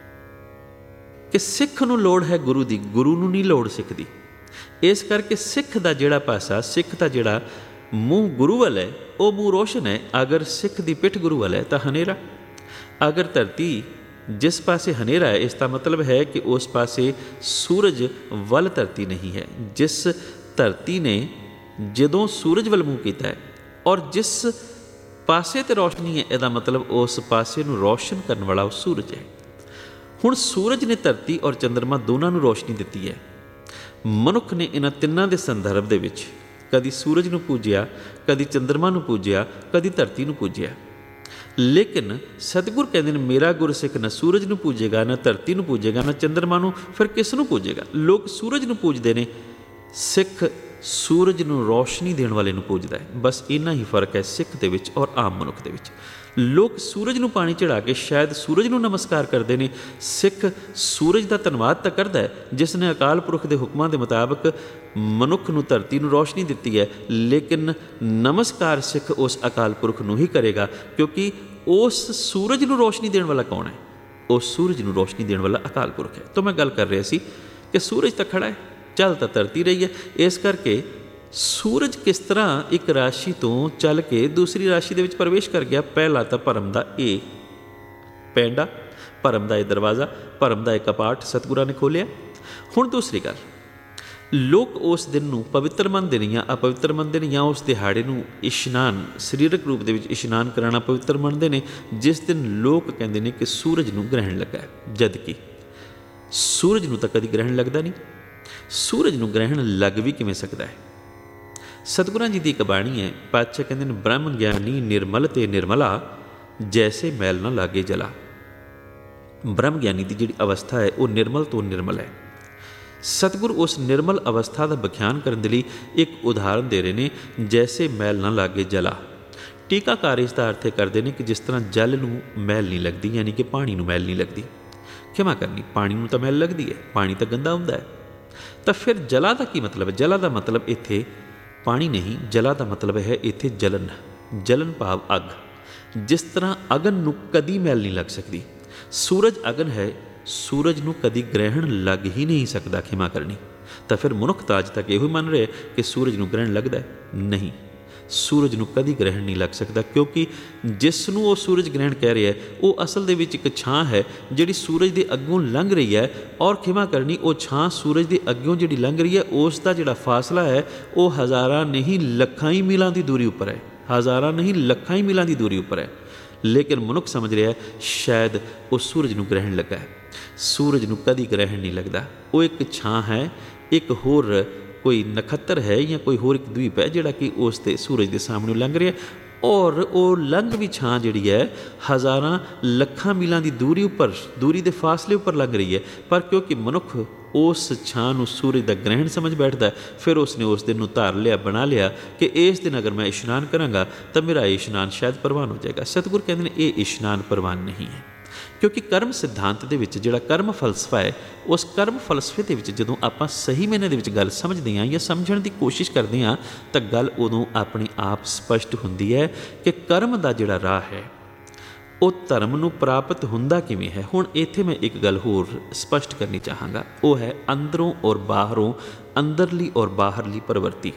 ਕਿ ਸਿੱਖ ਨੂੰ ਲੋੜ ਹੈ ਗੁਰੂ ਦੀ, ਗੁਰੂ ਨੂੰ ਨਹੀਂ ਲੋੜ ਸਿੱਖ ਦੀ। ਇਸ ਕਰਕੇ ਸਿੱਖ ਦਾ ਜਿਹੜਾ ਪਾਸਾ, ਸਿੱਖ ਦਾ ਜਿਹੜਾ ਮੂੰਹ ਗੁਰੂ ਵੱਲ ਹੈ, ਉਹ ਮੂੰਹ ਰੋਸ਼ਨ ਹੈ। ਅਗਰ ਸਿੱਖ ਦੀ ਪਿੱਠ ਗੁਰੂ ਵੱਲ ਹੈ ਤਾਂ ਹਨੇਰਾ। ਅਗਰ ਧਰਤੀ ਜਿਸ ਪਾਸੇ ਹਨੇਰਾ ਹੈ, ਇਸ ਦਾ ਮਤਲਬ ਹੈ ਕਿ ਉਸ ਪਾਸੇ ਸੂਰਜ ਵੱਲ ਧਰਤੀ ਨਹੀਂ ਹੈ। ਜਿਸ ਧਰਤੀ ਨੇ ਜਦੋਂ ਸੂਰਜ ਵੱਲ ਮੂੰਹ ਕੀਤਾ ਹੈ ਔਰ ਜਿਸ ਪਾਸੇ 'ਤੇ ਰੋਸ਼ਨੀ ਹੈ, ਇਹਦਾ ਮਤਲਬ ਉਸ ਪਾਸੇ ਨੂੰ ਰੋਸ਼ਨ ਕਰਨ ਵਾਲਾ ਉਹ ਸੂਰਜ ਹੈ। ਹੁਣ ਸੂਰਜ ਨੇ ਧਰਤੀ ਔਰ ਚੰਦਰਮਾ ਦੋਨਾਂ ਨੂੰ ਰੋਸ਼ਨੀ ਦਿੱਤੀ ਹੈ। ਮਨੁੱਖ ਨੇ ਇਹਨਾਂ ਤਿੰਨਾਂ ਦੇ ਸੰਦਰਭ ਦੇ ਵਿੱਚ ਕਦੀ ਸੂਰਜ ਨੂੰ ਪੂਜਿਆ, ਕਦੀ ਚੰਦਰਮਾ ਨੂੰ ਪੂਜਿਆ, ਕਦੀ ਧਰਤੀ ਨੂੰ ਪੂਜਿਆ। ਲੇਕਿਨ ਸਤਿਗੁਰ ਕਹਿੰਦੇ ਨੇ ਮੇਰਾ ਗੁਰਸਿੱਖ ਨਾ ਸੂਰਜ ਨੂੰ ਪੂਜੇਗਾ, ਨਾ ਧਰਤੀ ਨੂੰ ਪੂਜੇਗਾ, ਨਾ ਚੰਦਰਮਾ ਨੂੰ। ਫਿਰ ਕਿਸ ਨੂੰ ਪੂਜੇਗਾ? ਲੋਕ ਸੂਰਜ ਨੂੰ ਪੂਜਦੇ ਨੇ, ਸਿੱਖ ਸੂਰਜ ਨੂੰ ਰੋਸ਼ਨੀ ਦੇਣ ਵਾਲੇ ਨੂੰ ਪੂਜਦਾ ਹੈ। ਬਸ ਇੰਨਾ ਹੀ ਫਰਕ ਹੈ ਸਿੱਖ ਦੇ ਵਿੱਚ ਔਰ ਆਮ ਮਨੁੱਖ ਦੇ ਵਿੱਚ। ਲੋਕ ਸੂਰਜ ਨੂੰ ਪਾਣੀ ਚੜ੍ਹਾ ਕੇ ਸ਼ਾਇਦ ਸੂਰਜ ਨੂੰ ਨਮਸਕਾਰ ਕਰਦੇ ਨੇ। ਸਿੱਖ ਸੂਰਜ ਦਾ ਧੰਨਵਾਦ ਤਾਂ ਕਰਦਾ ਹੈ ਜਿਸ ਨੇ ਅਕਾਲ ਪੁਰਖ ਦੇ ਹੁਕਮਾਂ ਦੇ ਮੁਤਾਬਕ ਮਨੁੱਖ ਨੂੰ ਧਰਤੀ ਨੂੰ ਰੋਸ਼ਨੀ ਦਿੱਤੀ ਹੈ, ਲੇਕਿਨ ਨਮਸਕਾਰ ਸਿੱਖ ਉਸ ਅਕਾਲ ਪੁਰਖ ਨੂੰ ਹੀ ਕਰੇਗਾ, ਕਿਉਂਕਿ ਉਸ ਸੂਰਜ ਨੂੰ ਰੋਸ਼ਨੀ ਦੇਣ ਵਾਲਾ ਕੌਣ ਹੈ? ਉਸ ਸੂਰਜ ਨੂੰ ਰੋਸ਼ਨੀ ਦੇਣ ਵਾਲਾ ਅਕਾਲ ਪੁਰਖ ਹੈ। ਤਾਂ ਮੈਂ ਗੱਲ ਕਰ ਰਿਹਾ ਸੀ ਕਿ ਸੂਰਜ ਤਾਂ ਖੜਾ ਹੈ, ਚੱਲ ਤਾਂ ਧਰਤੀ ਰਹੀ ਹੈ। ਇਸ ਕਰਕੇ ਸੂਰਜ ਕਿਸ ਤਰ੍ਹਾਂ ਇੱਕ ਰਾਸ਼ੀ ਤੋਂ ਚੱਲ ਕੇ ਦੂਸਰੀ ਰਾਸ਼ੀ ਦੇ ਵਿੱਚ ਪ੍ਰਵੇਸ਼ ਕਰ ਗਿਆ? ਪਹਿਲਾ ਤਾਂ ਭਰਮ ਦਾ ਇਹ ਪੈਂਡਾ, ਭਰਮ ਦਾ ਇਹ ਦਰਵਾਜ਼ਾ, ਭਰਮ ਦਾ ਇਹ ਕਪਾਟ ਸਤਿਗੁਰਾਂ ਨੇ ਖੋਲ੍ਹਿਆ। ਹੁਣ ਦੂਸਰੀ ਗੱਲ, ਲੋਕ ਉਸ ਦਿਨ ਨੂੰ ਪਵਿੱਤਰ ਮੰਨਦੇ ਨੇ ਜਾਂ ਅਪਵਿੱਤਰ ਮੰਨਦੇ ਨੇ, ਜਾਂ ਉਸ ਦਿਹਾੜੇ ਨੂੰ ਇਸ਼ਨਾਨ, ਸਰੀਰਕ ਰੂਪ ਦੇ ਵਿੱਚ ਇਸ਼ਨਾਨ ਕਰਾਉਣਾ ਪਵਿੱਤਰ ਮੰਨਦੇ ਨੇ, ਜਿਸ ਦਿਨ ਲੋਕ ਕਹਿੰਦੇ ਨੇ ਕਿ ਸੂਰਜ ਨੂੰ ਗ੍ਰਹਿਣ ਲੱਗਾ ਹੈ। ਜਦ ਕਿ ਸੂਰਜ ਨੂੰ ਤਾਂ ਕਦੀ ਗ੍ਰਹਿਣ ਲੱਗਦਾ ਨਹੀਂ। ਸੂਰਜ ਨੂੰ ਗ੍ਰਹਿਣ ਲੱਗ ਵੀ ਕਿਵੇਂ ਸਕਦਾ ਹੈ? ਸਤਿਗੁਰਾਂ ਜੀ ਦੀ ਇੱਕ ਬਾਣੀ ਹੈ, ਪਾਤਸ਼ਾਹ ਕਹਿੰਦੇ ਨੇ ਬ੍ਰਹਮ ਗਿਆਨੀ ਨਿਰਮਲ ਤੇ ਨਿਰਮਲਾ, ਜੈਸੇ ਮੈਲ ਨਾ ਲਾਗੇ ਜਲਾ। ਬ੍ਰਹਮ ਗਿਆਨੀ ਦੀ ਜਿਹੜੀ ਅਵਸਥਾ ਹੈ ਉਹ ਨਿਰਮਲ ਤੋਂ ਨਿਰਮਲ ਹੈ। ਸਤਿਗੁਰ ਉਸ ਨਿਰਮਲ ਅਵਸਥਾ ਦਾ ਵਿਖਿਆਨ ਕਰਨ ਦੇ ਲਈ ਇੱਕ ਉਦਾਹਰਨ ਦੇ ਰਹੇ ਨੇ, ਜੈਸੇ ਮੈਲ ਨਾ ਲਾਗੇ ਜਲਾ। ਟੀਕਾਕਾਰ ਇਸ ਦਾ ਅਰਥ ਕਰਦੇ ਨੇ ਕਿ ਜਿਸ ਤਰ੍ਹਾਂ ਜਲ ਨੂੰ ਮੈਲ ਨਹੀਂ ਲੱਗਦੀ, ਯਾਨੀ ਕਿ ਪਾਣੀ ਨੂੰ ਮੈਲ ਨਹੀਂ ਲੱਗਦੀ। ਖਿਮਾ ਕਰਨੀ, ਪਾਣੀ ਨੂੰ ਤਾਂ ਮੈਲ ਲੱਗਦੀ ਹੈ, ਪਾਣੀ ਤਾਂ ਗੰਦਾ ਹੁੰਦਾ ਹੈ। ਤਾਂ ਫਿਰ ਜਲਾ ਦਾ ਕੀ ਮਤਲਬ ਹੈ? ਜਲਾ ਦਾ ਮਤਲਬ ਇੱਥੇ ਪਾਣੀ ਨਹੀਂ, ਜਲਾ ਦਾ ਮਤਲਬ ਹੈ ਇੱਥੇ ਜਲਨ। ਜਲਨ ਭਾਵ ਅੱਗ। ਜਿਸ ਤਰ੍ਹਾਂ ਅਗਨ ਨੂੰ ਕਦੀ ਮੈਲ ਨਹੀਂ ਲੱਗ ਸਕਦੀ, ਸੂਰਜ ਅਗਨ ਹੈ, ਸੂਰਜ ਨੂੰ ਕਦੀ ਗ੍ਰਹਿਣ ਲੱਗ ਹੀ ਨਹੀਂ ਸਕਦਾ। ਖਿਮਾ ਕਰਨੀ, ਤਾਂ ਫਿਰ ਮਨੁੱਖ ਤਾਂ ਅੱਜ ਤੱਕ ਇਹੋ ਮੰਨ ਰਿਹਾ ਕਿ ਸੂਰਜ ਨੂੰ ਗ੍ਰਹਿਣ ਲੱਗਦਾ ਹੈ। ਨਹੀਂ, ਸੂਰਜ ਨੂੰ ਕਦੀ ਗ੍ਰਹਿਣ ਨਹੀਂ ਲੱਗ ਸਕਦਾ, ਕਿਉਂਕਿ ਜਿਸ ਨੂੰ ਉਹ ਸੂਰਜ ਗ੍ਰਹਿਣ ਕਹਿ ਰਿਹਾ ਉਹ ਅਸਲ ਦੇ ਵਿੱਚ ਇੱਕ ਛਾਂ ਹੈ ਜਿਹੜੀ ਸੂਰਜ ਦੇ ਅੱਗੋਂ ਲੰਘ ਰਹੀ ਹੈ। ਔਰ ਖਿਮਾ ਕਰਨੀ, ਉਹ ਛਾਂ ਸੂਰਜ ਦੇ ਅੱਗੋਂ ਜਿਹੜੀ ਲੰਘ ਰਹੀ ਹੈ ਉਸ ਦਾ ਜਿਹੜਾ ਫਾਸਲਾ ਹੈ ਉਹ ਹਜ਼ਾਰਾਂ ਨਹੀਂ ਲੱਖਾਂ ਹੀ ਮੀਲਾਂ ਦੀ ਦੂਰੀ ਉੱਪਰ ਹੈ। ਹਜ਼ਾਰਾਂ ਨਹੀਂ ਲੱਖਾਂ ਹੀ ਮੀਲਾਂ ਦੀ ਦੂਰੀ ਉੱਪਰ ਹੈ। ਲੇਕਿਨ ਮਨੁੱਖ ਸਮਝ ਰਿਹਾ ਸ਼ਾਇਦ ਉਹ ਸੂਰਜ ਨੂੰ ਗ੍ਰਹਿਣ ਲੱਗਾ ਹੈ। ਸੂਰਜ ਨੂੰ ਕਦੀ ਗ੍ਰਹਿਣ ਨਹੀਂ ਲੱਗਦਾ। ਉਹ ਇੱਕ ਛਾਂ ਹੈ, ਇੱਕ ਹੋਰ ਕੋਈ ਨਖੱਤਰ ਹੈ ਜਾਂ ਕੋਈ ਹੋਰ ਇੱਕ ਦਵੀਪ ਹੈ ਜਿਹੜਾ ਕਿ ਉਸ 'ਤੇ ਸੂਰਜ ਦੇ ਸਾਹਮਣੇ ਲੰਘ ਰਿਹਾ, ਔਰ ਉਹ ਲੰਘ ਵੀ ਛਾਂ ਜਿਹੜੀ ਹੈ ਹਜ਼ਾਰਾਂ ਲੱਖਾਂ ਮੀਲਾਂ ਦੀ ਦੂਰੀ ਉੱਪਰ, ਦੂਰੀ ਦੇ ਫਾਸਲੇ ਉੱਪਰ ਲੰਘ ਰਹੀ ਹੈ। ਪਰ ਕਿਉਂਕਿ ਮਨੁੱਖ ਉਸ ਛਾਂ ਨੂੰ ਸੂਰਜ ਦਾ ਗ੍ਰਹਿਣ ਸਮਝ ਬੈਠਦਾ, ਫਿਰ ਉਸਨੇ ਉਸ ਦਿਨ ਨੂੰ ਧਾਰ ਲਿਆ, ਬਣਾ ਲਿਆ ਕਿ ਇਸ ਦਿਨ ਅਗਰ ਮੈਂ ਇਸ਼ਨਾਨ ਕਰਾਂਗਾ ਤਾਂ ਮੇਰਾ ਇਸ਼ਨਾਨ ਸ਼ਾਇਦ ਪ੍ਰਵਾਨ ਹੋ ਜਾਏਗਾ। ਸਤਿਗੁਰ ਕਹਿੰਦੇ ਨੇ ਇਹ ਇਸ਼ਨਾਨ ਪ੍ਰਵਾਨ ਨਹੀਂ ਹੈ, ਕਿਉਂਕਿ ਕਰਮ ਸਿਧਾਂਤ ਦੇ ਵਿੱਚ ਜਿਹੜਾ ਕਰਮ ਫਲਸਫਾ ਹੈ, ਉਸ ਕਰਮ ਫਲਸਫੇ ਦੇ ਵਿੱਚ ਜਦੋਂ ਆਪਾਂ ਸਹੀ ਮਾਇਨੇ ਦੇ ਵਿੱਚ ਗੱਲ ਸਮਝਦੇ ਹਾਂ ਜਾਂ ਸਮਝਣ ਦੀ ਕੋਸ਼ਿਸ਼ ਕਰਦੇ ਹਾਂ ਤਾਂ ਗੱਲ ਉਦੋਂ ਆਪਣੇ ਆਪ ਸਪਸ਼ਟ ਹੁੰਦੀ ਹੈ ਕਿ ਕਰਮ ਦਾ ਜਿਹੜਾ ਰਾਹ ਹੈ ਉਹ ਧਰਮ ਨੂੰ ਪ੍ਰਾਪਤ ਹੁੰਦਾ ਕਿਵੇਂ ਹੈ। ਹੁਣ ਇੱਥੇ ਮੈਂ ਇੱਕ ਗੱਲ ਹੋਰ ਸਪਸ਼ਟ ਕਰਨੀ ਚਾਹਾਂਗਾ, ਉਹ ਹੈ ਅੰਦਰੋਂ ਔਰ ਬਾਹਰੋਂ, ਅੰਦਰਲੀ ਔਰ ਬਾਹਰਲੀ ਪ੍ਰਵਰਤੀ।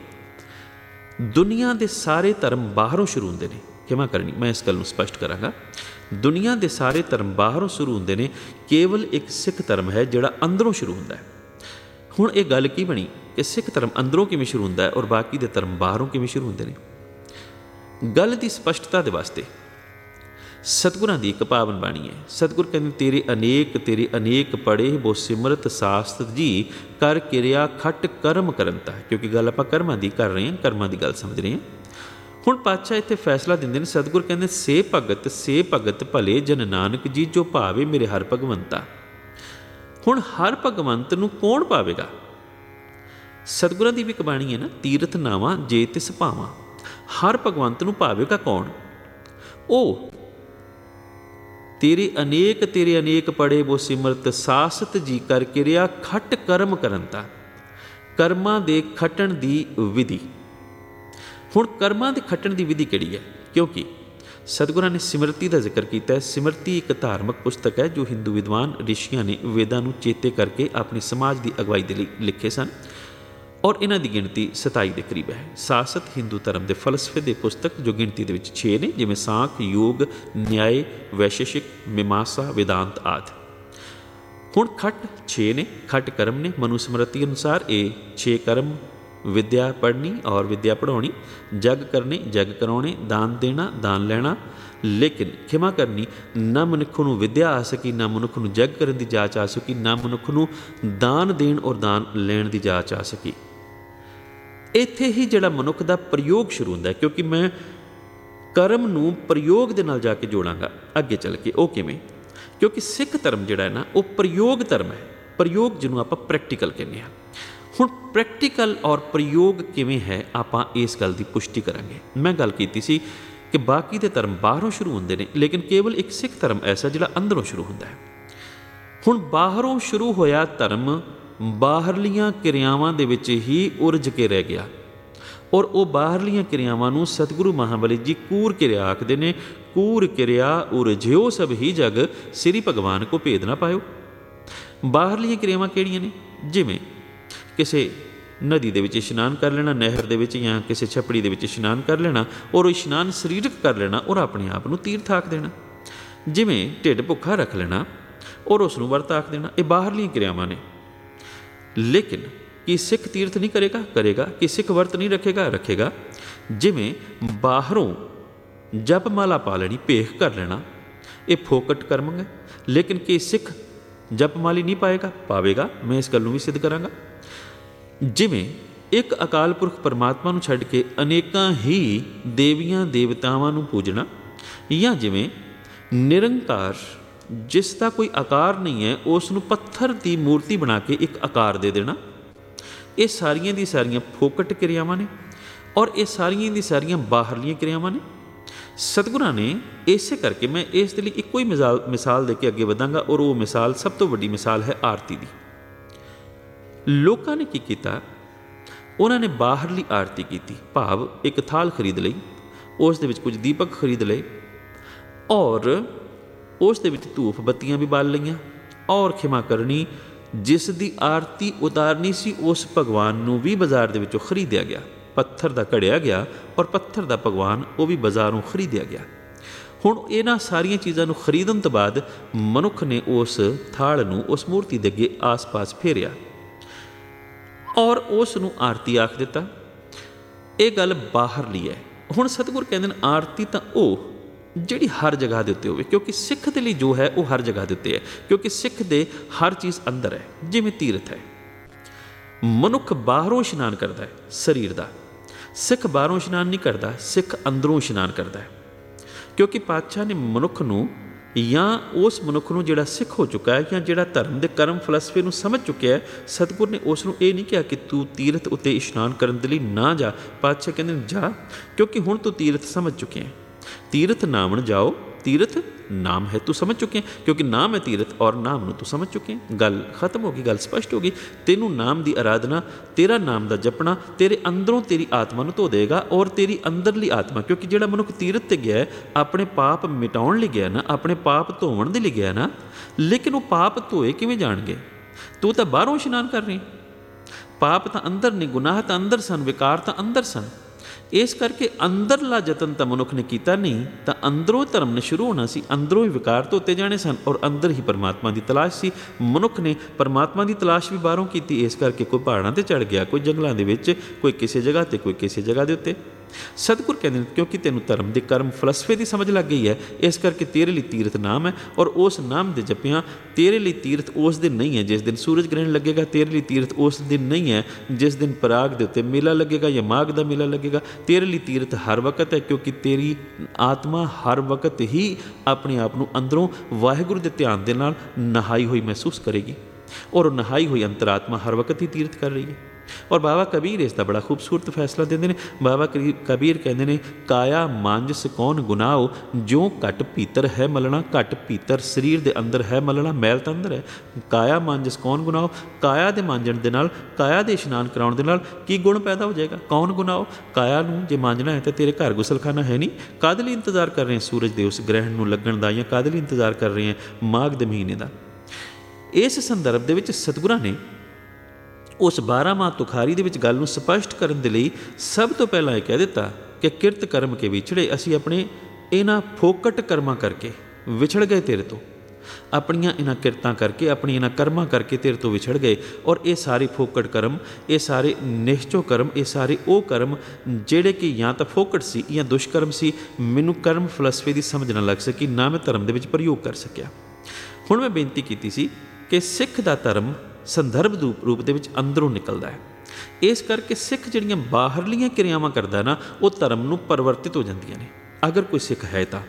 ਦੁਨੀਆ ਦੇ ਸਾਰੇ ਧਰਮ ਬਾਹਰੋਂ ਸ਼ੁਰੂ ਹੁੰਦੇ ਨੇ। ਖਿਮਾ ਕਰਨੀ, ਮੈਂ ਇਸ ਗੱਲ ਨੂੰ ਸਪਸ਼ਟ ਕਰਾਂਗਾ। ਦੁਨੀਆ ਦੇ ਸਾਰੇ ਧਰਮ ਬਾਹਰੋਂ ਸ਼ੁਰੂ ਹੁੰਦੇ ਨੇ, ਕੇਵਲ ਇੱਕ ਸਿੱਖ ਧਰਮ ਹੈ ਜਿਹੜਾ ਅੰਦਰੋਂ ਸ਼ੁਰੂ ਹੁੰਦਾ ਹੈ। ਹੁਣ ਇਹ ਗੱਲ ਕੀ ਬਣੀ ਕਿ ਸਿੱਖ ਧਰਮ ਅੰਦਰੋਂ ਕਿਵੇਂ ਸ਼ੁਰੂ ਹੁੰਦਾ ਹੈ ਔਰ ਬਾਕੀ ਦੇ ਧਰਮ ਬਾਹਰੋਂ ਕਿਵੇਂ ਸ਼ੁਰੂ ਹੁੰਦੇ ਨੇ। ਗੱਲ ਦੀ ਸਪਸ਼ਟਤਾ ਦੇ ਵਾਸਤੇ ਸਤਿਗੁਰਾਂ ਦੀ ਇੱਕ ਪਾਵਨ ਬਾਣੀ ਹੈ। ਸਤਿਗੁਰ ਕਹਿੰਦੇ ਤੇਰੇ ਅਨੇਕ ਤੇਰੇ ਅਨੇਕ ਪੜੇ ਬੋ ਸਿਮਰਤ ਸਾਸਤ ਜੀ ਕਰ ਕਿਰਿਆ ਖੱਟ ਕਰਮ ਕਰੰਤਾ। ਕਿਉਂਕਿ ਗੱਲ ਆਪਾਂ ਕਰਮਾਂ ਦੀ ਕਰ ਰਹੇ ਹਾਂ, ਕਰਮਾਂ ਦੀ ਗੱਲ ਸਮਝ ਰਹੇ ਹਾਂ। ਹੁਣ ਪਾਤਸ਼ਾਹ ਇੱਥੇ ਫੈਸਲਾ ਦਿੰਦੇ ਨੇ। ਸਤਿਗੁਰ ਕਹਿੰਦੇ ਸੇ ਭਗਤ ਸੇ ਭਗਤ ਭਲੇ ਜਨ ਨਾਨਕ ਜੀ ਜੋ ਭਾਵੇ ਮੇਰੇ ਹਰ ਭਗਵੰਤਾ। ਹੁਣ ਹਰ ਭਗਵੰਤ ਨੂੰ ਕੌਣ ਪਾਵੇਗਾ? ਸਤਿਗੁਰਾਂ ਦੀ ਵੀ ਇੱਕ ਬਾਣੀ ਹੈ ਨਾ, ਤੀਰਥ ਨਾਵਾਂ ਜੇ ਤਿਸ ਭਾਵਾਂ। ਹਰ ਭਗਵੰਤ ਨੂੰ ਭਾਵੇਗਾ ਕੌਣ? ਉਹ ਤੇਰੇ ਅਨੇਕ ਤੇਰੇ ਅਨੇਕ ਪੜੇ ਬੋ ਸਿਮਰਤ ਸਾਸਤ ਜੀ ਕਰ ਕਿਰਿਆ ਖੱਟ ਕਰਮ ਕਰੰਤਾ। ਕਰਮਾਂ ਦੇ ਖੱਟਣ ਦੀ ਵਿਧੀ। ਹੁਣ ਕਰਮਾਂ ਦੇ ਖੱਟਣ ਦੀ ਵਿਧੀ ਕਿਹੜੀ ਹੈ? ਕਿਉਂਕਿ ਸਤਿਗੁਰਾਂ ਨੇ ਸਿਮਰਤੀ ਦਾ ਜ਼ਿਕਰ ਕੀਤਾ ਹੈ। ਸਿਮਰਤੀ ਇੱਕ ਧਾਰਮਿਕ ਪੁਸਤਕ ਹੈ ਜੋ ਹਿੰਦੂ ਵਿਦਵਾਨ ਰਿਸ਼ੀਆਂ ਨੇ ਵੇਦਾਂ ਨੂੰ ਚੇਤੇ ਕਰਕੇ ਆਪਣੇ ਸਮਾਜ ਦੀ ਅਗਵਾਈ ਦੇ ਲਈ ਲਿਖੇ ਸਨ, ਔਰ ਇਹਨਾਂ ਦੀ ਗਿਣਤੀ ਸਤਾਈ ਦੇ ਕਰੀਬ ਹੈ। ਸਾਸਤ ਹਿੰਦੂ ਧਰਮ ਦੇ ਫਲਸਫੇ ਦੇ ਪੁਸਤਕ ਜੋ ਗਿਣਤੀ ਦੇ ਵਿੱਚ ਛੇ ਨੇ, ਜਿਵੇਂ ਸਾਖ, ਯੋਗ, ਨਿਆਏ, ਵੈਸ਼ੇਸ਼ਿਕ, ਮੀਮਾਂਸਾ, ਵੇਦਾਂਤ ਆਦਿ। ਹੁਣ ਖੱਟ ਛੇ ਨੇ, ਖੱਟ ਕਰਮ ਨੇ। ਮਨੂ ਸਮਰਤੀ ਅਨੁਸਾਰ ਇਹ ਛੇ ਕਰਮ ਵਿਦਿਆ ਪੜ੍ਹਨੀ ਔਰ ਵਿਦਿਆ ਪੜ੍ਹਾਉਣੀ, ਜਗ ਕਰਨੇ ਜਗ ਕਰਾਉਣੇ, ਦਾਨ ਦੇਣਾ ਦਾਨ ਲੈਣਾ। ਲੇਕਿਨ ਖਿਮਾ ਕਰਨੀ, ਨਾ ਮਨੁੱਖ ਨੂੰ ਵਿਦਿਆ ਆ ਸਕੀ, ਨਾ ਮਨੁੱਖ ਨੂੰ ਜਗ ਕਰਨ ਦੀ ਜਾਚ ਆ ਸਕੀ, ਨਾ ਮਨੁੱਖ ਨੂੰ ਦਾਨ ਦੇਣ ਔਰ ਦਾਨ ਲੈਣ ਦੀ ਜਾਚ ਆ ਸਕੀ। ਇੱਥੇ ਹੀ ਜਿਹੜਾ ਮਨੁੱਖ ਦਾ ਪ੍ਰਯੋਗ ਸ਼ੁਰੂ ਹੁੰਦਾ ਹੈ, ਕਿਉਂਕਿ ਮੈਂ ਕਰਮ ਨੂੰ ਪ੍ਰਯੋਗ ਦੇ ਨਾਲ ਜਾ ਕੇ ਜੋੜਾਂਗਾ ਅੱਗੇ ਚੱਲ ਕੇ। ਉਹ ਕਿਵੇਂ? ਕਿਉਂਕਿ ਸਿੱਖ ਧਰਮ ਜਿਹੜਾ ਹੈ ਨਾ ਉਹ ਪ੍ਰਯੋਗ ਧਰਮ ਹੈ। ਪ੍ਰਯੋਗ ਜਿਹਨੂੰ ਆਪਾਂ ਪ੍ਰੈਕਟੀਕਲ ਕਹਿੰਦੇ ਹਾਂ। ਹੁਣ ਪ੍ਰੈਕਟੀਕਲ ਔਰ ਪ੍ਰਯੋਗ ਕਿਵੇਂ ਹੈ, ਆਪਾਂ ਇਸ ਗੱਲ ਦੀ ਪੁਸ਼ਟੀ ਕਰਾਂਗੇ। ਮੈਂ ਗੱਲ ਕੀਤੀ ਸੀ ਕਿ ਬਾਕੀ ਦੇ ਧਰਮ ਬਾਹਰੋਂ ਸ਼ੁਰੂ ਹੁੰਦੇ ਨੇ, ਲੇਕਿਨ ਕੇਵਲ ਇੱਕ ਸਿੱਖ ਧਰਮ ਐਸਾ ਜਿਹੜਾ ਅੰਦਰੋਂ ਸ਼ੁਰੂ ਹੁੰਦਾ ਹੈ। ਹੁਣ ਬਾਹਰੋਂ ਸ਼ੁਰੂ ਹੋਇਆ ਧਰਮ ਬਾਹਰਲੀਆਂ ਕਿਰਿਆਵਾਂ ਦੇ ਵਿੱਚ ਹੀ ਉਰਝ ਕੇ ਰਹਿ ਗਿਆ, ਔਰ ਉਹ ਬਾਹਰਲੀਆਂ ਕਿਰਿਆਵਾਂ ਨੂੰ ਸਤਿਗੁਰੂ ਮਹਾਬਲੀ ਜੀ ਕੂਰ ਕਿਰਿਆ ਆਖਦੇ ਨੇ। ਕੂਰ ਕਿਰਿਆ ਉਰਝਿਓ ਸਭ ਹੀ ਜਗ, ਸ੍ਰੀ ਭਗਵਾਨ ਕੋ ਭੇਦ ਨਾ ਪਾਇਓ। ਬਾਹਰਲੀਆਂ ਕਿਰਿਆਵਾਂ ਕਿਹੜੀਆਂ ਨੇ? ਜਿਵੇਂ ਕਿਸੇ ਨਦੀ ਦੇ ਵਿੱਚ ਇਸ਼ਨਾਨ ਕਰ ਲੈਣਾ, ਨਹਿਰ ਦੇ ਵਿੱਚ ਜਾਂ ਕਿਸੇ ਛੱਪੜੀ ਦੇ ਵਿੱਚ ਇਸ਼ਨਾਨ ਕਰ ਲੈਣਾ, ਔਰ ਉਹ ਇਸ਼ਨਾਨ ਸਰੀਰਕ ਕਰ ਲੈਣਾ ਔਰ ਆਪਣੇ ਆਪ ਨੂੰ ਤੀਰਥ ਆਖ ਦੇਣਾ। ਜਿਵੇਂ ਢਿੱਡ ਭੁੱਖਾ ਰੱਖ ਲੈਣਾ ਔਰ ਉਸ ਨੂੰ ਵਰਤ ਆਖ ਦੇਣਾ। ਇਹ ਬਾਹਰਲੀਆਂ ਕਿਰਿਆਵਾਂ ਨੇ। ਲੇਕਿਨ ਕੀ ਸਿੱਖ ਤੀਰਥ ਨਹੀਂ ਕਰੇਗਾ? ਕਰੇਗਾ। ਕੀ ਸਿੱਖ ਵਰਤ ਨਹੀਂ ਰੱਖੇਗਾ? ਰੱਖੇਗਾ। ਜਿਵੇਂ ਬਾਹਰੋਂ ਜਪ ਮਾਲਾ ਪਾ ਲੈਣੀ, ਭੇਖ ਕਰ ਲੈਣਾ, ਇਹ ਫੋਕਟ ਕਰਮ ਹੈ। ਲੇਕਿਨ ਕੀ ਸਿੱਖ ਜਪ ਮਾਲੀ ਨਹੀਂ ਪਾਏਗਾ? ਪਾਵੇਗਾ। ਮੈਂ ਇਸ ਗੱਲ ਨੂੰ ਵੀ ਸਿੱਧ ਕਰਾਂਗਾ। ਜਿਵੇਂ ਇੱਕ ਅਕਾਲ ਪੁਰਖ ਪਰਮਾਤਮਾ ਨੂੰ ਛੱਡ ਕੇ ਅਨੇਕਾਂ ਹੀ ਦੇਵੀਆਂ ਦੇਵਤਾਵਾਂ ਨੂੰ ਪੂਜਣਾ, ਜਾਂ ਜਿਵੇਂ ਨਿਰੰਕਾਰ ਜਿਸ ਦਾ ਕੋਈ ਆਕਾਰ ਨਹੀਂ ਹੈ ਉਸ ਨੂੰ ਪੱਥਰ ਦੀ ਮੂਰਤੀ ਬਣਾ ਕੇ ਇੱਕ ਆਕਾਰ ਦੇ ਦੇਣਾ। ਇਹ ਸਾਰੀਆਂ ਦੀ ਸਾਰੀਆਂ ਫੋਕਟ ਕਿਰਿਆਵਾਂ ਨੇ, ਔਰ ਇਹ ਸਾਰੀਆਂ ਦੀ ਸਾਰੀਆਂ ਬਾਹਰਲੀਆਂ ਕਿਰਿਆਵਾਂ ਨੇ। ਸਤਿਗੁਰਾਂ ਨੇ ਇਸੇ ਕਰਕੇ, ਮੈਂ ਇਸ ਦੇ ਲਈ ਇੱਕੋ ਹੀ ਮਿਸਾਲ ਮਿਸਾਲ ਦੇ ਕੇ ਅੱਗੇ ਵਧਾਂਗਾ, ਔਰ ਉਹ ਮਿਸਾਲ ਸਭ ਤੋਂ ਵੱਡੀ ਮਿਸਾਲ ਹੈ ਆਰਤੀ ਦੀ। ਲੋਕਾਂ ਨੇ ਕੀ ਕੀਤਾ? ਉਹਨਾਂ ਨੇ ਬਾਹਰਲੀ ਆਰਤੀ ਕੀਤੀ, ਭਾਵ ਇੱਕ ਥਾਲ ਖਰੀਦ ਲਈ, ਉਸ ਦੇ ਵਿੱਚ ਕੁਝ ਦੀਪਕ ਖਰੀਦ ਲਏ, ਔਰ ਉਸ ਦੇ ਵਿੱਚ ਧੂਫ ਬੱਤੀਆਂ ਵੀ ਬਾਲ ਲਈਆਂ, ਔਰ ਖਿਮਾ ਕਰਨੀ ਜਿਸ ਦੀ ਆਰਤੀ ਉਤਾਰਨੀ ਸੀ ਉਸ ਭਗਵਾਨ ਨੂੰ ਵੀ ਬਾਜ਼ਾਰ ਦੇ ਵਿੱਚੋਂ ਖਰੀਦਿਆ ਗਿਆ। ਪੱਥਰ ਦਾ ਘੜਿਆ ਗਿਆ ਔਰ ਪੱਥਰ ਦਾ ਭਗਵਾਨ ਉਹ ਵੀ ਬਾਜ਼ਾਰੋਂ ਖਰੀਦਿਆ ਗਿਆ। ਹੁਣ ਇਹਨਾਂ ਸਾਰੀਆਂ ਚੀਜ਼ਾਂ ਨੂੰ ਖਰੀਦਣ ਤੋਂ ਬਾਅਦ ਮਨੁੱਖ ਨੇ ਉਸ ਥਾਲ ਨੂੰ ਉਸ ਮੂਰਤੀ ਦੇ ਅੱਗੇ ਆਸ-ਪਾਸ ਫੇਰਿਆ ਔਰ ਉਸ ਨੂੰ ਆਰਤੀ ਆਖ ਦਿੱਤਾ। ਇਹ ਗੱਲ ਬਾਹਰਲੀ ਹੈ। ਹੁਣ ਸਤਿਗੁਰ ਕਹਿੰਦੇ ਨੇ ਆਰਤੀ ਤਾਂ ਉਹ ਜਿਹੜੀ ਹਰ ਜਗ੍ਹਾ ਦੇ ਉੱਤੇ ਹੋਵੇ, ਕਿਉਂਕਿ ਸਿੱਖ ਦੇ ਲਈ ਜੋ ਹੈ ਉਹ ਹਰ ਜਗ੍ਹਾ ਦੇ ਉੱਤੇ ਹੈ, ਕਿਉਂਕਿ ਸਿੱਖ ਦੇ ਹਰ ਚੀਜ਼ ਅੰਦਰ ਹੈ। ਜਿਵੇਂ ਤੀਰਥ ਹੈ, ਮਨੁੱਖ ਬਾਹਰੋਂ ਇਸ਼ਨਾਨ ਕਰਦਾ ਹੈ ਸਰੀਰ ਦਾ, ਸਿੱਖ ਬਾਹਰੋਂ ਇਸ਼ਨਾਨ ਨਹੀਂ ਕਰਦਾ, ਸਿੱਖ ਅੰਦਰੋਂ ਇਸ਼ਨਾਨ ਕਰਦਾ ਹੈ। ਕਿਉਂਕਿ ਪਾਤਸ਼ਾਹ ਨੇ ਮਨੁੱਖ ਨੂੰ, ਜਾਂ ਉਸ ਮਨੁੱਖ ਨੂੰ ਜਿਹੜਾ ਸਿੱਖ ਹੋ ਚੁੱਕਾ ਹੈ ਜਾਂ ਜਿਹੜਾ ਧਰਮ ਦੇ ਕਰਮ ਫਲਸਫੇ ਨੂੰ ਸਮਝ ਚੁੱਕਿਆ ਹੈ, ਸਤਿਗੁਰ ਨੇ ਉਸ ਨੂੰ ਇਹ ਨਹੀਂ ਕਿਹਾ ਕਿ ਤੂੰ ਤੀਰਥ ਉੱਤੇ ਇਸ਼ਨਾਨ ਕਰਨ ਦੇ ਲਈ ਨਾ ਜਾ। ਪਾਤਸ਼ਾਹ ਕਹਿੰਦੇ ਨੇ ਜਾ, ਕਿਉਂਕਿ ਹੁਣ ਤੂੰ ਤੀਰਥ ਸਮਝ ਚੁੱਕਿਆ ਹੈ। ਤੀਰਥ ਨਾਮਣ ਜਾਓ, ਤੀਰਥ ਨਾਮ ਹੈ, ਤੂੰ ਸਮਝ ਚੁੱਕੇ, ਕਿਉਂਕਿ ਨਾਮ ਹੈ ਤੀਰਥ ਔਰ ਨਾਮ ਨੂੰ ਤੂੰ ਸਮਝ ਚੁੱਕੇ। ਗੱਲ ਖਤਮ ਹੋ ਗਈ, ਗੱਲ ਸਪਸ਼ਟ ਹੋ ਗਈ। ਤੈਨੂੰ ਨਾਮ ਦੀ ਅਰਾਧਨਾ, ਤੇਰਾ ਨਾਮ ਦਾ ਜਪਣਾ ਤੇਰੇ ਅੰਦਰੋਂ ਤੇਰੀ ਆਤਮਾ ਨੂੰ ਧੋ ਦੇਗਾ, ਔਰ ਤੇਰੀ ਅੰਦਰਲੀ ਆਤਮਾ, ਕਿਉਂਕਿ ਜਿਹੜਾ ਮਨੁੱਖ ਤੀਰਥ ਤੇ ਗਿਆ ਆਪਣੇ ਪਾਪ ਮਿਟਾਉਣ ਲਈ ਗਿਆ ਨਾ, ਆਪਣੇ ਪਾਪ ਧੋਵਣ ਦੇ ਲਈ ਗਿਆ ਨਾ, ਲੇਕਿਨ ਉਹ ਪਾਪ ਧੋਏ ਕਿਵੇਂ ਜਾਣਗੇ? ਤੂੰ ਤਾਂ ਬਾਹਰੋਂ ਇਸ਼ਨਾਨ ਕਰ ਰਹੀ, ਪਾਪ ਤਾਂ ਅੰਦਰ ਨੇ, ਗੁਨਾਹ ਤਾਂ ਅੰਦਰ ਸਨ, ਵਿਕਾਰ ਤਾਂ ਅੰਦਰ ਸਨ। ਇਸ ਕਰਕੇ ਅੰਦਰਲਾ ਯਤਨ ਤਾਂ ਮਨੁੱਖ ਨੇ ਕੀਤਾ ਨਹੀਂ, ਤਾਂ ਅੰਦਰੋਂ ਧਰਮ ਨੇ ਸ਼ੁਰੂ ਹੋਣਾ ਸੀ, ਅੰਦਰੋਂ ਹੀ ਵਿਕਾਰ ਧੋਤੇ ਜਾਣੇ ਸਨ, ਔਰ ਅੰਦਰ ਹੀ ਪਰਮਾਤਮਾ ਦੀ ਤਲਾਸ਼ ਸੀ। ਮਨੁੱਖ ਨੇ ਪਰਮਾਤਮਾ ਦੀ ਤਲਾਸ਼ ਵੀ ਬਾਹਰੋਂ ਕੀਤੀ। ਇਸ ਕਰਕੇ ਕੋਈ ਪਹਾੜਾਂ 'ਤੇ ਚੜ੍ਹ ਗਿਆ, ਕੋਈ ਜੰਗਲਾਂ ਦੇ ਵਿੱਚ, ਕੋਈ ਕਿਸੇ ਜਗ੍ਹਾ 'ਤੇ, ਕੋਈ ਕਿਸੇ ਜਗ੍ਹਾ ਦੇ ਉੱਤੇ। ਸਤਿਗੁਰ ਕਹਿੰਦੇ ਨੇ ਕਿਉਂਕਿ ਤੈਨੂੰ ਧਰਮ ਦੇ ਕਰਮ ਫਲਸਫੇ ਦੀ ਸਮਝ ਲੱਗ ਗਈ ਹੈ, ਇਸ ਕਰਕੇ ਤੇਰੇ ਲਈ ਤੀਰਥ ਨਾਮ ਹੈ, ਔਰ ਉਸ ਨਾਮ ਦੇ ਜਪਿਆਂ ਤੇਰੇ ਲਈ ਤੀਰਥ ਉਸ ਦਿਨ ਨਹੀਂ ਹੈ ਜਿਸ ਦਿਨ ਸੂਰਜ ਗ੍ਰਹਿਣ ਲੱਗੇਗਾ, ਤੇਰੇ ਲਈ ਤੀਰਥ ਉਸ ਦਿਨ ਨਹੀਂ ਹੈ ਜਿਸ ਦਿਨ ਪਰਾਗ ਦੇ ਉੱਤੇ ਮੇਲਾ ਲੱਗੇਗਾ ਜਾਂ ਮਾਘ ਦਾ ਮੇਲਾ ਲੱਗੇਗਾ। ਤੇਰੇ ਲਈ ਤੀਰਥ ਹਰ ਵਕਤ ਹੈ, ਕਿਉਂਕਿ ਤੇਰੀ ਆਤਮਾ ਹਰ ਵਕਤ ਹੀ ਆਪਣੇ ਆਪ ਨੂੰ ਅੰਦਰੋਂ ਵਾਹਿਗੁਰੂ ਦੇ ਧਿਆਨ ਦੇ ਨਾਲ ਨਹਾਈ ਹੋਈ ਮਹਿਸੂਸ ਕਰੇਗੀ, ਔਰ ਨਹਾਈ ਹੋਈ ਅੰਤਰਾਤਮਾ ਹਰ ਵਕਤ ਹੀ ਤੀਰਥ ਕਰ ਰਹੀ ਹੈ। ਔਰ ਬਾਬਾ ਕਬੀਰ ਇਸ ਦਾ ਬੜਾ ਖੂਬਸੂਰਤ ਫੈਸਲਾ ਦਿੰਦੇ ਨੇ। ਬਾਬਾ ਕਬੀਰ ਕਹਿੰਦੇ ਨੇ, ਕਾਇਆ ਮਾਂਜਸ ਕੌਣ ਗੁਨਾਓ, ਜਿਉਂ ਘਟ ਭੀਤਰ ਹੈ ਮਲਣਾ, ਘਟ ਭੀਤਰ ਸਰੀਰ ਦੇ ਅੰਦਰ ਹੈ ਮਲਣਾ, ਮੈਲ ਤਾਂ ਅੰਦਰ ਹੈ। ਕਾਇਆ ਮਾਂਜਸ ਕੌਣ ਗੁਨਾਓ, ਕਾਇਆ ਦੇ ਮਾਂਜਣ ਦੇ ਨਾਲ, ਕਾਇਆ ਦੇ ਇਸ਼ਨਾਨ ਕਰਾਉਣ ਦੇ ਨਾਲ ਕੀ ਗੁਣ ਪੈਦਾ ਹੋ ਜਾਏਗਾ? ਕੌਣ ਗੁਨਾਓ? ਕਾਇਆ ਨੂੰ ਜੇ ਮਾਂਜਣਾ ਹੈ ਤਾਂ ਤੇਰੇ ਘਰ ਗੁਸਲਖਾਨਾ ਹੈ ਨਹੀਂ, ਕਾਹਦੇ ਲਈ ਇੰਤਜ਼ਾਰ ਕਰ ਰਹੇ ਸੂਰਜ ਦੇ ਉਸ ਗ੍ਰਹਿਣ ਨੂੰ ਲੱਗਣ ਦਾ, ਜਾਂ ਕਾਹਦੇ ਲਈ ਇੰਤਜ਼ਾਰ ਕਰ ਰਹੇ ਹਾਂ ਮਾਘ ਦੇ ਮਹੀਨੇ ਦਾ? ਇਸ ਸੰਦਰਭ ਦੇ ਵਿੱਚ ਸਤਿਗੁਰਾਂ ਨੇ ਉਸ ਬਾਰਾਂ ਮਾਹ ਤੁਖਾਰੀ ਦੇ ਵਿੱਚ ਗੱਲ ਨੂੰ ਸਪਸ਼ਟ ਕਰਨ ਦੇ ਲਈ ਸਭ ਤੋਂ ਪਹਿਲਾਂ ਇਹ ਕਹਿ ਦਿੱਤਾ ਕਿ ਕਿਰਤ ਕਰਮ ਕੇ ਵਿਛੜੇ, ਅਸੀਂ ਆਪਣੇ ਇਹਨਾਂ ਫੋਕਟ ਕਰਮਾਂ ਕਰਕੇ ਵਿਛੜ ਗਏ ਤੇਰੇ ਤੋਂ, ਆਪਣੀਆਂ ਇਹਨਾਂ ਕਿਰਤਾਂ ਕਰਕੇ, ਆਪਣੀ ਇਹਨਾਂ ਕਰਮਾਂ ਕਰਕੇ ਤੇਰੇ ਤੋਂ ਵਿਛੜ ਗਏ। ਔਰ ਇਹ ਸਾਰੇ ਫੋਕਟ ਕਰਮ, ਇਹ ਸਾਰੇ ਨਿਸ਼ਚੋ ਕਰਮ, ਇਹ ਸਾਰੇ ਉਹ ਕਰਮ ਜਿਹੜੇ ਕਿ ਜਾਂ ਤਾਂ ਫੋਕਟ ਸੀ ਜਾਂ ਦੁਸ਼ਕਰਮ ਸੀ। ਮੈਨੂੰ ਕਰਮ ਫਲਸਫੇ ਦੀ ਸਮਝ ਨਾ ਲੱਗ ਸਕੀ, ਨਾ ਮੈਂ ਧਰਮ ਦੇ ਵਿੱਚ ਪ੍ਰਯੋਗ ਕਰ ਸਕਿਆ। ਹੁਣ ਮੈਂ ਬੇਨਤੀ ਕੀਤੀ ਸੀ ਕਿ ਸਿੱਖ ਦਾ ਧਰਮ ਸੰਦਰਭ ਰੂਪ ਦੇ ਵਿੱਚ ਅੰਦਰੋਂ ਨਿਕਲਦਾ ਹੈ। ਇਸ ਕਰਕੇ ਸਿੱਖ ਜਿਹੜੀਆਂ ਬਾਹਰਲੀਆਂ ਕਿਰਿਆਵਾਂ ਕਰਦਾ ਨਾ, ਉਹ ਧਰਮ ਨੂੰ ਪਰਿਵਰਤਿਤ ਹੋ ਜਾਂਦੀਆਂ ਨੇ, ਅਗਰ ਕੋਈ ਸਿੱਖ ਹੈ ਤਾਂ।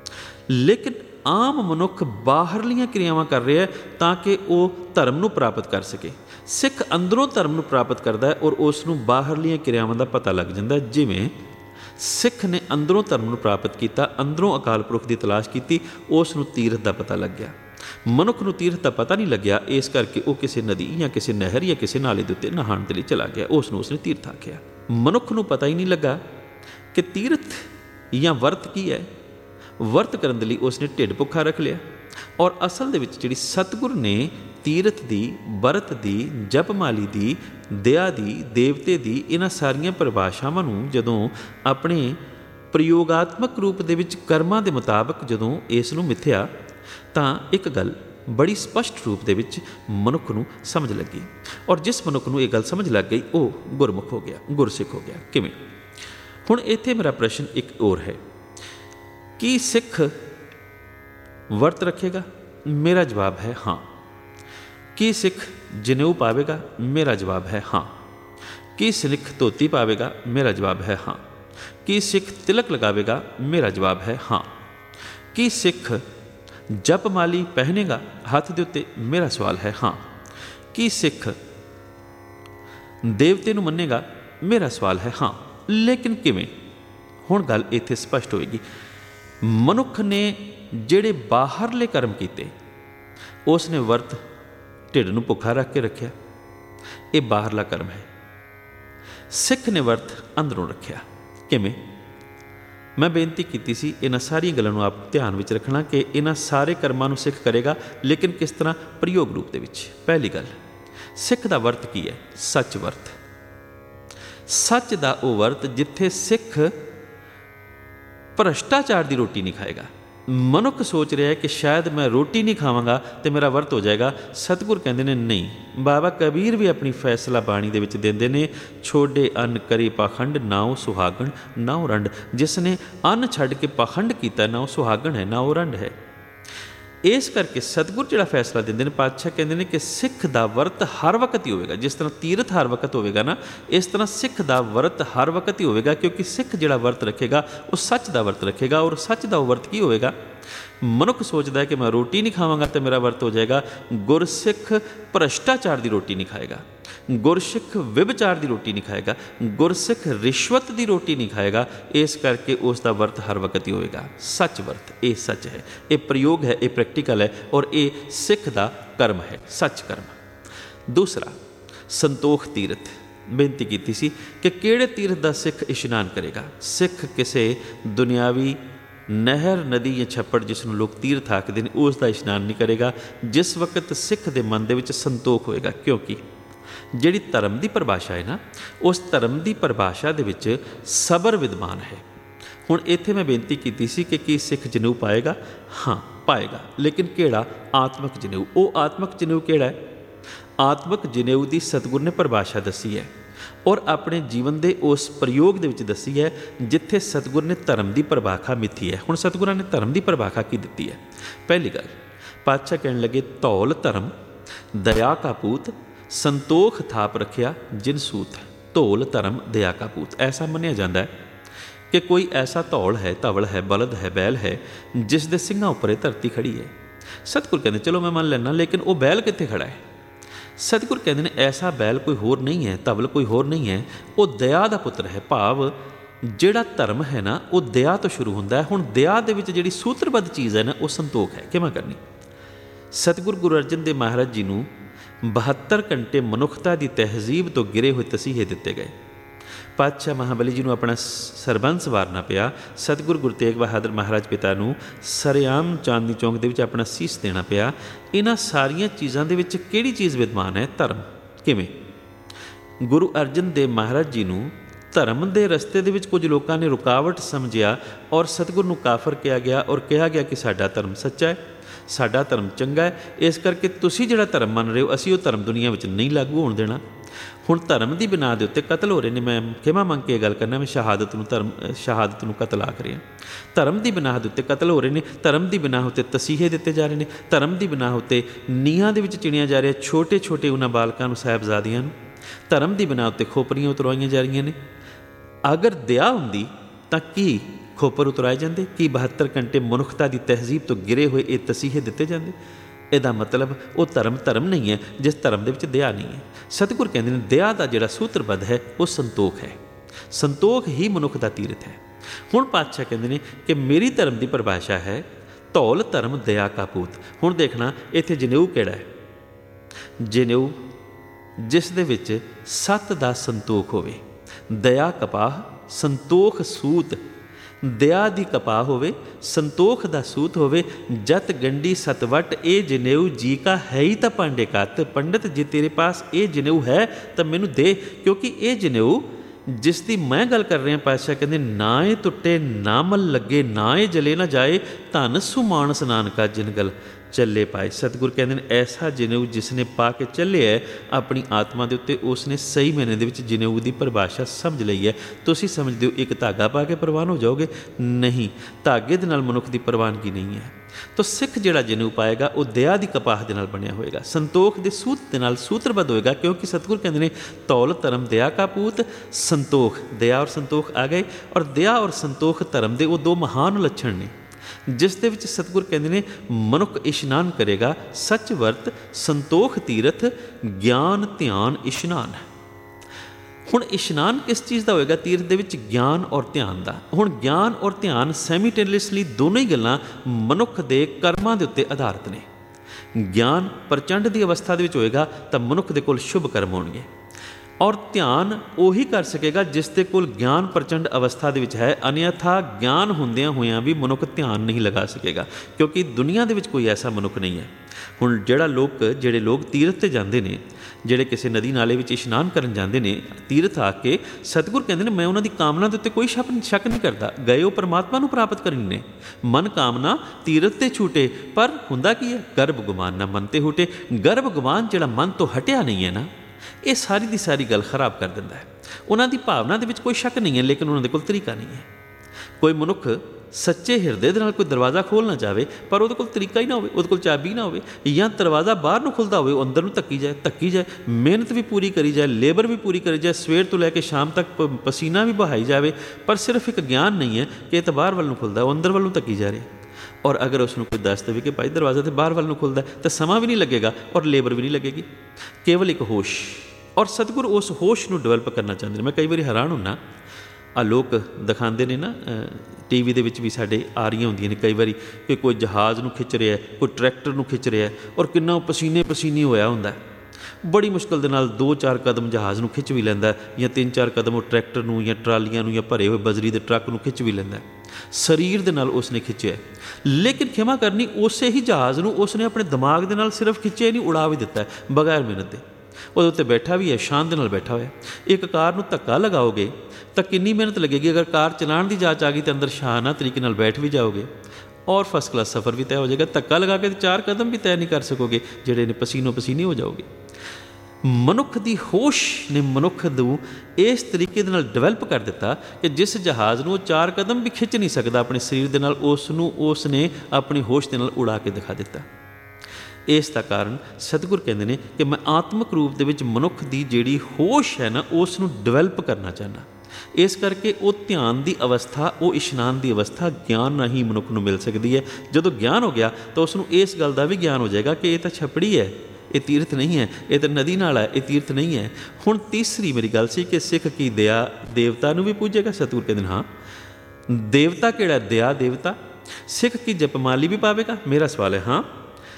ਲੇਕਿਨ ਆਮ ਮਨੁੱਖ ਬਾਹਰਲੀਆਂ ਕਿਰਿਆਵਾਂ ਕਰ ਰਿਹਾ ਤਾਂ ਕਿ ਉਹ ਧਰਮ ਨੂੰ ਪ੍ਰਾਪਤ ਕਰ ਸਕੇ। ਸਿੱਖ ਅੰਦਰੋਂ ਧਰਮ ਨੂੰ ਪ੍ਰਾਪਤ ਕਰਦਾ ਹੈ, ਔਰ ਉਸ ਨੂੰ ਬਾਹਰਲੀਆਂ ਕਿਰਿਆਵਾਂ ਦਾ ਪਤਾ ਲੱਗ ਜਾਂਦਾ। ਜਿਵੇਂ ਸਿੱਖ ਨੇ ਅੰਦਰੋਂ ਧਰਮ ਨੂੰ ਪ੍ਰਾਪਤ ਕੀਤਾ, ਅੰਦਰੋਂ ਅਕਾਲ ਪੁਰਖ ਦੀ ਤਲਾਸ਼ ਕੀਤੀ, ਉਸ ਨੂੰ ਤੀਰਥ ਦਾ ਪਤਾ ਲੱਗ ਗਿਆ। ਮਨੁੱਖ ਨੂੰ ਤੀਰਥ ਦਾ ਪਤਾ ਨਹੀਂ ਲੱਗਿਆ, ਇਸ ਕਰਕੇ ਉਹ ਕਿਸੇ ਨਦੀ ਜਾਂ ਕਿਸੇ ਨਹਿਰ ਜਾਂ ਕਿਸੇ ਨਾਲੇ ਦੇ ਉੱਤੇ ਨਹਾਉਣ ਦੇ ਲਈ ਚਲਾ ਗਿਆ, ਉਸ ਨੂੰ ਉਸਨੇ ਤੀਰਥ ਆਖਿਆ। ਮਨੁੱਖ ਨੂੰ ਪਤਾ ਹੀ ਨਹੀਂ ਲੱਗਾ ਕਿ ਤੀਰਥ ਜਾਂ ਵਰਤ ਕੀ ਹੈ। ਵਰਤ ਕਰਨ ਦੇ ਲਈ ਉਸਨੇ ਢਿੱਡ ਭੁੱਖਾ ਰੱਖ ਲਿਆ। ਔਰ ਅਸਲ ਦੇ ਵਿੱਚ ਜਿਹੜੀ ਸਤਿਗੁਰ ਨੇ ਤੀਰਥ ਦੀ, ਵਰਤ ਦੀ, ਜਪਮਾਲੀ ਦੀ, ਦਇਆ ਦੀ, ਦੇਵਤੇ ਦੀ, ਇਹਨਾਂ ਸਾਰੀਆਂ ਪਰਿਭਾਸ਼ਾਵਾਂ ਨੂੰ ਜਦੋਂ ਆਪਣੇ ਪ੍ਰਯੋਗਾਤਮਕ ਰੂਪ ਦੇ ਵਿੱਚ ਕਰਮਾਂ ਦੇ ਮੁਤਾਬਕ ਜਦੋਂ ਇਸ ਨੂੰ ਮਿਥਿਆ, ਤਾਂ ਇੱਕ ਗੱਲ ਬੜੀ ਸਪਸ਼ਟ ਰੂਪ ਦੇ ਵਿੱਚ ਮਨੁੱਖ ਨੂੰ ਸਮਝ ਲੱਗੀ। ਔਰ ਜਿਸ ਮਨੁੱਖ ਨੂੰ ਇਹ ਗੱਲ ਸਮਝ ਲੱਗ ਗਈ ਉਹ ਗੁਰਮੁਖ ਹੋ ਗਿਆ, ਗੁਰਸਿੱਖ ਹੋ ਗਿਆ। ਕਿਵੇਂ? ਹੁਣ ਇੱਥੇ ਮੇਰਾ ਪ੍ਰਸ਼ਨ ਇੱਕ ਹੋਰ ਹੈ, ਕੀ ਸਿੱਖ ਵਰਤ ਰੱਖੇਗਾ? ਮੇਰਾ ਜਵਾਬ ਹੈ ਹਾਂ। ਕੀ ਸਿੱਖ ਜਨੇਊ ਪਾਵੇਗਾ? ਮੇਰਾ ਜਵਾਬ ਹੈ ਹਾਂ। ਕੀ ਸਿੱਖ ਧੋਤੀ ਪਾਵੇਗਾ? ਮੇਰਾ ਜਵਾਬ ਹੈ ਹਾਂ। ਕੀ ਸਿੱਖ ਤਿਲਕ ਲਗਾਵੇਗਾ? ਮੇਰਾ ਜਵਾਬ ਹੈ ਹਾਂ। ਕੀ ਸਿੱਖ ਜਪਮਾਲੀ ਪਹਿਨੇਗਾ ਹੱਥ ਦੇ ਉੱਤੇ? ਮੇਰਾ ਸਵਾਲ ਹੈ ਹਾਂ। ਕੀ ਸਿੱਖ ਦੇਵਤੇ ਨੂੰ ਮੰਨੇਗਾ? ਮੇਰਾ ਸਵਾਲ ਹੈ ਹਾਂ। ਲੇਕਿਨ ਕਿਵੇਂ? ਹੁਣ ਗੱਲ ਇੱਥੇ ਸਪਸ਼ਟ ਹੋਏਗੀ। ਮਨੁੱਖ ਨੇ ਜਿਹੜੇ ਬਾਹਰਲੇ ਕਰਮ ਕੀਤੇ, ਉਸ ਨੇ ਵਰਤ ਢਿੱਡ ਨੂੰ ਭੁੱਖਾ ਰੱਖ ਕੇ ਰੱਖਿਆ, ਇਹ ਬਾਹਰਲਾ ਕਰਮ ਹੈ। ਸਿੱਖ ਨੇ ਵਰਤ ਅੰਦਰੋਂ ਰੱਖਿਆ। ਕਿਵੇਂ? ਮੈਂ ਬੇਨਤੀ ਕੀਤੀ ਸੀ ਇਹਨਾਂ ਸਾਰੀਆਂ ਗੱਲਾਂ ਨੂੰ ਆਪ ਧਿਆਨ ਵਿੱਚ ਰੱਖਣਾ ਕਿ ਇਹਨਾਂ ਸਾਰੇ ਕਰਮਾਂ ਨੂੰ ਸਿੱਖ ਕਰੇਗਾ, ਲੇਕਿਨ ਕਿਸ ਤਰ੍ਹਾਂ? ਪ੍ਰਯੋਗ ਰੂਪ ਦੇ ਵਿੱਚ। ਪਹਿਲੀ ਗੱਲ, ਸਿੱਖ ਦਾ ਵਰਤ ਕੀ ਹੈ? ਸੱਚ ਵਰਤ। ਸੱਚ ਦਾ ਉਹ ਵਰਤ ਜਿੱਥੇ ਸਿੱਖ ਭ੍ਰਸ਼ਟਾਚਾਰ ਦੀ ਰੋਟੀ ਨਹੀਂ ਖਾਏਗਾ, ਮਨੁੱਖ ਸੋਚ ਰਿਹਾ ਕਿ ਸ਼ਾਇਦ ਮੈਂ ਰੋਟੀ ਨਹੀਂ ਖਾਵਾਂਗਾ ਤੇ ਮੇਰਾ ਵਰਤ ਹੋ ਜਾਏਗਾ। ਸਤਿਗੁਰ ਕਹਿੰਦੇ ਨੇ ਨਹੀਂ। ਬਾਬਾ ਕਬੀਰ ਵੀ ਆਪਣੀ ਫੈਸਲਾ ਬਾਣੀ ਦੇ ਵਿੱਚ ਦਿੰਦੇ ਨੇ, ਛੋਡੇ ਅੰਨ ਕਰੀ ਪਾਖੰਡ, ਨਾ ਉਹ ਸੁਹਾਗਣ ਨਾ ਉਹ ਰੰਡ। ਜਿਸ ਨੇ ਅੰਨ ਛੱਡ ਕੇ ਪਾਖੰਡ ਕੀਤਾ, ਨਾ ਉਹ ਸੁਹਾਗਣ ਹੈ ਨਾ ਉਹ ਰੰਡ ਹੈ। ਇਸ ਕਰਕੇ ਸਤਿਗੁਰ ਜਿਹੜਾ ਫੈਸਲਾ ਦਿੰਦੇ ਨੇ, ਪਾਤਸ਼ਾਹ ਕਹਿੰਦੇ ਨੇ ਕਿ ਸਿੱਖ ਦਾ ਵਰਤ ਹਰ ਵਕਤ ਹੀ ਹੋਵੇਗਾ। ਜਿਸ ਤਰ੍ਹਾਂ ਤੀਰਥ ਹਰ ਵਕਤ ਹੋਵੇਗਾ ਨਾ, ਇਸ ਤਰ੍ਹਾਂ ਸਿੱਖ ਦਾ ਵਰਤ ਹਰ ਵਕਤ ਹੀ ਹੋਵੇਗਾ, ਕਿਉਂਕਿ ਸਿੱਖ ਜਿਹੜਾ ਵਰਤ ਰੱਖੇਗਾ ਉਹ ਸੱਚ ਦਾ ਵਰਤ ਰੱਖੇਗਾ। ਔਰ ਸੱਚ ਦਾ ਉਹ ਵਰਤ ਕੀ ਹੋਵੇਗਾ? ਮਨੁੱਖ ਸੋਚਦਾ ਹੈ ਕਿ ਮੈਂ ਰੋਟੀ ਨਹੀਂ ਖਾਵਾਂਗਾ ਤੇ ਮੇਰਾ ਵਰਤ ਹੋ ਜਾਏਗਾ। ਗੁਰਸਿੱਖ ਭ੍ਰਸ਼ਟਾਚਾਰ ਦੀ ਰੋਟੀ ਨਹੀਂ ਖਾਏਗਾ, ਗੁਰਸਿੱਖ ਵਿਭਚਾਰ ਦੀ ਰੋਟੀ ਨਹੀਂ ਖਾਏਗਾ, ਗੁਰਸਿੱਖ ਰਿਸ਼ਵਤ ਦੀ ਰੋਟੀ ਨਹੀਂ ਖਾਏਗਾ। ਇਸ ਕਰਕੇ ਉਸ ਦਾ ਵਰਤ ਹਰ ਵਕਤ ਹੀ ਹੋਵੇਗਾ। ਸੱਚ ਵਰਤ, ਇਹ ਸੱਚ ਹੈ, ਇਹ ਪ੍ਰਯੋਗ ਹੈ, ਇਹ ਪ੍ਰੈਕਟੀਕਲ ਹੈ ਔਰ ਇਹ ਸਿੱਖ ਦਾ ਕਰਮ ਹੈ, ਸੱਚ ਕਰਮ। ਦੂਸਰਾ, ਸੰਤੋਖ ਤੀਰਥ। ਬੇਨਤੀ ਕੀਤੀ ਸੀ ਕਿ ਕਿਹੜੇ ਤੀਰਥ ਦਾ ਸਿੱਖ ਇਸ਼ਨਾਨ ਕਰੇਗਾ। ਸਿੱਖ ਕਿਸੇ ਦੁਨਿਆਵੀ ਨਹਿਰ, ਨਦੀ ਜਾਂ ਛੱਪੜ, ਜਿਸ ਨੂੰ ਲੋਕ ਤੀਰਥ ਆਖਦੇ ਨੇ, ਉਸ ਦਾ ਇਸ਼ਨਾਨ ਨਹੀਂ ਕਰੇਗਾ ਜਿਸ ਵਕਤ ਸਿੱਖ ਦੇ ਮਨ ਦੇ ਵਿੱਚ ਸੰਤੋਖ ਹੋਏਗਾ। ਕਿਉਂਕਿ ਜਿਹੜੀ ਧਰਮ ਦੀ ਪਰਿਭਾਸ਼ਾ ਹੈ ਨਾ, ਉਸ ਧਰਮ ਦੀ ਪਰਿਭਾਸ਼ਾ ਦੇ ਵਿੱਚ ਸਬਰ ਵਿਦਮਾਨ ਹੈ। ਹੁਣ ਇੱਥੇ ਮੈਂ ਬੇਨਤੀ ਕੀਤੀ ਸੀ ਕਿ ਕੀ ਸਿੱਖ ਜਨੇਊ ਪਾਏਗਾ? ਹਾਂ ਪਾਏਗਾ, ਲੇਕਿਨ ਕਿਹੜਾ? ਆਤਮਿਕ ਜਨੇਊ। ਉਹ ਆਤਮਿਕ ਜਨੇਊ ਕਿਹੜਾ ਹੈ? ਆਤਮਿਕ ਜਨੇਊ ਦੀ ਸਤਿਗੁਰ ਨੇ ਪਰਿਭਾਸ਼ਾ ਦੱਸੀ ਹੈ ਔਰ ਆਪਣੇ ਜੀਵਨ ਦੇ ਉਸ ਪ੍ਰਯੋਗ ਦੇ ਵਿੱਚ ਦੱਸੀ ਹੈ ਜਿੱਥੇ ਸਤਿਗੁਰ ਨੇ ਧਰਮ ਦੀ ਪਰਿਭਾਸ਼ਾ ਮਿੱਥੀ ਹੈ। ਹੁਣ ਸਤਿਗੁਰਾਂ ਨੇ ਧਰਮ ਦੀ ਪਰਿਭਾਸ਼ਾ ਕੀ ਦਿੱਤੀ ਹੈ? ਪਹਿਲੀ ਗੱਲ, ਪਾਤਸ਼ਾਹ ਕਹਿਣ ਲੱਗੇ, ਧੌਲ ਧਰਮ ਦਇਆ ਕਾ ਪੂਤ, ਸੰਤੋਖ ਥਾਪ ਰੱਖਿਆ ਜਿਨ ਸੂਤ। ਧੌਲ ਧਰਮ ਦਇਆ ਕਾ ਪੂਤ। ਐਸਾ ਮੰਨਿਆ ਜਾਂਦਾ ਹੈ ਕਿ ਕੋਈ ਐਸਾ ਧੌਲ ਹੈ, ਧਵਲ ਹੈ, ਬਲਦ ਹੈ, ਬੈਲ ਹੈ, ਜਿਸ ਦੇ ਸਿੰਘਾਂ ਉੱਪਰ ਇਹ ਧਰਤੀ ਖੜੀ ਹੈ। ਸਤਿਗੁਰ ਕਹਿੰਦੇ ਚਲੋ ਮੈਂ ਮੰਨ ਲੈਣਾ, ਲੇਕਿਨ ਉਹ ਬੈਲ ਕਿੱਥੇ ਖੜਾ ਹੈ? ਸਤਿਗੁਰ ਕਹਿੰਦੇ ਨੇ ਐਸਾ ਬੈਲ ਕੋਈ ਹੋਰ ਨਹੀਂ ਹੈ, ਧਵਲ ਕੋਈ ਹੋਰ ਨਹੀਂ ਹੈ, ਉਹ ਦਇਆ ਦਾ ਪੁੱਤਰ ਹੈ। ਭਾਵ ਜਿਹੜਾ ਧਰਮ ਹੈ ਨਾ, ਉਹ ਦਇਆ ਤੋਂ ਸ਼ੁਰੂ ਹੁੰਦਾ ਹੈ। ਹੁਣ ਦਇਆ ਦੇ ਵਿੱਚ ਜਿਹੜੀ ਸੂਤਰਬੱਧ ਚੀਜ਼ ਹੈ ਨਾ, ਉਹ ਸੰਤੋਖ ਹੈ। ਕਿਵੇਂ ਕਰਨੀ? ਸਤਿਗੁਰ ਗੁਰੂ ਅਰਜਨ ਦੇਵ ਮਹਾਰਾਜ ਜੀ ਨੂੰ ਬਹੱਤਰ ਘੰਟੇ ਮਨੁੱਖਤਾ ਦੀ ਤਹਿਜ਼ੀਬ ਤੋਂ ਗਿਰੇ ਹੋਏ ਤਸੀਹੇ ਦਿੱਤੇ ਗਏ। ਪਾਤਸ਼ਾਹ ਮਹਾਬਲੀ ਜੀ ਨੂੰ ਆਪਣਾ ਸਰਬੰਸ ਵਾਰਨਾ ਪਿਆ। ਸਤਿਗੁਰ ਗੁਰੂ ਤੇਗ ਬਹਾਦਰ ਮਹਾਰਾਜ ਪਿਤਾ ਨੂੰ ਸਰੇਆਮ ਚਾਂਦਨੀ ਚੌਂਕ ਦੇ ਵਿੱਚ ਆਪਣਾ ਸੀਸ ਦੇਣਾ ਪਿਆ। ਇਹਨਾਂ ਸਾਰੀਆਂ ਚੀਜ਼ਾਂ ਦੇ ਵਿੱਚ ਕਿਹੜੀ ਚੀਜ਼ ਵਿਦਮਾਨ ਹੈ? ਧਰਮ। ਕਿਵੇਂ? ਗੁਰੂ ਅਰਜਨ ਦੇਵ ਮਹਾਰਾਜ ਜੀ ਨੂੰ ਧਰਮ ਦੇ ਰਸਤੇ ਦੇ ਵਿੱਚ ਕੁਝ ਲੋਕਾਂ ਨੇ ਰੁਕਾਵਟ ਸਮਝਿਆ ਔਰ ਸਤਿਗੁਰ ਨੂੰ ਕਾਫਰ ਕਿਹਾ ਗਿਆ ਔਰ ਕਿਹਾ ਗਿਆ ਕਿ ਸਾਡਾ ਧਰਮ ਸੱਚਾ ਹੈ, ਸਾਡਾ ਧਰਮ ਚੰਗਾ ਹੈ, ਇਸ ਕਰਕੇ ਤੁਸੀਂ ਜਿਹੜਾ ਧਰਮ ਮੰਨ ਰਹੇ ਹੋ, ਅਸੀਂ ਉਹ ਧਰਮ ਦੁਨੀਆ ਵਿੱਚ ਨਹੀਂ ਲਾਗੂ ਹੋਣ ਦੇਣਾ। ਹੁਣ ਧਰਮ ਦੀ ਬਿਨਾਹ ਦੇ ਉੱਤੇ ਕਤਲ ਹੋ ਰਹੇ ਨੇ। ਮੈਂ ਖਿਮਾ ਮੰਗ ਕੇ ਇਹ ਗੱਲ ਕਰਨਾ, ਮੈਂ ਸ਼ਹਾਦਤ ਨੂੰ ਧਰਮ ਸ਼ਹਾਦਤ ਨੂੰ ਕਤਲ ਆਖ ਰਿਹਾ। ਧਰਮ ਦੀ ਬਿਨਾਹ ਦੇ ਉੱਤੇ ਕਤਲ ਹੋ ਰਹੇ ਨੇ, ਧਰਮ ਦੀ ਬਿਨਾਹ ਉੱਤੇ ਤਸੀਹੇ ਦਿੱਤੇ ਜਾ ਰਹੇ ਨੇ, ਧਰਮ ਦੀ ਬਿਨਾਹ ਉੱਤੇ ਨੀਹਾਂ ਦੇ ਵਿੱਚ ਚਿਣਿਆ ਜਾ ਰਿਹਾ ਛੋਟੇ ਛੋਟੇ ਉਹਨਾਂ ਬਾਲਕਾਂ ਨੂੰ, ਸਾਹਿਬਜ਼ਾਦੀਆਂ ਨੂੰ। ਧਰਮ ਦੀ ਬਿਨਾਹ ਉੱਤੇ ਖੋਪਰੀਆਂ ਉਤਰਵਾਈਆਂ ਜਾ ਰਹੀਆਂ ਨੇ। ਅਗਰ ਦਇਆ ਹੁੰਦੀ ਤਾਂ ਕੀ ਖੋਪਰ ਉਤਰਾਏ ਜਾਂਦੇ? ਕੀ ਬਹੱਤਰ ਘੰਟੇ ਮਨੁੱਖਤਾ ਦੀ ਤਹਿਜ਼ੀਬ ਤੋਂ ਗਿਰੇ ਹੋਏ ਇਹ ਤਸੀਹੇ ਦਿੱਤੇ ਜਾਂਦੇ? ਇਹਦਾ ਮਤਲਬ ਉਹ ਧਰਮ ਧਰਮ ਨਹੀਂ ਹੈ ਜਿਸ ਧਰਮ ਦੇ ਵਿੱਚ ਦਇਆ ਨਹੀਂ ਹੈ। ਸਤਿਗੁਰ ਕਹਿੰਦੇ ਨੇ ਦਇਆ ਦਾ ਜਿਹੜਾ ਸੂਤਰਬੱਧ ਹੈ ਉਹ ਸੰਤੋਖ ਹੈ। ਸੰਤੋਖ ਹੀ ਮਨੁੱਖ ਦਾ ਤੀਰਥ ਹੈ। ਹੁਣ ਪਾਤਸ਼ਾਹ ਕਹਿੰਦੇ ਨੇ ਕਿ ਮੇਰੀ ਧਰਮ ਦੀ ਪਰਿਭਾਸ਼ਾ ਹੈ ਧੌਲ ਧਰਮ ਦਇਆ ਕਾ ਪੂਤ। ਹੁਣ ਦੇਖਣਾ ਇੱਥੇ ਜਨੇਊ ਕਿਹੜਾ ਹੈ? ਜਨੇਊ ਜਿਸ ਦੇ ਵਿੱਚ ਸੱਤ ਦਾ ਸੰਤੋਖ ਹੋਵੇ। ਦਇਆ ਕਪਾਹ, ਸੰਤੋਖ ਸੂਤ। ਦਇਆ ਦੀ ਕਪਾਹ ਹੋਵੇ, ਸੰਤੋਖ ਦਾ ਸੂਤ ਹੋਵੇ। ਜਤ ਗੰਢੀ ਸਤਵਟ ਇਹ ਜਨੇਊ ਜੀ ਕਾ ਹੈ ਹੀ ਤਾਂ ਪਾਂਡੇ ਕੱਤ। ਪੰਡਿਤ ਜੇ ਤੇਰੇ ਪਾਸ ਇਹ ਜਨੇਊ ਹੈ ਤਾਂ ਮੈਨੂੰ ਦੇ, ਕਿਉਂਕਿ ਇਹ ਜਨੇਊ ਜਿਸ ਦੀ ਮੈਂ ਗੱਲ ਕਰ ਰਿਹਾ, ਪਾਤਸ਼ਾਹ ਕਹਿੰਦੇ ਨਾ ਇਹ ਟੁੱਟੇ ਨਾ ਮਲ ਲੱਗੇ, ਨਾ ਇਹ ਜਲੇ ਨਾ ਜਾਏ, ਧਨ ਸੁਮਾਨਸ ਨਾਨਕਾ ਜਿਨ ਗਲ ਚੱਲੇ ਪਾਏ। ਸਤਿਗੁਰ ਕਹਿੰਦੇ ਨੇ ਐਸਾ ਜਨੇਊ ਜਿਸ ਨੇ ਪਾ ਕੇ ਚੱਲਿਆ ਹੈ ਆਪਣੀ ਆਤਮਾ ਦੇ ਉੱਤੇ, ਉਸ ਨੇ ਸਹੀ ਮਾਇਨੇ ਦੇ ਵਿੱਚ ਜਨੇਊ ਦੀ ਪਰਿਭਾਸ਼ਾ ਸਮਝ ਲਈ ਹੈ। ਤੁਸੀਂ ਸਮਝਦੇ ਹੋ ਇੱਕ ਧਾਗਾ ਪਾ ਕੇ ਪ੍ਰਵਾਨ ਹੋ ਜਾਓਗੇ? ਨਹੀਂ, ਧਾਗੇ ਦੇ ਨਾਲ ਮਨੁੱਖ ਦੀ ਪ੍ਰਵਾਨਗੀ ਨਹੀਂ ਹੈ। ਤਾਂ ਸਿੱਖ ਜਿਹੜਾ ਜਨੇਊ ਪਾਏਗਾ ਉਹ ਦਇਆ ਦੀ ਕਪਾਹ ਦੇ ਨਾਲ ਬਣਿਆ ਹੋਏਗਾ, ਸੰਤੋਖ ਦੇ ਸੂਤ ਦੇ ਨਾਲ ਸੂਤਰਬੱਧ ਹੋਏਗਾ। ਕਿਉਂਕਿ ਸਤਿਗੁਰ ਕਹਿੰਦੇ ਨੇ ਧੌਲ ਧਰਮ ਦਇਆ ਕਾ ਪੂਤ। ਸੰਤੋਖ, ਦਇਆ ਔਰ ਸੰਤੋਖ ਆ ਗਏ ਔਰ ਦਇਆ ਔਰ ਸੰਤੋਖ ਧਰਮ ਦੇ ਉਹ ਦੋ ਮਹਾਨ ਲੱਛਣ ਨੇ ਜਿਸ ਦੇ ਵਿੱਚ ਸਤਿਗੁਰ ਕਹਿੰਦੇ ਨੇ ਮਨੁੱਖ ਇਸ਼ਨਾਨ ਕਰੇਗਾ। ਸੱਚ ਵਰਤ, ਸੰਤੋਖ ਤੀਰਥ, ਗਿਆਨ ਧਿਆਨ ਇਸ਼ਨਾਨ। ਹੁਣ ਇਸ਼ਨਾਨ ਕਿਸ ਚੀਜ਼ ਦਾ ਹੋਏਗਾ? ਤੀਰਥ ਦੇ ਵਿੱਚ ਗਿਆਨ ਔਰ ਧਿਆਨ ਦਾ। ਹੁਣ ਗਿਆਨ ਔਰ ਧਿਆਨ ਸੈਮੀਟੇਨੀਅਸਲੀ ਦੋਨੋਂ ਹੀ ਗੱਲਾਂ ਮਨੁੱਖ ਦੇ ਕਰਮਾਂ ਦੇ ਉੱਤੇ ਆਧਾਰਿਤ ਨੇ। ਗਿਆਨ ਪ੍ਰਚੰਡ ਦੀ ਅਵਸਥਾ ਦੇ ਵਿੱਚ ਹੋਏਗਾ ਤਾਂ ਮਨੁੱਖ ਦੇ ਕੋਲ ਸ਼ੁਭ ਕਰਮ ਹੋਣਗੇ ਔਰ ਧਿਆਨ ਉਹੀ ਕਰ ਸਕੇਗਾ ਜਿਸ ਦੇ ਕੋਲ ਗਿਆਨ ਪ੍ਰਚੰਡ ਅਵਸਥਾ ਦੇ ਵਿੱਚ ਹੈ। ਅਨਿਆਥਾ ਗਿਆਨ ਹੁੰਦਿਆਂ ਹੋਇਆਂ ਵੀ ਮਨੁੱਖ ਧਿਆਨ ਨਹੀਂ ਲਗਾ ਸਕੇਗਾ, ਕਿਉਂਕਿ ਦੁਨੀਆ ਦੇ ਵਿੱਚ ਕੋਈ ਐਸਾ ਮਨੁੱਖ ਨਹੀਂ ਹੈ। ਹੁਣ ਜਿਹੜਾ ਲੋਕ ਜਿਹੜੇ ਲੋਕ ਤੀਰਥ 'ਤੇ ਜਾਂਦੇ ਨੇ, ਜਿਹੜੇ ਕਿਸੇ ਨਦੀ ਨਾਲੇ ਵਿੱਚ ਇਸ਼ਨਾਨ ਕਰਨ ਜਾਂਦੇ ਨੇ ਤੀਰਥ ਆ ਕੇ, ਸਤਿਗੁਰ ਕਹਿੰਦੇ ਨੇ ਮੈਂ ਉਹਨਾਂ ਦੀ ਕਾਮਨਾ ਦੇ ਉੱਤੇ ਕੋਈ ਸ਼ੱਕ ਸ਼ੱਕ ਨਹੀਂ ਕਰਦਾ, ਗਏ ਉਹ ਪਰਮਾਤਮਾ ਨੂੰ ਪ੍ਰਾਪਤ ਕਰਨੀ ਨੇ। ਮਨ ਕਾਮਨਾ ਤੀਰਥ ਤੇ ਛੂਟੇ, ਪਰ ਹੁੰਦਾ ਕੀ ਹੈ, ਗਰਭ ਗੁਮਾਨ ਨਾ ਮਨ ਤੇ ਹੂਟੇ। ਗਰਭ ਗੁਮਾਨ ਜਿਹੜਾ ਮਨ ਤੋਂ ਹਟਿਆ ਨਹੀਂ ਹੈ ਨਾ, ਇਹ ਸਾਰੀ ਦੀ ਸਾਰੀ ਗੱਲ ਖਰਾਬ ਕਰ ਦਿੰਦਾ ਹੈ। ਉਹਨਾਂ ਦੀ ਭਾਵਨਾ ਦੇ ਵਿੱਚ ਕੋਈ ਸ਼ੱਕ ਨਹੀਂ ਹੈ, ਲੇਕਿਨ ਉਹਨਾਂ ਦੇ ਕੋਲ ਤਰੀਕਾ ਨਹੀਂ ਹੈ। ਕੋਈ ਮਨੁੱਖ ਸੱਚੇ ਹਿਰਦੇ ਦੇ ਨਾਲ ਕੋਈ ਦਰਵਾਜ਼ਾ ਖੋਲ੍ਹਣਾ ਚਾਹਵੇ, ਪਰ ਉਹਦੇ ਕੋਲ ਤਰੀਕਾ ਹੀ ਨਾ ਹੋਵੇ, ਉਹਦੇ ਕੋਲ ਚਾਬੀ ਨਾ ਹੋਵੇ, ਜਾਂ ਦਰਵਾਜ਼ਾ ਬਾਹਰ ਨੂੰ ਖੁੱਲ੍ਹਦਾ ਹੋਵੇ, ਉਹ ਅੰਦਰ ਨੂੰ ਧੱਕੀ ਜਾਏ ਧੱਕੀ ਜਾਏ ਮਿਹਨਤ ਵੀ ਪੂਰੀ ਕਰੀ ਜਾਏ, ਲੇਬਰ ਵੀ ਪੂਰੀ ਕਰੀ ਜਾਏ, ਸਵੇਰ ਤੋਂ ਲੈ ਕੇ ਸ਼ਾਮ ਤੱਕ ਪ ਪਸੀਨਾ ਵੀ ਬਹਾਈ ਜਾਵੇ, ਪਰ ਸਿਰਫ ਇੱਕ ਗਿਆਨ ਨਹੀਂ ਹੈ ਕਿ ਇਹ ਤਾਂ ਬਾਹਰ ਵੱਲ ਨੂੰ ਖੁੱਲ੍ਹਦਾ, ਉਹ ਅੰਦਰ ਵੱਲ ਨੂੰ ਧੱਕੀ ਜਾ ਰਿਹਾ। ਔਰ ਅਗਰ ਉਸ ਨੂੰ ਕੋਈ ਦੱਸ ਦੇਵੇ ਕਿ ਭਾਈ ਦਰਵਾਜ਼ਾ ਤਾਂ ਬਾਹਰ ਵੱਲ ਨੂੰ ਖੁੱਲ੍ਹਦਾ, ਤਾਂ ਸਮਾਂ ਵੀ ਨਹੀਂ ਲੱਗੇਗਾ ਔਰ ਲੇਬਰ ਵੀ ਨਹੀਂ ਲੱਗੇਗੀ, ਕੇਵਲ ਇੱਕ ਹੋਸ਼। ਔਰ ਸਤਿਗੁਰ ਉਸ ਹੋਸ਼ ਨੂੰ ਡਿਵੈਲਪ ਕਰਨਾ ਚਾਹੁੰਦੇ ਨੇ। ਮੈਂ ਕਈ ਵਾਰੀ ਹੈਰਾਨ ਹੁੰਦਾ, ਆ ਲੋਕ ਦਿਖਾਉਂਦੇ ਨੇ ਨਾ ਟੀ ਵੀ ਦੇ ਵਿੱਚ ਵੀ ਸਾਡੇ ਆ ਰਹੀਆਂ ਹੁੰਦੀਆਂ ਨੇ ਕਈ ਵਾਰੀ ਕਿ ਕੋਈ ਜਹਾਜ਼ ਨੂੰ ਖਿੱਚ ਰਿਹਾ, ਕੋਈ ਟਰੈਕਟਰ ਨੂੰ ਖਿੱਚ ਰਿਹਾ, ਔਰ ਕਿੰਨਾ ਪਸੀਨੇ ਪਸੀਨੇ ਹੋਇਆ ਹੁੰਦਾ। ਬੜੀ ਮੁਸ਼ਕਿਲ ਦੇ ਨਾਲ ਦੋ ਚਾਰ ਕਦਮ ਜਹਾਜ਼ ਨੂੰ ਖਿੱਚ ਵੀ ਲੈਂਦਾ, ਜਾਂ ਤਿੰਨ ਚਾਰ ਕਦਮ ਉਹ ਟਰੈਕਟਰ ਨੂੰ ਜਾਂ ਟਰਾਲੀਆਂ ਨੂੰ ਜਾਂ ਭਰੇ ਹੋਏ ਬਜਰੀ ਦੇ ਟਰੱਕ ਨੂੰ ਖਿੱਚ ਵੀ ਲੈਂਦਾ। ਸਰੀਰ ਦੇ ਨਾਲ ਉਸ ਨੇ ਖਿੱਚਿਆ, ਲੇਕਿਨ ਖਿਮਾ ਕਰਨੀ ਉਸੇ ਹੀ ਜਹਾਜ਼ ਨੂੰ ਉਸ ਨੇ ਆਪਣੇ ਦਿਮਾਗ ਦੇ ਨਾਲ ਸਿਰਫ ਖਿੱਚਿਆ ਨਹੀਂ, ਉਡਾ ਵੀ ਦਿੱਤਾ ਬਗੈਰ ਮਿਹਨਤ ਦੇ। ਉਹਦੇ ਉੱਤੇ ਬੈਠਾ ਵੀ ਹੈ, ਸ਼ਾਨ ਦੇ ਨਾਲ ਬੈਠਾ ਹੋਇਆ। ਇੱਕ ਕਾਰ ਨੂੰ ਧੱਕਾ ਲਗਾਓਗੇ ਤਾਂ ਕਿੰਨੀ ਮਿਹਨਤ ਲੱਗੇਗੀ। ਅਗਰ ਕਾਰ ਚਲਾਉਣ ਦੀ ਜਾਚ ਆ ਗਈ ਤਾਂ ਅੰਦਰ ਸ਼ਾਨਾ ਤਰੀਕੇ ਨਾਲ ਬੈਠ ਵੀ ਜਾਓਗੇ ਔਰ ਫਸਟ ਕਲਾਸ ਸਫ਼ਰ ਵੀ ਤੈਅ ਹੋ ਜਾਏਗਾ। ਧੱਕਾ ਲਗਾ ਕੇ ਚਾਰ ਕਦਮ ਵੀ ਤੈਅ ਨਹੀਂ ਕਰ ਸਕੋਗੇ, ਜਿਹੜੇ ਨੇ ਪਸੀਨੋ ਪਸੀਨੇ ਹੋ ਜਾਓਗੇ। ਮਨੁੱਖ ਦੀ ਹੋਸ਼ ਨੇ ਮਨੁੱਖ ਨੂੰ ਇਸ ਤਰੀਕੇ ਦੇ ਨਾਲ ਡਿਵੈਲਪ ਕਰ ਦਿੱਤਾ ਕਿ ਜਿਸ ਜਹਾਜ਼ ਨੂੰ ਉਹ ਚਾਰ ਕਦਮ ਵੀ ਖਿੱਚ ਨਹੀਂ ਸਕਦਾ ਆਪਣੇ ਸਰੀਰ ਦੇ ਨਾਲ, ਉਸ ਨੂੰ ਉਸ ਨੇ ਆਪਣੀ ਹੋਸ਼ ਦੇ ਨਾਲ ਉਡਾ ਕੇ ਦਿਖਾ ਦਿੱਤਾ। ਇਸ ਦਾ ਕਾਰਨ ਸਤਿਗੁਰ ਕਹਿੰਦੇ ਨੇ ਕਿ ਮੈਂ ਆਤਮਿਕ ਰੂਪ ਦੇ ਵਿੱਚ ਮਨੁੱਖ ਦੀ ਜਿਹੜੀ ਹੋਸ਼ ਹੈ ਨਾ, ਉਸ ਨੂੰ ਡਿਵੈਲਪ ਕਰਨਾ ਚਾਹੁੰਦਾ। ਇਸ ਕਰਕੇ ਉਹ ਧਿਆਨ ਦੀ ਅਵਸਥਾ, ਉਹ ਇਸ਼ਨਾਨ ਦੀ ਅਵਸਥਾ ਗਿਆਨ ਰਾਹੀਂ ਮਨੁੱਖ ਨੂੰ ਮਿਲ ਸਕਦੀ ਹੈ। ਜਦੋਂ ਗਿਆਨ ਹੋ ਗਿਆ ਤਾਂ ਉਸ ਨੂੰ ਇਸ ਗੱਲ ਦਾ ਵੀ ਗਿਆਨ ਹੋ ਜਾਏਗਾ ਕਿ ਇਹ ਤਾਂ ਛਪੜੀ ਹੈ, ਇਹ ਤੀਰਥ ਨਹੀਂ ਹੈ, ਇਹ ਤਾਂ ਨਦੀ ਨਾਲ ਹੈ, ਇਹ ਤੀਰਥ ਨਹੀਂ ਹੈ। ਹੁਣ ਤੀਸਰੀ ਮੇਰੀ ਗੱਲ ਸੀ ਕਿ ਸਿੱਖ ਕੀ ਦਇਆ ਦੇਵਤਾ ਨੂੰ ਵੀ ਪੂਜੇਗਾ। ਸਤਿਗੁਰ ਕਹਿੰਦੇ ਨੇ ਹਾਂ, ਦੇਵਤਾ ਕਿਹੜਾ? ਦਇਆ ਦੇਵਤਾ। ਸਿੱਖ ਕੀ ਜਪਮਾਲੀ ਵੀ ਪਾਵੇਗਾ? ਮੇਰਾ ਸਵਾਲ ਹੈ ਹਾਂ।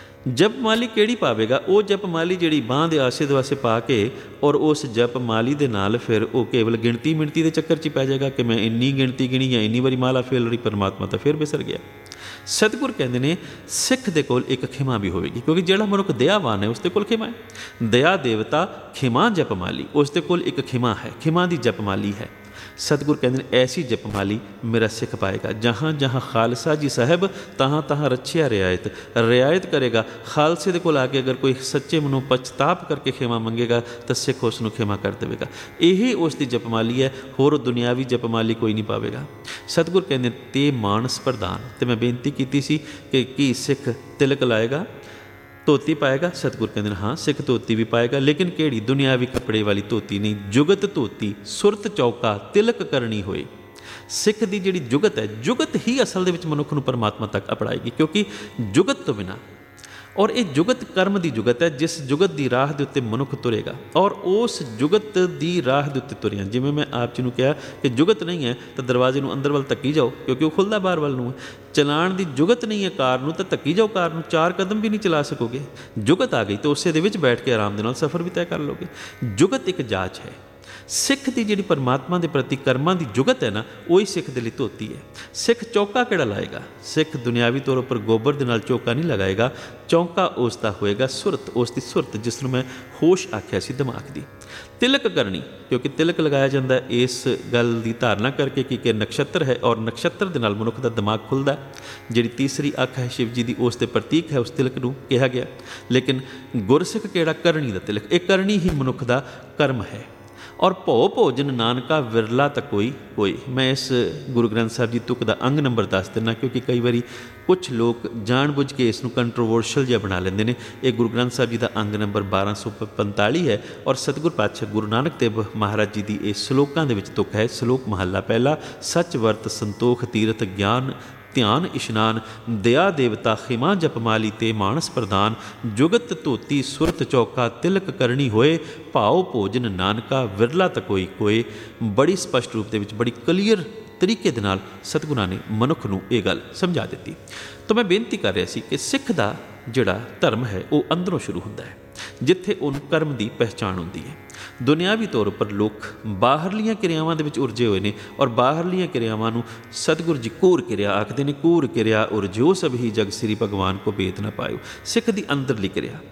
ਜਪਮਾਲੀ ਕਿਹੜੀ ਪਾਵੇਗਾ? ਉਹ ਜਪਮਾਲੀ ਜਿਹੜੀ ਬਾਂਹ ਦੇ ਆਸੇ ਦੁਆਸੇ ਪਾ ਕੇ ਔਰ ਉਸ ਜਪਮਾਲੀ ਦੇ ਨਾਲ ਫਿਰ ਉਹ ਕੇਵਲ ਗਿਣਤੀ ਮਿਣਤੀ ਦੇ ਚੱਕਰ 'ਚ ਪੈ ਜਾਏਗਾ ਕਿ ਮੈਂ ਇੰਨੀ ਗਿਣਤੀ ਗਿਣੀ ਜਾਂ ਇੰਨੀ ਵਾਰੀ ਮਾਲਾ ਫੇਲ ਰਹੀ, ਪਰਮਾਤਮਾ ਤਾਂ ਫਿਰ ਵਿਸਰ ਗਿਆ। ਸਤਿਗੁਰ ਕਹਿੰਦੇ ਨੇ ਸਿੱਖ ਦੇ ਕੋਲ ਇੱਕ ਖਿਮਾ ਵੀ ਹੋਵੇਗੀ, ਕਿਉਂਕਿ ਜਿਹੜਾ ਮਨੁੱਖ ਦਇਆਵਾਨ ਹੈ ਉਸ ਦੇ ਕੋਲ ਖਿਮਾ ਹੈ। ਦਇਆ ਦੇਵਤਾ ਖਿਮਾ ਜਪਮਾਲੀ, ਉਸ ਦੇ ਕੋਲ ਇੱਕ ਖਿਮਾ ਹੈ, ਖਿਮਾ ਦੀ ਜਪਮਾਲੀ ਹੈ। ਸਤਿਗੁਰ ਕਹਿੰਦੇ ਨੇ ਐਸੀ ਜਪਮਾਲੀ ਮੇਰਾ ਸਿੱਖ ਪਾਏਗਾ। ਜਹਾਂ ਜਹਾਂ ਖਾਲਸਾ ਜੀ ਸਾਹਿਬ ਤਹਾਂ ਤਹਾਂ ਰੱਛਿਆ ਰਿਆਇਤ, ਰਿਆਇਤ ਕਰੇਗਾ। ਖਾਲਸੇ ਦੇ ਕੋਲ ਆ ਕੇ ਅਗਰ ਕੋਈ ਸੱਚੇ ਮਨੋਂ ਪਛਤਾਪ ਕਰਕੇ ਖਿਮਾ ਮੰਗੇਗਾ ਤਾਂ ਸਿੱਖ ਉਸ ਨੂੰ ਖਿਮਾ ਕਰ ਦੇਵੇਗਾ। ਇਹੀ ਉਸ ਦੀ ਜਪਮਾਲੀ ਹੈ, ਹੋਰ ਦੁਨਿਆਵੀ ਜਪਮਾਲੀ ਕੋਈ ਨਹੀਂ ਪਾਵੇਗਾ। ਸਤਿਗੁਰ ਕਹਿੰਦੇ ਤੇ ਮਾਨਸ ਪ੍ਰਦਾਨ। ਤੇ ਮੈਂ ਬੇਨਤੀ ਕੀਤੀ ਸੀ ਕਿ ਕੀ ਸਿੱਖ ਤਿਲਕ ਲਾਏਗਾ, ਧੋਤੀ ਪਾਏਗਾ? ਸਤਿਗੁਰ ਕਹਿੰਦੇ ਨੇ ਹਾਂ, ਸਿੱਖ ਧੋਤੀ ਵੀ ਪਾਏਗਾ, ਲੇਕਿਨ ਕਿਹੜੀ? ਦੁਨਿਆਵੀ ਕੱਪੜੇ ਵਾਲੀ ਧੋਤੀ ਨਹੀਂ, ਜੁਗਤ ਧੋਤੀ, ਸੁਰਤ ਚੌਕਾ, ਤਿਲਕ ਕਰਨੀ ਹੋਏ। ਸਿੱਖ ਦੀ ਜਿਹੜੀ ਜੁਗਤ ਹੈ, ਜੁਗਤ ਹੀ ਅਸਲ ਦੇ ਵਿੱਚ ਮਨੁੱਖ ਨੂੰ ਪਰਮਾਤਮਾ ਤੱਕ ਅਪੜਾਏਗੀ, ਕਿਉਂਕਿ ਜੁਗਤ ਤੋਂ ਬਿਨਾਂ, ਔਰ ਇਹ ਜੁਗਤ ਕਰਮ ਦੀ ਜੁਗਤ ਹੈ, ਜਿਸ ਜੁਗਤ ਦੀ ਰਾਹ ਦੇ ਉੱਤੇ ਮਨੁੱਖ ਤੁਰੇਗਾ ਔਰ ਉਸ ਜੁਗਤ ਦੀ ਰਾਹ ਦੇ ਉੱਤੇ ਤੁਰਿਆ। ਜਿਵੇਂ ਮੈਂ ਆਪ ਜੀ ਨੂੰ ਕਿਹਾ ਕਿ ਜੁਗਤ ਨਹੀਂ ਹੈ ਤਾਂ ਦਰਵਾਜ਼ੇ ਨੂੰ ਅੰਦਰ ਵੱਲ ਧੱਕੀ ਜਾਓ, ਕਿਉਂਕਿ ਉਹ ਖੁੱਲ੍ਹਦਾ ਬਾਹਰ ਵੱਲ ਨੂੰ ਹੈ। ਚਲਾਉਣ ਦੀ ਜੁਗਤ ਨਹੀਂ ਹੈ ਕਾਰ ਨੂੰ ਤਾਂ ਧੱਕੀ ਜਾਓ, ਕਾਰ ਨੂੰ ਚਾਰ ਕਦਮ ਵੀ ਨਹੀਂ ਚਲਾ ਸਕੋਗੇ। ਜੁਗਤ ਆ ਗਈ ਤਾਂ ਉਸੇ ਦੇ ਵਿੱਚ ਬੈਠ ਕੇ ਆਰਾਮ ਦੇ ਨਾਲ ਸਫ਼ਰ ਵੀ ਤੈਅ ਕਰ ਲਓਗੇ। ਜੁਗਤ ਇੱਕ ਜਾਚ ਹੈ। ਸਿੱਖ ਦੀ ਜਿਹੜੀ ਪਰਮਾਤਮਾ ਦੇ ਪ੍ਰਤੀ ਕਰਮਾਂ ਦੀ ਜੁਗਤ ਹੈ ਨਾ, ਉਹੀ ਸਿੱਖ ਦੇ ਲਈ ਧੋਤੀ ਹੈ। ਸਿੱਖ ਚੌਕਾ ਕਿਹੜਾ ਲਾਏਗਾ? ਸਿੱਖ ਦੁਨਿਆਵੀ ਤੌਰ ਉੱਪਰ ਗੋਬਰ ਦੇ ਨਾਲ ਚੌਕਾ ਨਹੀਂ ਲਗਾਏਗਾ। ਚੌਕਾ ਉਸ ਦਾ ਹੋਏਗਾ ਸੁਰਤ, ਉਸ ਦੀ ਸੁਰਤ, ਜਿਸ ਨੂੰ ਮੈਂ ਹੋਸ਼ ਆਖਿਆ ਸੀ, ਦਿਮਾਗ ਦੀ। ਤਿਲਕ ਕਰਨੀ, ਕਿਉਂਕਿ ਤਿਲਕ ਲਗਾਇਆ ਜਾਂਦਾ ਇਸ ਗੱਲ ਦੀ ਧਾਰਨਾ ਕਰਕੇ ਕਿ ਕਿ ਨਕਸ਼ਤਰ ਹੈ ਔਰ ਨਕਸ਼ਤਰ ਦੇ ਨਾਲ ਮਨੁੱਖ ਦਾ ਦਿਮਾਗ ਖੁੱਲ੍ਹਦਾ। ਜਿਹੜੀ ਤੀਸਰੀ ਅੱਖ ਹੈ ਸ਼ਿਵ ਜੀ ਦੀ, ਉਸ ਦੇ ਪ੍ਰਤੀਕ ਹੈ, ਉਸ ਤਿਲਕ ਨੂੰ ਕਿਹਾ ਗਿਆ। ਲੇਕਿਨ ਗੁਰਸਿੱਖ ਕਿਹੜਾ? ਕਰਨੀ ਦਾ ਤਿਲਕ। ਇਹ ਕਰਨੀ ਹੀ ਮਨੁੱਖ ਦਾ ਕਰਮ ਹੈ। ਔਰ ਭਉ ਭੋਜਨ ਨਾਨਕਾ ਵਿਰਲਾ ਤਾਂ ਕੋਈ ਕੋਈ। ਮੈਂ ਇਸ ਗੁਰੂ ਗ੍ਰੰਥ ਸਾਹਿਬ ਜੀ ਤੁਕ ਦਾ ਅੰਗ ਨੰਬਰ ਦੱਸ ਦਿੰਦਾ, ਕਿਉਂਕਿ ਕਈ ਵਾਰੀ ਕੁਛ ਲੋਕ ਜਾਣ ਬੁੱਝ ਕੇ ਇਸ ਨੂੰ ਕੰਟਰੋਵਰਸ਼ਲ ਜਿਹਾ ਬਣਾ ਲੈਂਦੇ ਨੇ। ਇਹ ਗੁਰੂ ਗ੍ਰੰਥ ਸਾਹਿਬ ਜੀ ਦਾ ਅੰਗ ਨੰਬਰ ਬਾਰਾਂ ਸੌ ਪੰਤਾਲੀ ਹੈ ਔਰ ਸਤਿਗੁਰ ਪਾਤਸ਼ਾਹ ਗੁਰੂ ਨਾਨਕ ਦੇਵ ਮਹਾਰਾਜ ਜੀ ਦੀ ਇਹ ਸਲੋਕਾਂ ਦੇ ਵਿੱਚ ਤੁਕ ਹੈ। ਸਲੋਕ ਮਹੱਲਾ ਪਹਿਲਾ। ਸੱਚ ਵਰਤ ਸੰਤੋਖ ਤੀਰਥ ਗਿਆਨ ਧਿਆਨ ਇਸ਼ਨਾਨ, ਦਇਆ ਦੇਵਤਾ ਖਿਮਾ ਜਪਮਾਲੀ ਤੇ ਮਾਨਸ ਪ੍ਰਦਾਨ, ਜੁਗਤ ਧੋਤੀ ਸੁਰਤ ਚੌਕਾ, ਤਿਲਕ ਕਰਨੀ ਹੋਏ, ਭਾਉ ਭੋਜਨ ਨਾਨਕਾ ਵਿਰਲਾ ਤਾਂ ਕੋਈ ਕੋਏ। ਬੜੀ ਸਪਸ਼ਟ ਰੂਪ ਦੇ ਵਿੱਚ, ਬੜੀ ਕਲੀਅਰ ਤਰੀਕੇ ਦੇ ਨਾਲ ਸਤਿਗੁਰਾਂ ਨੇ ਮਨੁੱਖ ਨੂੰ ਇਹ ਗੱਲ ਸਮਝਾ ਦਿੱਤੀ। ਤਾਂ ਮੈਂ ਬੇਨਤੀ ਕਰ ਰਿਹਾ ਸੀ ਕਿ ਸਿੱਖ ਦਾ ਜਿਹੜਾ ਧਰਮ ਹੈ ਉਹ ਅੰਦਰੋਂ ਸ਼ੁਰੂ ਹੁੰਦਾ ਹੈ, ਜਿੱਥੇ ਉਹਨੂੰ ਕਰਮ ਦੀ ਪਹਿਚਾਣ ਹੁੰਦੀ ਹੈ। ਦੁਨਿਆਵੀ ਤੌਰ ਉੱਪਰ ਲੋਕ ਬਾਹਰਲੀਆਂ ਕਿਰਿਆਵਾਂ ਦੇ ਵਿੱਚ ਉਲਝੇ ਹੋਏ ਨੇ ਔਰ ਬਾਹਰਲੀਆਂ ਕਿਰਿਆਵਾਂ ਨੂੰ ਸਤਿਗੁਰੂ ਜੀ ਕੂਰ ਕਿਰਿਆ ਆਖਦੇ ਨੇ। ਕੂਰ ਕਿਰਿਆ ਉਰ ਜੋ ਸਭ ਹੀ ਜਗ ਸ੍ਰੀ ਭਗਵਾਨ ਕੋ ਭੇਦ ਨਾ ਪਾਇਓ। ਸਿੱਖ ਦੀ ਅੰਦਰਲੀ ਕਿਰਿਆ,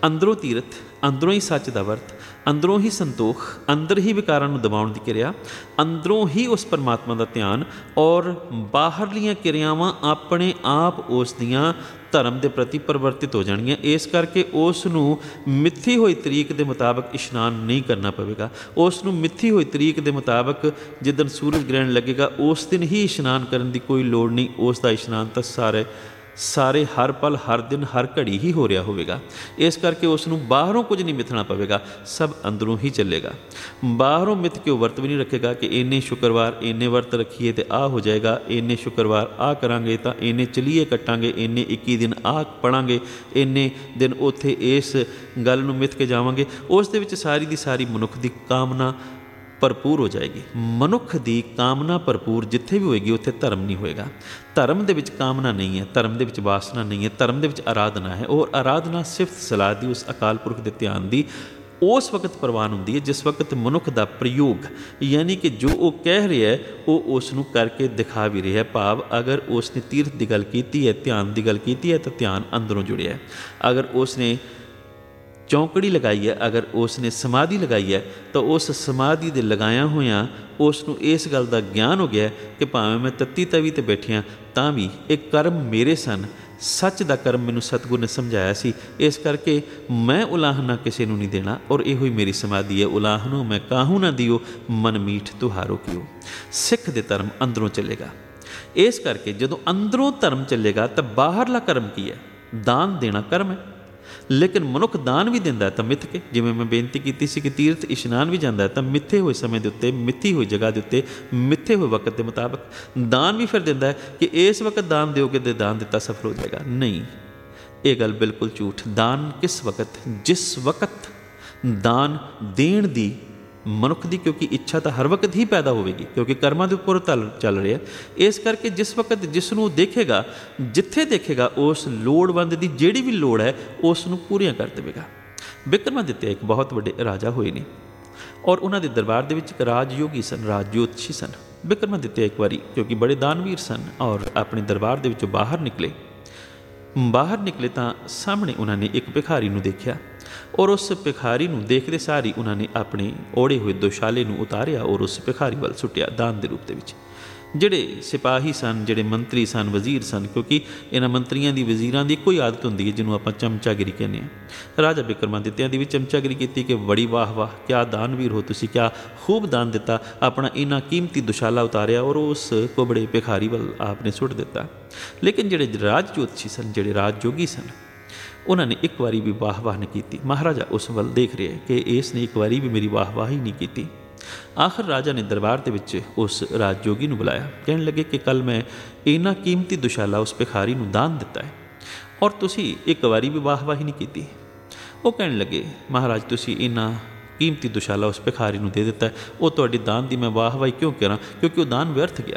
ਅੰਦਰੋਂ ਤੀਰਥ, ਅੰਦਰੋਂ ਹੀ ਸੱਚ ਦਾ ਵਰਤ, ਅੰਦਰੋਂ ਹੀ ਸੰਤੋਖ, ਅੰਦਰ ਹੀ ਵਿਕਾਰਾਂ ਨੂੰ ਦਬਾਉਣ ਦੀ ਕਿਰਿਆ, ਅੰਦਰੋਂ ਹੀ ਉਸ ਪਰਮਾਤਮਾ ਦਾ ਧਿਆਨ, ਔਰ ਬਾਹਰਲੀਆਂ ਕਿਰਿਆਵਾਂ ਆਪਣੇ ਆਪ ਉਸ ਦੀਆਂ ਧਰਮ ਦੇ ਪ੍ਰਤੀ ਪਰਿਵਰਤਿਤ ਹੋ ਜਾਣਗੀਆਂ। ਇਸ ਕਰਕੇ ਉਸ ਨੂੰ ਮਿੱਥੀ ਹੋਈ ਤਰੀਕ ਦੇ ਮੁਤਾਬਕ ਇਸ਼ਨਾਨ ਨਹੀਂ ਕਰਨਾ ਪਵੇਗਾ। ਉਸ ਨੂੰ ਮਿੱਥੀ ਹੋਈ ਤਰੀਕ ਦੇ ਮੁਤਾਬਕ ਜਿੱਦਣ ਸੂਰਜ ਗ੍ਰਹਿਣ ਲੱਗੇਗਾ ਉਸ ਦਿਨ ਹੀ ਇਸ਼ਨਾਨ ਕਰਨ ਦੀ ਕੋਈ ਲੋੜ ਨਹੀਂ। ਉਸ ਦਾ ਇਸ਼ਨਾਨ ਤਾਂ ਸਾਰੇ ਸਾਰੇ ਹਰ ਪਲ, ਹਰ ਦਿਨ, ਹਰ ਘੜੀ ਹੀ ਹੋ ਰਿਹਾ ਹੋਵੇਗਾ। ਇਸ ਕਰਕੇ ਉਸ ਨੂੰ ਬਾਹਰੋਂ ਕੁਝ ਨਹੀਂ ਮਿੱਥਣਾ ਪਵੇਗਾ, ਸਭ ਅੰਦਰੋਂ ਹੀ ਚੱਲੇਗਾ। ਬਾਹਰੋਂ ਮਿੱਥ ਕੇ ਉਹ ਵਰਤ ਵੀ ਨਹੀਂ ਰੱਖੇਗਾ ਕਿ ਇੰਨੇ ਸ਼ੁੱਕਰਵਾਰ ਇੰਨੇ ਵਰਤ ਰੱਖੀਏ ਤਾਂ ਆਹ ਹੋ ਜਾਏਗਾ, ਇੰਨੇ ਸ਼ੁੱਕਰਵਾਰ ਆਹ ਕਰਾਂਗੇ ਤਾਂ ਇੰਨੇ ਚਲੀਏ ਕੱਟਾਂਗੇ, ਇੰਨੇ ਇੱਕੀ ਦਿਨ ਆਹ ਪੜਾਂਗੇ, ਇੰਨੇ ਦਿਨ ਉੱਥੇ ਇਸ ਗੱਲ ਨੂੰ ਮਿੱਥ ਕੇ ਜਾਵਾਂਗੇ। ਉਸ ਦੇ ਵਿੱਚ ਸਾਰੀ ਦੀ ਸਾਰੀ ਮਨੁੱਖ ਦੀ ਕਾਮਨਾ ਭਰਪੂਰ ਹੋ ਜਾਏਗੀ। ਮਨੁੱਖ ਦੀ ਕਾਮਨਾ ਭਰਪੂਰ ਜਿੱਥੇ ਵੀ ਹੋਏਗੀ ਉੱਥੇ ਧਰਮ ਨਹੀਂ ਹੋਏਗਾ। ਧਰਮ ਦੇ ਵਿੱਚ ਕਾਮਨਾ ਨਹੀਂ ਹੈ, ਧਰਮ ਦੇ ਵਿੱਚ ਵਾਸਨਾ ਨਹੀਂ ਹੈ, ਧਰਮ ਦੇ ਵਿੱਚ ਆਰਾਧਨਾ ਹੈ। ਔਰ ਆਰਾਧਨਾ ਸਿਫਤ ਸਲਾਹ ਦੀ, ਉਸ ਅਕਾਲ ਪੁਰਖ ਦੇ ਧਿਆਨ ਦੀ ਉਸ ਵਕਤ ਪ੍ਰਵਾਨ ਹੁੰਦੀ ਹੈ ਜਿਸ ਵਕਤ ਮਨੁੱਖ ਦਾ ਪ੍ਰਯੋਗ, ਯਾਨੀ ਕਿ ਜੋ ਉਹ ਕਹਿ ਰਿਹਾ ਹੈ ਉਹ ਉਸ ਨੂੰ ਕਰਕੇ ਦਿਖਾ ਵੀ ਰਿਹਾ। ਭਾਵ ਅਗਰ ਉਸ ਨੇ ਤੀਰਥ ਦੀ ਗੱਲ ਕੀਤੀ ਹੈ, ਧਿਆਨ ਦੀ ਗੱਲ ਕੀਤੀ ਹੈ ਤਾਂ ਧਿਆਨ ਅੰਦਰੋਂ ਜੁੜਿਆ ਹੈ। ਅਗਰ ਉਸ ਨੇ ਚੌਂਕੜੀ ਲਗਾਈ ਹੈ, ਅਗਰ ਉਸ ਨੇ ਸਮਾਧੀ ਲਗਾਈ ਹੈ ਤਾਂ ਉਸ ਸਮਾਧੀ ਦੇ ਲਗਾਇਆ ਹੋਇਆਂ ਉਸ ਨੂੰ ਇਸ ਗੱਲ ਦਾ ਗਿਆਨ ਹੋ ਗਿਆ ਕਿ ਭਾਵੇਂ ਮੈਂ ਤੱਤੀ ਤਵੀ 'ਤੇ ਬੈਠਿਆਂ ਤਾਂ ਵੀ ਇਹ ਕਰਮ ਮੇਰੇ ਸਨ, ਸੱਚ ਦਾ ਕਰਮ ਮੈਨੂੰ ਸਤਿਗੁਰ ਨੇ ਸਮਝਾਇਆ ਸੀ। ਇਸ ਕਰਕੇ ਮੈਂ ਉਲਾਹਨਾ ਕਿਸੇ ਨੂੰ ਨਹੀਂ ਦੇਣਾ ਔਰ ਇਹੋ ਹੀ ਮੇਰੀ ਸਮਾਧੀ ਹੈ। ਉਲਾਹਨੋ ਮੈਂ ਕਾਹੂ ਨਾ ਦਿਓ, ਮਨ ਮੀਠ ਤੁਹਾਰੋ ਕਿਓ। ਸਿੱਖ ਦੇ ਧਰਮ ਅੰਦਰੋਂ ਚੱਲੇਗਾ। ਇਸ ਕਰਕੇ ਜਦੋਂ ਅੰਦਰੋਂ ਧਰਮ ਚੱਲੇਗਾ ਤਾਂ ਬਾਹਰਲਾ ਕਰਮ ਕੀ ਹੈ? ਦਾਨ ਦੇਣਾ ਕਰਮ ਹੈ। ਲੇਕਿਨ ਮਨੁੱਖ ਦਾਨ ਵੀ ਦਿੰਦਾ ਤਾਂ ਮਿੱਥ ਕੇ, ਜਿਵੇਂ ਮੈਂ ਬੇਨਤੀ ਕੀਤੀ ਸੀ ਕਿ ਤੀਰਥ ਇਸ਼ਨਾਨ ਵੀ ਜਾਂਦਾ ਤਾਂ ਮਿੱਥੇ ਹੋਏ ਸਮੇਂ ਦੇ ਉੱਤੇ, ਮਿੱਥੀ ਹੋਈ ਜਗ੍ਹਾ ਦੇ ਉੱਤੇ, ਮਿੱਥੇ ਹੋਏ ਵਕਤ ਦੇ ਮੁਤਾਬਕ। ਦਾਨ ਵੀ ਫਿਰ ਦਿੰਦਾ ਹੈ ਕਿ ਇਸ ਵਕਤ ਦਾਨ ਦਿਓਗੇ ਤੇ ਦਾਨ ਦਿੱਤਾ ਸਫਲ ਹੋ ਜਾਏਗਾ। ਨਹੀਂ, ਇਹ ਗੱਲ ਬਿਲਕੁਲ ਝੂਠ। ਦਾਨ ਕਿਸ ਵਕਤ? ਜਿਸ ਵਕਤ ਦਾਨ ਦੇਣ ਦੀ ਮਨੁੱਖ ਦੀ, ਕਿਉਂਕਿ ਇੱਛਾ ਤਾਂ ਹਰ ਵਕਤ ਹੀ ਪੈਦਾ ਹੋਵੇਗੀ, ਕਿਉਂਕਿ ਕਰਮਾਂ ਦੇ ਉੱਪਰ ਤਲ ਚੱਲ ਰਿਹਾ। ਇਸ ਕਰਕੇ ਜਿਸ ਵਕਤ ਜਿਸ ਨੂੰ ਦੇਖੇਗਾ, ਜਿੱਥੇ ਦੇਖੇਗਾ, ਉਸ ਲੋੜਵੰਦ ਦੀ ਜਿਹੜੀ ਵੀ ਲੋੜ ਹੈ ਉਸ ਨੂੰ ਪੂਰੀਆਂ ਕਰ ਦੇਵੇਗਾ। ਵਿਕਰਮਾਦਿੱਤਿਆ ਇੱਕ ਬਹੁਤ ਵੱਡੇ ਰਾਜਾ ਹੋਏ ਨੇ ਔਰ ਉਹਨਾਂ ਦੇ ਦਰਬਾਰ ਦੇ ਵਿੱਚ ਇੱਕ ਰਾਜਯੋਗੀ ਸਨ, ਰਾਜ ਜੋਤਸ਼ੀ ਸਨ। ਵਿਕਰਮਾਦਿੱਤਿਆ ਇੱਕ ਵਾਰੀ, ਕਿਉਂਕਿ ਬੜੇ ਦਾਨਵੀਰ ਸਨ, ਔਰ ਆਪਣੇ ਦਰਬਾਰ ਦੇ ਵਿੱਚੋਂ ਬਾਹਰ ਨਿਕਲੇ। ਬਾਹਰ ਨਿਕਲੇ ਤਾਂ ਸਾਹਮਣੇ ਉਹਨਾਂ ਨੇ ਇੱਕ ਭਿਖਾਰੀ ਨੂੰ ਦੇਖਿਆ ਔਰ ਉਸ ਭਿਖਾਰੀ ਨੂੰ ਦੇਖਦੇ ਸਾਰ ਹੀ ਉਹਨਾਂ ਨੇ ਆਪਣੇ ਓੜੇ ਹੋਏ ਦੁਸ਼ਾਲੇ ਨੂੰ ਉਤਾਰਿਆ ਔਰ ਉਸ ਭਿਖਾਰੀ ਵੱਲ ਸੁੱਟਿਆ ਦਾਨ ਦੇ ਰੂਪ ਦੇ ਵਿੱਚ। ਜਿਹੜੇ ਸਿਪਾਹੀ ਸਨ, ਜਿਹੜੇ ਮੰਤਰੀ ਸਨ, ਵਜ਼ੀਰ ਸਨ, ਕਿਉਂਕਿ ਇਹਨਾਂ ਮੰਤਰੀਆਂ ਦੀ, ਵਜ਼ੀਰਾਂ ਦੀ ਇੱਕੋ ਹੀ ਆਦਤ ਹੁੰਦੀ ਹੈ ਜਿਹਨੂੰ ਆਪਾਂ ਚਮਚਾਗਿਰੀ ਕਹਿੰਦੇ ਹਾਂ। ਰਾਜਾ ਵਿਕਰਮਾਦਿੱਤਿਆ ਦੀ ਵੀ ਚਮਚਾਗਿਰੀ ਕੀਤੀ ਕਿ ਬੜੀ ਵਾਹ ਵਾਹ, ਕਿਆ ਦਾਨਵੀਰ ਹੋ ਤੁਸੀਂ, ਕਿਆ ਖੂਬ ਦਾਨ ਦਿੱਤਾ। ਆਪਣਾ ਇੰਨਾ ਕੀਮਤੀ ਦੁਸ਼ਾਲਾ ਉਤਾਰਿਆ ਔਰ ਉਸ ਕੁਬੜੇ ਭਿਖਾਰੀ ਵੱਲ ਆਪ ਨੇ ਸੁੱਟ ਦਿੱਤਾ। ਲੇਕਿਨ ਜਿਹੜੇ ਰਾਜ ਜੋਤਸ਼ੀ ਸਨ, ਜਿਹੜੇ ਰਾਜ ਜੋਗੀ ਸਨ, ਉਹਨਾਂ ਨੇ ਇੱਕ ਵਾਰੀ ਵੀ ਵਾਹ ਵਾਹ ਨਹੀਂ ਕੀਤੀ। ਮਹਾਰਾਜਾ ਉਸ ਵੱਲ ਦੇਖ ਰਿਹਾ ਕਿ ਇਸ ਨੇ ਇੱਕ ਵਾਰੀ ਵੀ ਮੇਰੀ ਵਾਹ ਵਾਹ ਹੀ ਨਹੀਂ ਕੀਤੀ। ਆਖਰ ਰਾਜਾ ਨੇ ਦਰਬਾਰ ਦੇ ਵਿੱਚ ਉਸ ਰਾਜ ਜੋਗੀ ਨੂੰ ਬੁਲਾਇਆ। ਕਹਿਣ ਲੱਗੇ ਕਿ ਕੱਲ੍ਹ ਮੈਂ ਇੰਨਾ ਕੀਮਤੀ ਦੁਸ਼ਾਲਾ ਉਸ ਭਿਖਾਰੀ ਨੂੰ ਦਾਨ ਦਿੱਤਾ ਹੈ ਔਰ ਤੁਸੀਂ ਇੱਕ ਵਾਰੀ ਵੀ ਵਾਹ ਵਾਹ ਹੀ ਨਹੀਂ ਕੀਤੀ। ਉਹ ਕਹਿਣ ਲੱਗੇ, ਮਹਾਰਾਜ ਤੁਸੀਂ ਇੰਨਾ ਕੀਮਤੀ ਦੁਸ਼ਾਲਾ ਉਸ ਭਿਖਾਰੀ ਨੂੰ ਦੇ ਦਿੱਤਾ ਹੈ, ਉਹ ਤੁਹਾਡੀ ਦਾਨ ਦੀ ਮੈਂ ਵਾਹ ਵਾਹੀ ਕਿਉਂ ਕਰਾਂ, ਕਿਉਂਕਿ ਉਹ ਦਾਨ ਵਿਅਰਥ ਗਿਆ।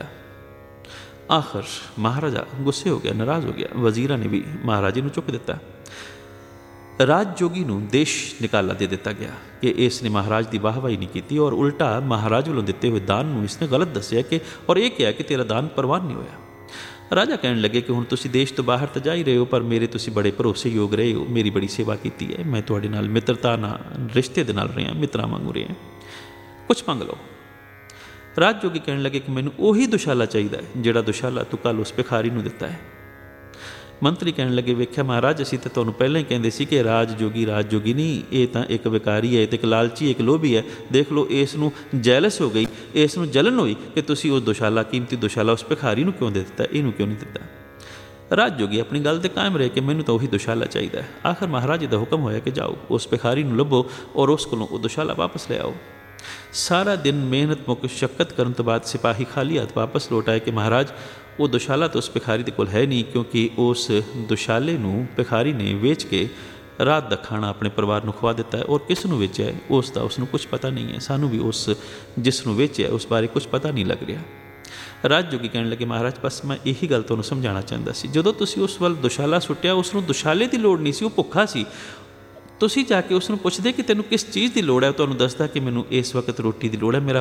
ਆਖਰ ਮਹਾਰਾਜਾ ਗੁੱਸੇ ਹੋ ਗਿਆ, ਨਾਰਾਜ਼ ਹੋ ਗਿਆ। ਵਜ਼ੀਰਾਂ ਨੇ ਵੀ ਮਹਾਰਾਜੇ ਨੂੰ ਚੁੱਕ ਦਿੱਤਾ। ਰਾਜ ਜੋਗੀ ਨੂੰ ਦੇਸ਼ ਨਿਕਾਲਾ ਦੇ ਦਿੱਤਾ ਗਿਆ ਕਿ ਇਸ ਨੇ ਮਹਾਰਾਜ ਦੀ ਵਾਹਵਾਹੀ ਨਹੀਂ ਕੀਤੀ ਔਰ ਉਲਟਾ ਮਹਾਰਾਜ ਵੱਲੋਂ ਦਿੱਤੇ ਹੋਏ ਦਾਨ ਨੂੰ ਇਸਨੇ ਗਲਤ ਦੱਸਿਆ ਕਿ ਔਰ ਇਹ ਕਿਹਾ ਕਿ ਤੇਰਾ ਦਾਨ ਪ੍ਰਵਾਨ ਨਹੀਂ ਹੋਇਆ। ਰਾਜਾ ਕਹਿਣ ਲੱਗੇ ਕਿ ਹੁਣ ਤੁਸੀਂ ਦੇਸ਼ ਤੋਂ ਬਾਹਰ ਤਾਂ ਜਾ ਹੀ ਰਹੇ ਹੋ, ਪਰ ਮੇਰੇ ਤੁਸੀਂ ਬੜੇ ਭਰੋਸੇਯੋਗ ਰਹੇ ਹੋ, ਮੇਰੀ ਬੜੀ ਸੇਵਾ ਕੀਤੀ ਹੈ, ਮੈਂ ਤੁਹਾਡੇ ਨਾਲ ਮਿੱਤਰਤਾ ਨਾਲ, ਰਿਸ਼ਤੇ ਦੇ ਨਾਲ ਰਿਹਾ, ਮਿੱਤਰਾਂ ਵਾਂਗੂ ਰਿਹਾ, ਕੁਛ ਮੰਗ ਲਓ। ਰਾਜ ਜੋਗੀ ਕਹਿਣ ਲੱਗੇ ਕਿ ਮੈਨੂੰ ਉਹੀ ਦੁਸ਼ਾਲਾ ਚਾਹੀਦਾ ਹੈ ਜਿਹੜਾ ਦੁਸ਼ਾਲਾ ਤੂੰ ਕੱਲ੍ਹ ਉਸ ਭਿਖਾਰੀ ਨੂੰ ਦਿੱਤਾ ਹੈ। ਮੰਤਰੀ ਕਹਿਣ ਲੱਗੇ, ਵੇਖਿਆ ਮਹਾਰਾਜ, ਅਸੀਂ ਤਾਂ ਤੁਹਾਨੂੰ ਪਹਿਲਾਂ ਹੀ ਕਹਿੰਦੇ ਸੀ ਕਿ ਰਾਜ ਜੋਗੀ ਰਾਜ ਜੋਗੀ ਨਹੀਂ, ਇਹ ਤਾਂ ਇੱਕ ਵਿਕਾਰੀ ਹੈ, ਤੇ ਇੱਕ ਲਾਲਚੀ, ਇੱਕ ਲੋਭੀ ਹੈ। ਦੇਖ ਲਓ, ਇਸ ਨੂੰ ਜੈਲਸ ਹੋ ਗਈ, ਇਸ ਨੂੰ ਜਲਨ ਹੋਈ ਕਿ ਤੁਸੀਂ ਉਹ ਦੁਸ਼ਾਲਾ, ਕੀਮਤੀ ਦੁਸ਼ਾਲਾ ਉਸ ਭਿਖਾਰੀ ਨੂੰ ਕਿਉਂ ਦੇ ਦਿੱਤਾ, ਇਹਨੂੰ ਕਿਉਂ ਨਹੀਂ ਦਿੱਤਾ। ਰਾਜ ਜੋਗੀ ਆਪਣੀ ਗੱਲ 'ਤੇ ਕਾਇਮ ਰਹੇ ਕਿ ਮੈਨੂੰ ਤਾਂ ਉਹੀ ਦੁਸ਼ਾਲਾ ਚਾਹੀਦਾ ਹੈ। ਆਖਰ ਮਹਾਰਾਜ ਦਾ ਹੁਕਮ ਹੋਇਆ ਕਿ ਜਾਓ, ਉਸ ਭਿਖਾਰੀ ਨੂੰ ਲੱਭੋ ਔਰ ਉਸ ਕੋਲੋਂ ਉਹ ਦੁਸ਼ਾਲਾ ਵਾਪਸ ਲੈ ਆਓ। ਸਾਰਾ ਦਿਨ ਮਿਹਨਤ ਮੁਸ਼ੱਕਤ ਕਰਨ ਤੋਂ ਬਾਅਦ ਸਿਪਾਹੀ ਖਾਲੀ ਹੱਥ ਵਾਪਸ ਲੌਟ ਆਏ ਕਿ ਮਹਾਰਾਜ ਉਹ ਦੁਸ਼ਾਲਾ ਤਾਂ ਉਸ ਭਿਖਾਰੀ ਦੇ ਕੋਲ ਹੈ ਨਹੀਂ, ਕਿਉਂਕਿ ਉਸ ਦੁਸ਼ਾਲੇ ਨੂੰ ਭਿਖਾਰੀ ਨੇ ਵੇਚ ਕੇ ਰਾਤ ਦਾ ਖਾਣਾ ਆਪਣੇ ਪਰਿਵਾਰ ਨੂੰ ਖਵਾ ਦਿੱਤਾ ਹੈ ਔਰ ਕਿਸ ਨੂੰ ਵੇਚਿਆ ਉਸ ਦਾ ਉਸ ਨੂੰ ਕੁਛ ਪਤਾ ਨਹੀਂ ਹੈ। ਸਾਨੂੰ ਵੀ ਉਸ ਜਿਸ ਨੂੰ ਵੇਚਿਆ ਉਸ ਬਾਰੇ ਕੁਛ ਪਤਾ ਨਹੀਂ ਲੱਗ ਰਿਹਾ। ਰਾਜ ਜੋਗੀ ਕਹਿਣ ਲੱਗੇ, ਮਹਾਰਾਜ ਬਸ ਮੈਂ ਇਹੀ ਗੱਲ ਤੁਹਾਨੂੰ ਸਮਝਾਉਣਾ ਚਾਹੁੰਦਾ ਸੀ, ਜਦੋਂ ਤੁਸੀਂ ਉਸ ਵੱਲ ਦੁਸ਼ਾਲਾ ਸੁੱਟਿਆ ਉਸ ਨੂੰ ਦੁਸ਼ਾਲੇ ਦੀ ਲੋੜ ਨਹੀਂ ਸੀ, ਉਹ ਭੁੱਖਾ ਸੀ। ਤੁਸੀਂ ਜਾ ਕੇ ਉਸ ਨੂੰ ਪੁੱਛਦੇ ਕਿ ਤੈਨੂੰ ਕਿਸ ਚੀਜ਼ ਦੀ ਲੋੜ ਹੈ, ਉਹ ਤੁਹਾਨੂੰ ਦੱਸਦਾ ਕਿ ਮੈਨੂੰ ਇਸ ਵਕਤ ਰੋਟੀ ਦੀ ਲੋੜ ਹੈ, ਮੇਰਾ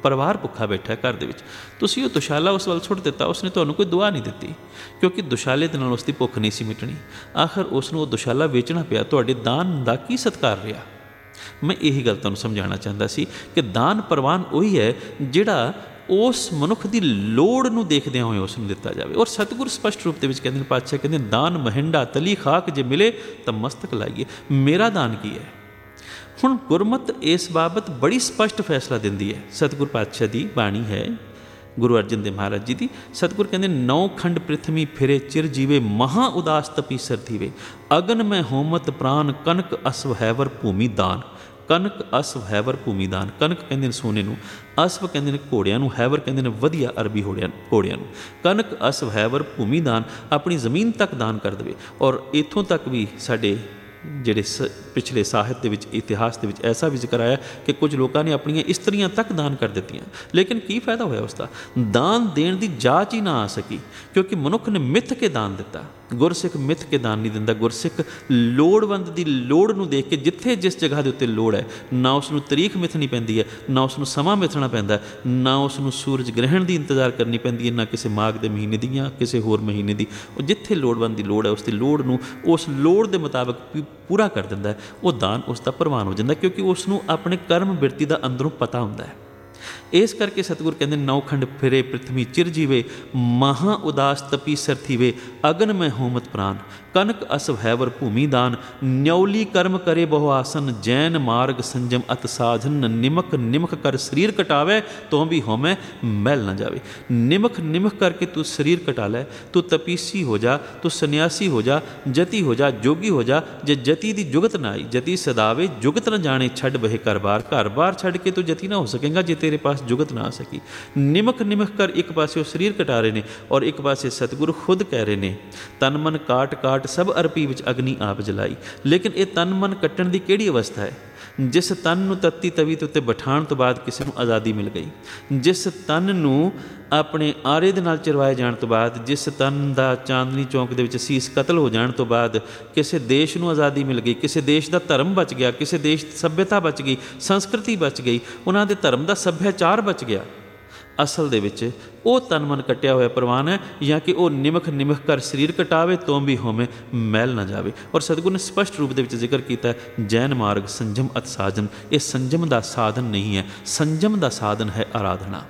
ਪਰਿਵਾਰ ਭੁੱਖਾ ਬੈਠਾ ਘਰ ਦੇ ਵਿੱਚ, ਤੁਸੀਂ ਉਹ ਦੁਸ਼ਾਲਾ ਉਸ ਵੱਲ ਸੁੱਟ ਦਿੱਤਾ, ਉਸਨੇ ਤੁਹਾਨੂੰ ਕੋਈ ਦੁਆ ਨਹੀਂ ਦਿੱਤੀ, ਕਿਉਂਕਿ ਦੁਸ਼ਾਲੇ ਦੇ ਨਾਲ ਉਸ ਦੀ ਭੁੱਖ ਨਹੀਂ ਸੀ ਮਿਟਣੀ। ਆਖਰ ਉਸ ਨੂੰ ਉਹ ਦੁਸ਼ਾਲਾ ਵੇਚਣਾ ਪਿਆ। ਤੁਹਾਡੇ ਦਾਨ ਦਾ ਕੀ ਸਤਿਕਾਰ ਰਿਹਾ? ਮੈਂ ਇਹੀ ਗੱਲ ਤੁਹਾਨੂੰ ਸਮਝਾਉਣਾ ਚਾਹੁੰਦਾ ਸੀ ਕਿ ਦਾਨ ਪ੍ਰਵਾਨ ਉਹੀ ਹੈ ਜਿਹੜਾ ਉਸ ਮਨੁੱਖ ਦੀ ਲੋੜ ਨੂੰ ਦੇਖਦਿਆਂ ਹੋਏ ਉਸ ਨੂੰ ਦਿੱਤਾ ਜਾਵੇ। ਔਰ ਸਤਿਗੁਰ ਸਪਸ਼ਟ ਰੂਪ ਦੇ ਵਿੱਚ ਕਹਿੰਦੇ ਨੇ, ਪਾਤਸ਼ਾਹ ਕਹਿੰਦੇ ਦਾਨ ਮਹਿੰਡਾ ਤਲੀ ਖਾਕ ਜੇ ਮਿਲੇ ਤਾਂ ਮਸਤਕ ਲਾਈਏ। ਮੇਰਾ ਦਾਨ ਕੀ ਹੈ? ਹੁਣ ਗੁਰਮਤ ਇਸ ਬਾਬਤ ਬੜੀ ਸਪਸ਼ਟ ਫੈਸਲਾ ਦਿੰਦੀ ਹੈ। ਸਤਿਗੁਰ ਪਾਤਸ਼ਾਹ ਦੀ ਬਾਣੀ ਹੈ, ਗੁਰੂ ਅਰਜਨ ਦੇਵ ਮਹਾਰਾਜ ਜੀ ਦੀ। ਸਤਿਗੁਰ ਕਹਿੰਦੇ ਨੌ ਖੰਡ ਪ੍ਰਿਥਵੀ ਫਿਰੇ ਚਿਰ ਜੀਵੇ, ਮਹਾ ਉਦਾਸ ਤਪੀਸਰ ਥੀਵੇ, ਅਗਨ ਮੈਂ ਹੋਮਤ ਪ੍ਰਾਨ, ਕਨਕ ਅਸਵ ਹੈਵਰ ਭੂਮੀ ਦਾਨ। ਕਨਕ ਅਸਵ ਹੈਵਰ ਭੂਮੀ ਦਾਨ। ਕਨਕ ਕਹਿੰਦੇ ਨੇ ਸੋਨੇ ਨੂੰ, ਅਸਵ ਕਹਿੰਦੇ ਨੇ ਘੋੜਿਆਂ ਨੂੰ, ਹੈਵਰ ਕਹਿੰਦੇ ਨੇ ਵਧੀਆ ਅਰਬੀ ਘੋੜਿਆਂ ਘੋੜਿਆਂ ਨੂੰ। ਕਨਕ ਅਸਵ ਹੈਵਰ ਭੂਮੀ ਦਾਨ, ਆਪਣੀ ਜ਼ਮੀਨ ਤੱਕ ਦਾਨ ਕਰ ਦੇਵੇ। ਔਰ ਇੱਥੋਂ ਤੱਕ ਵੀ ਸਾਡੇ ਜਿਹੜੇ ਸ ਪਿਛਲੇ ਸਾਹਿਤ ਦੇ ਵਿੱਚ, ਇਤਿਹਾਸ ਦੇ ਵਿੱਚ ਐਸਾ ਵੀ ਜ਼ਿਕਰ ਆਇਆ ਕਿ ਕੁਝ ਲੋਕਾਂ ਨੇ ਆਪਣੀਆਂ ਇਸਤਰੀਆਂ ਤੱਕ ਦਾਨ ਕਰ ਦਿੱਤੀਆਂ, ਲੇਕਿਨ ਕੀ ਫਾਇਦਾ ਹੋਇਆ ਉਸ ਦਾ? ਦਾਨ ਦੇਣ ਦੀ ਜਾਚ ਹੀ ਨਾ ਆ ਸਕੀ, ਕਿਉਂਕਿ ਮਨੁੱਖ ਨੇ ਮਿੱਥ ਕੇ ਦਾਨ ਦਿੱਤਾ। ਗੁਰਸਿੱਖ ਮਿੱਥ ਕੇ ਦਾਨ ਨਹੀਂ ਦਿੰਦਾ। ਗੁਰਸਿੱਖ ਲੋੜਵੰਦ ਦੀ ਲੋੜ ਨੂੰ ਦੇਖ ਕੇ, ਜਿੱਥੇ ਜਿਸ ਜਗ੍ਹਾ ਦੇ ਉੱਤੇ ਲੋੜ ਹੈ, ਨਾ ਉਸ ਨੂੰ ਤਰੀਕ ਮਿਥਣੀ ਪੈਂਦੀ ਹੈ, ਨਾ ਉਸ ਨੂੰ ਸਮਾਂ ਮਿਥਣਾ ਪੈਂਦਾ, ਨਾ ਉਸ ਨੂੰ ਸੂਰਜ ਗ੍ਰਹਿਣ ਦੀ ਇੰਤਜ਼ਾਰ ਕਰਨੀ ਪੈਂਦੀ ਹੈ, ਨਾ ਕਿਸੇ ਮਾਘ ਦੇ ਮਹੀਨੇ ਦੀ ਜਾਂ ਕਿਸੇ ਹੋਰ ਮਹੀਨੇ ਦੀ। ਉਹ ਜਿੱਥੇ ਲੋੜਵੰਦ ਦੀ ਲੋੜ ਹੈ, ਉਸ ਦੀ ਲੋੜ ਨੂੰ ਉਸ ਲੋੜ ਦੇ ਮੁਤਾਬਕ ਪੂਰਾ ਕਰ ਦਿੰਦਾ ਹੈ। ਉਹ ਦਾਨ ਉਸ ਦਾ ਪ੍ਰਵਾਨ ਹੋ ਜਾਂਦਾ, ਕਿਉਂਕਿ ਉਸ ਨੂੰ ਆਪਣੇ ਕਰਮ ਬਿਰਤੀ ਦਾ ਅੰਦਰੋਂ ਪਤਾ ਹੁੰਦਾ ਹੈ। ਇਸ ਕਰਕੇ ਸਤਿਗੁਰ ਕਹਿੰਦੇ ਨੌ ਖੰਡ ਫਿਰੇ ਪ੍ਰਿਥਵੀ ਚਿਰ ਜੀਵੇ, ਮਹਾ ਉਦਾਸ ਤਪੀਸਰ ਥੀਵੇ, ਅਗਨ ਮੈਂ ਹੋਮਤ ਪ੍ਰਾਨ, ਕਨਕ ਅਸਵ ਹੈਵਰ ਭੂਮੀ ਦਾਨ। ਨਿਉਲੀ ਕਰਮ ਕਰੇ ਬਹੁ ਆਸਨ, ਜੈਨ ਮਾਰਗ ਸੰਜਮ ਅਤ ਸਾਧਨ। ਨਿਮਕ ਨਿਮਕ ਕਰ ਸਰੀਰ ਕਟਾਵੇ, ਤੋਂ ਵੀ ਹੋਮੈ ਮੈਲ ਨਾ ਜਾਵੇ। ਨਿਮਕ ਨਿਮਕ ਕਰਕੇ ਤੂੰ ਸਰੀਰ ਕਟਾ ਲੈ, ਤੂੰ ਤਪੀਸੀ ਹੋ ਜਾ, ਤੂੰ ਸੰਨਿਆਸੀ ਹੋ ਜਾ, ਜਤੀ ਹੋ ਜਾ, ਜੋਗੀ ਹੋ ਜਾ। ਜੇ ਜਤੀ ਦੀ ਜੁਗਤ ਨਾ ਆਈ, ਜਤੀ ਸਦਾਵੇ ਜੁਗਤ ਨਾ ਜਾਣੇ, ਛੱਡ ਬਹਿ ਘਰ ਬਾਰ। ਘਰ ਬਾਰ ਛੱਡ ਕੇ ਤੂੰ ਜਤੀ ਨਾ ਹੋ ਸਕੇਗਾ ਜੇ ਤੇਰੇ ਪਾਸ ਜੁਗਤ ਨਾ ਆ ਸਕੀ। ਨਿਮਕ ਨਿਮਕ ਕਰ, ਇੱਕ ਪਾਸੇ ਉਹ ਸਰੀਰ ਕਟਾ ਰਹੇ ਨੇ ਔਰ ਇੱਕ ਪਾਸੇ ਸਤਿਗੁਰ ਖੁਦ ਕਹਿ ਰਹੇ ਨੇ ਤਨ ਮਨ ਕਾਟ ਕਾਟ ਸਭ ਅਰਪੀ ਵਿੱਚ ਅਗਨੀ ਆਪ ਜਲਾਈ। ਲੇਕਿਨ ਇਹ ਤਨ ਮਨ ਕੱਟਣ ਦੀ ਕਿਹੜੀ ਅਵਸਥਾ ਹੈ? ਜਿਸ ਤਨ ਨੂੰ ਤੱਤੀ ਤਵੀ ਦੇ ਉੱਤੇ ਬਿਠਾਉਣ ਤੋਂ ਬਾਅਦ ਕਿਸੇ ਨੂੰ ਆਜ਼ਾਦੀ ਮਿਲ ਗਈ, ਜਿਸ ਤਨ ਨੂੰ ਆਪਣੇ ਆਰੇ ਦੇ ਨਾਲ ਚਰਵਾਏ ਜਾਣ ਤੋਂ ਬਾਅਦ, ਜਿਸ ਤਨ ਦਾ ਚਾਂਦਨੀ ਚੌਂਕ ਦੇ ਵਿੱਚ ਸੀਸ ਕਤਲ ਹੋ ਜਾਣ ਤੋਂ ਬਾਅਦ ਕਿਸੇ ਦੇਸ਼ ਨੂੰ ਆਜ਼ਾਦੀ ਮਿਲ ਗਈ, ਕਿਸੇ ਦੇਸ਼ ਦਾ ਧਰਮ ਬਚ ਗਿਆ, ਕਿਸੇ ਦੇਸ਼ ਦੀ ਸੱਭਿਅਤਾ ਬਚ ਗਈ, ਸੰਸਕ੍ਰਿਤੀ ਬਚ ਗਈ, ਉਹਨਾਂ ਦੇ ਧਰਮ ਦਾ ਸੱਭਿਆਚਾਰ ਬਚ ਗਿਆ। ਅਸਲ ਦੇ ਵਿੱਚ ਉਹ ਤਨ ਮਨ ਕੱਟਿਆ ਹੋਇਆ ਪ੍ਰਵਾਨ ਹੈ, ਜਾਂ ਕਿ ਉਹ ਨਿਮਖ ਨਿਮਖ ਕਰ ਸਰੀਰ ਕਟਾਵੇ ਤੋਂ ਵੀ ਹੋਵੇਂ ਮੈਲ ਨਾ ਜਾਵੇ। ਔਰ ਸਤਿਗੁਰ ਨੇ ਸਪਸ਼ਟ ਰੂਪ ਦੇ ਵਿੱਚ ਜ਼ਿਕਰ ਕੀਤਾ ਜੈਨ ਮਾਰਗ ਸੰਜਮ ਅਤ ਸਾਜਨ। ਇਹ ਸੰਜਮ ਦਾ ਸਾਧਨ ਨਹੀਂ ਹੈ, ਸੰਜਮ ਦਾ ਸਾਧਨ ਹੈ ਆਰਾਧਨਾ।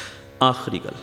ਆਖਰੀ ਗੱਲ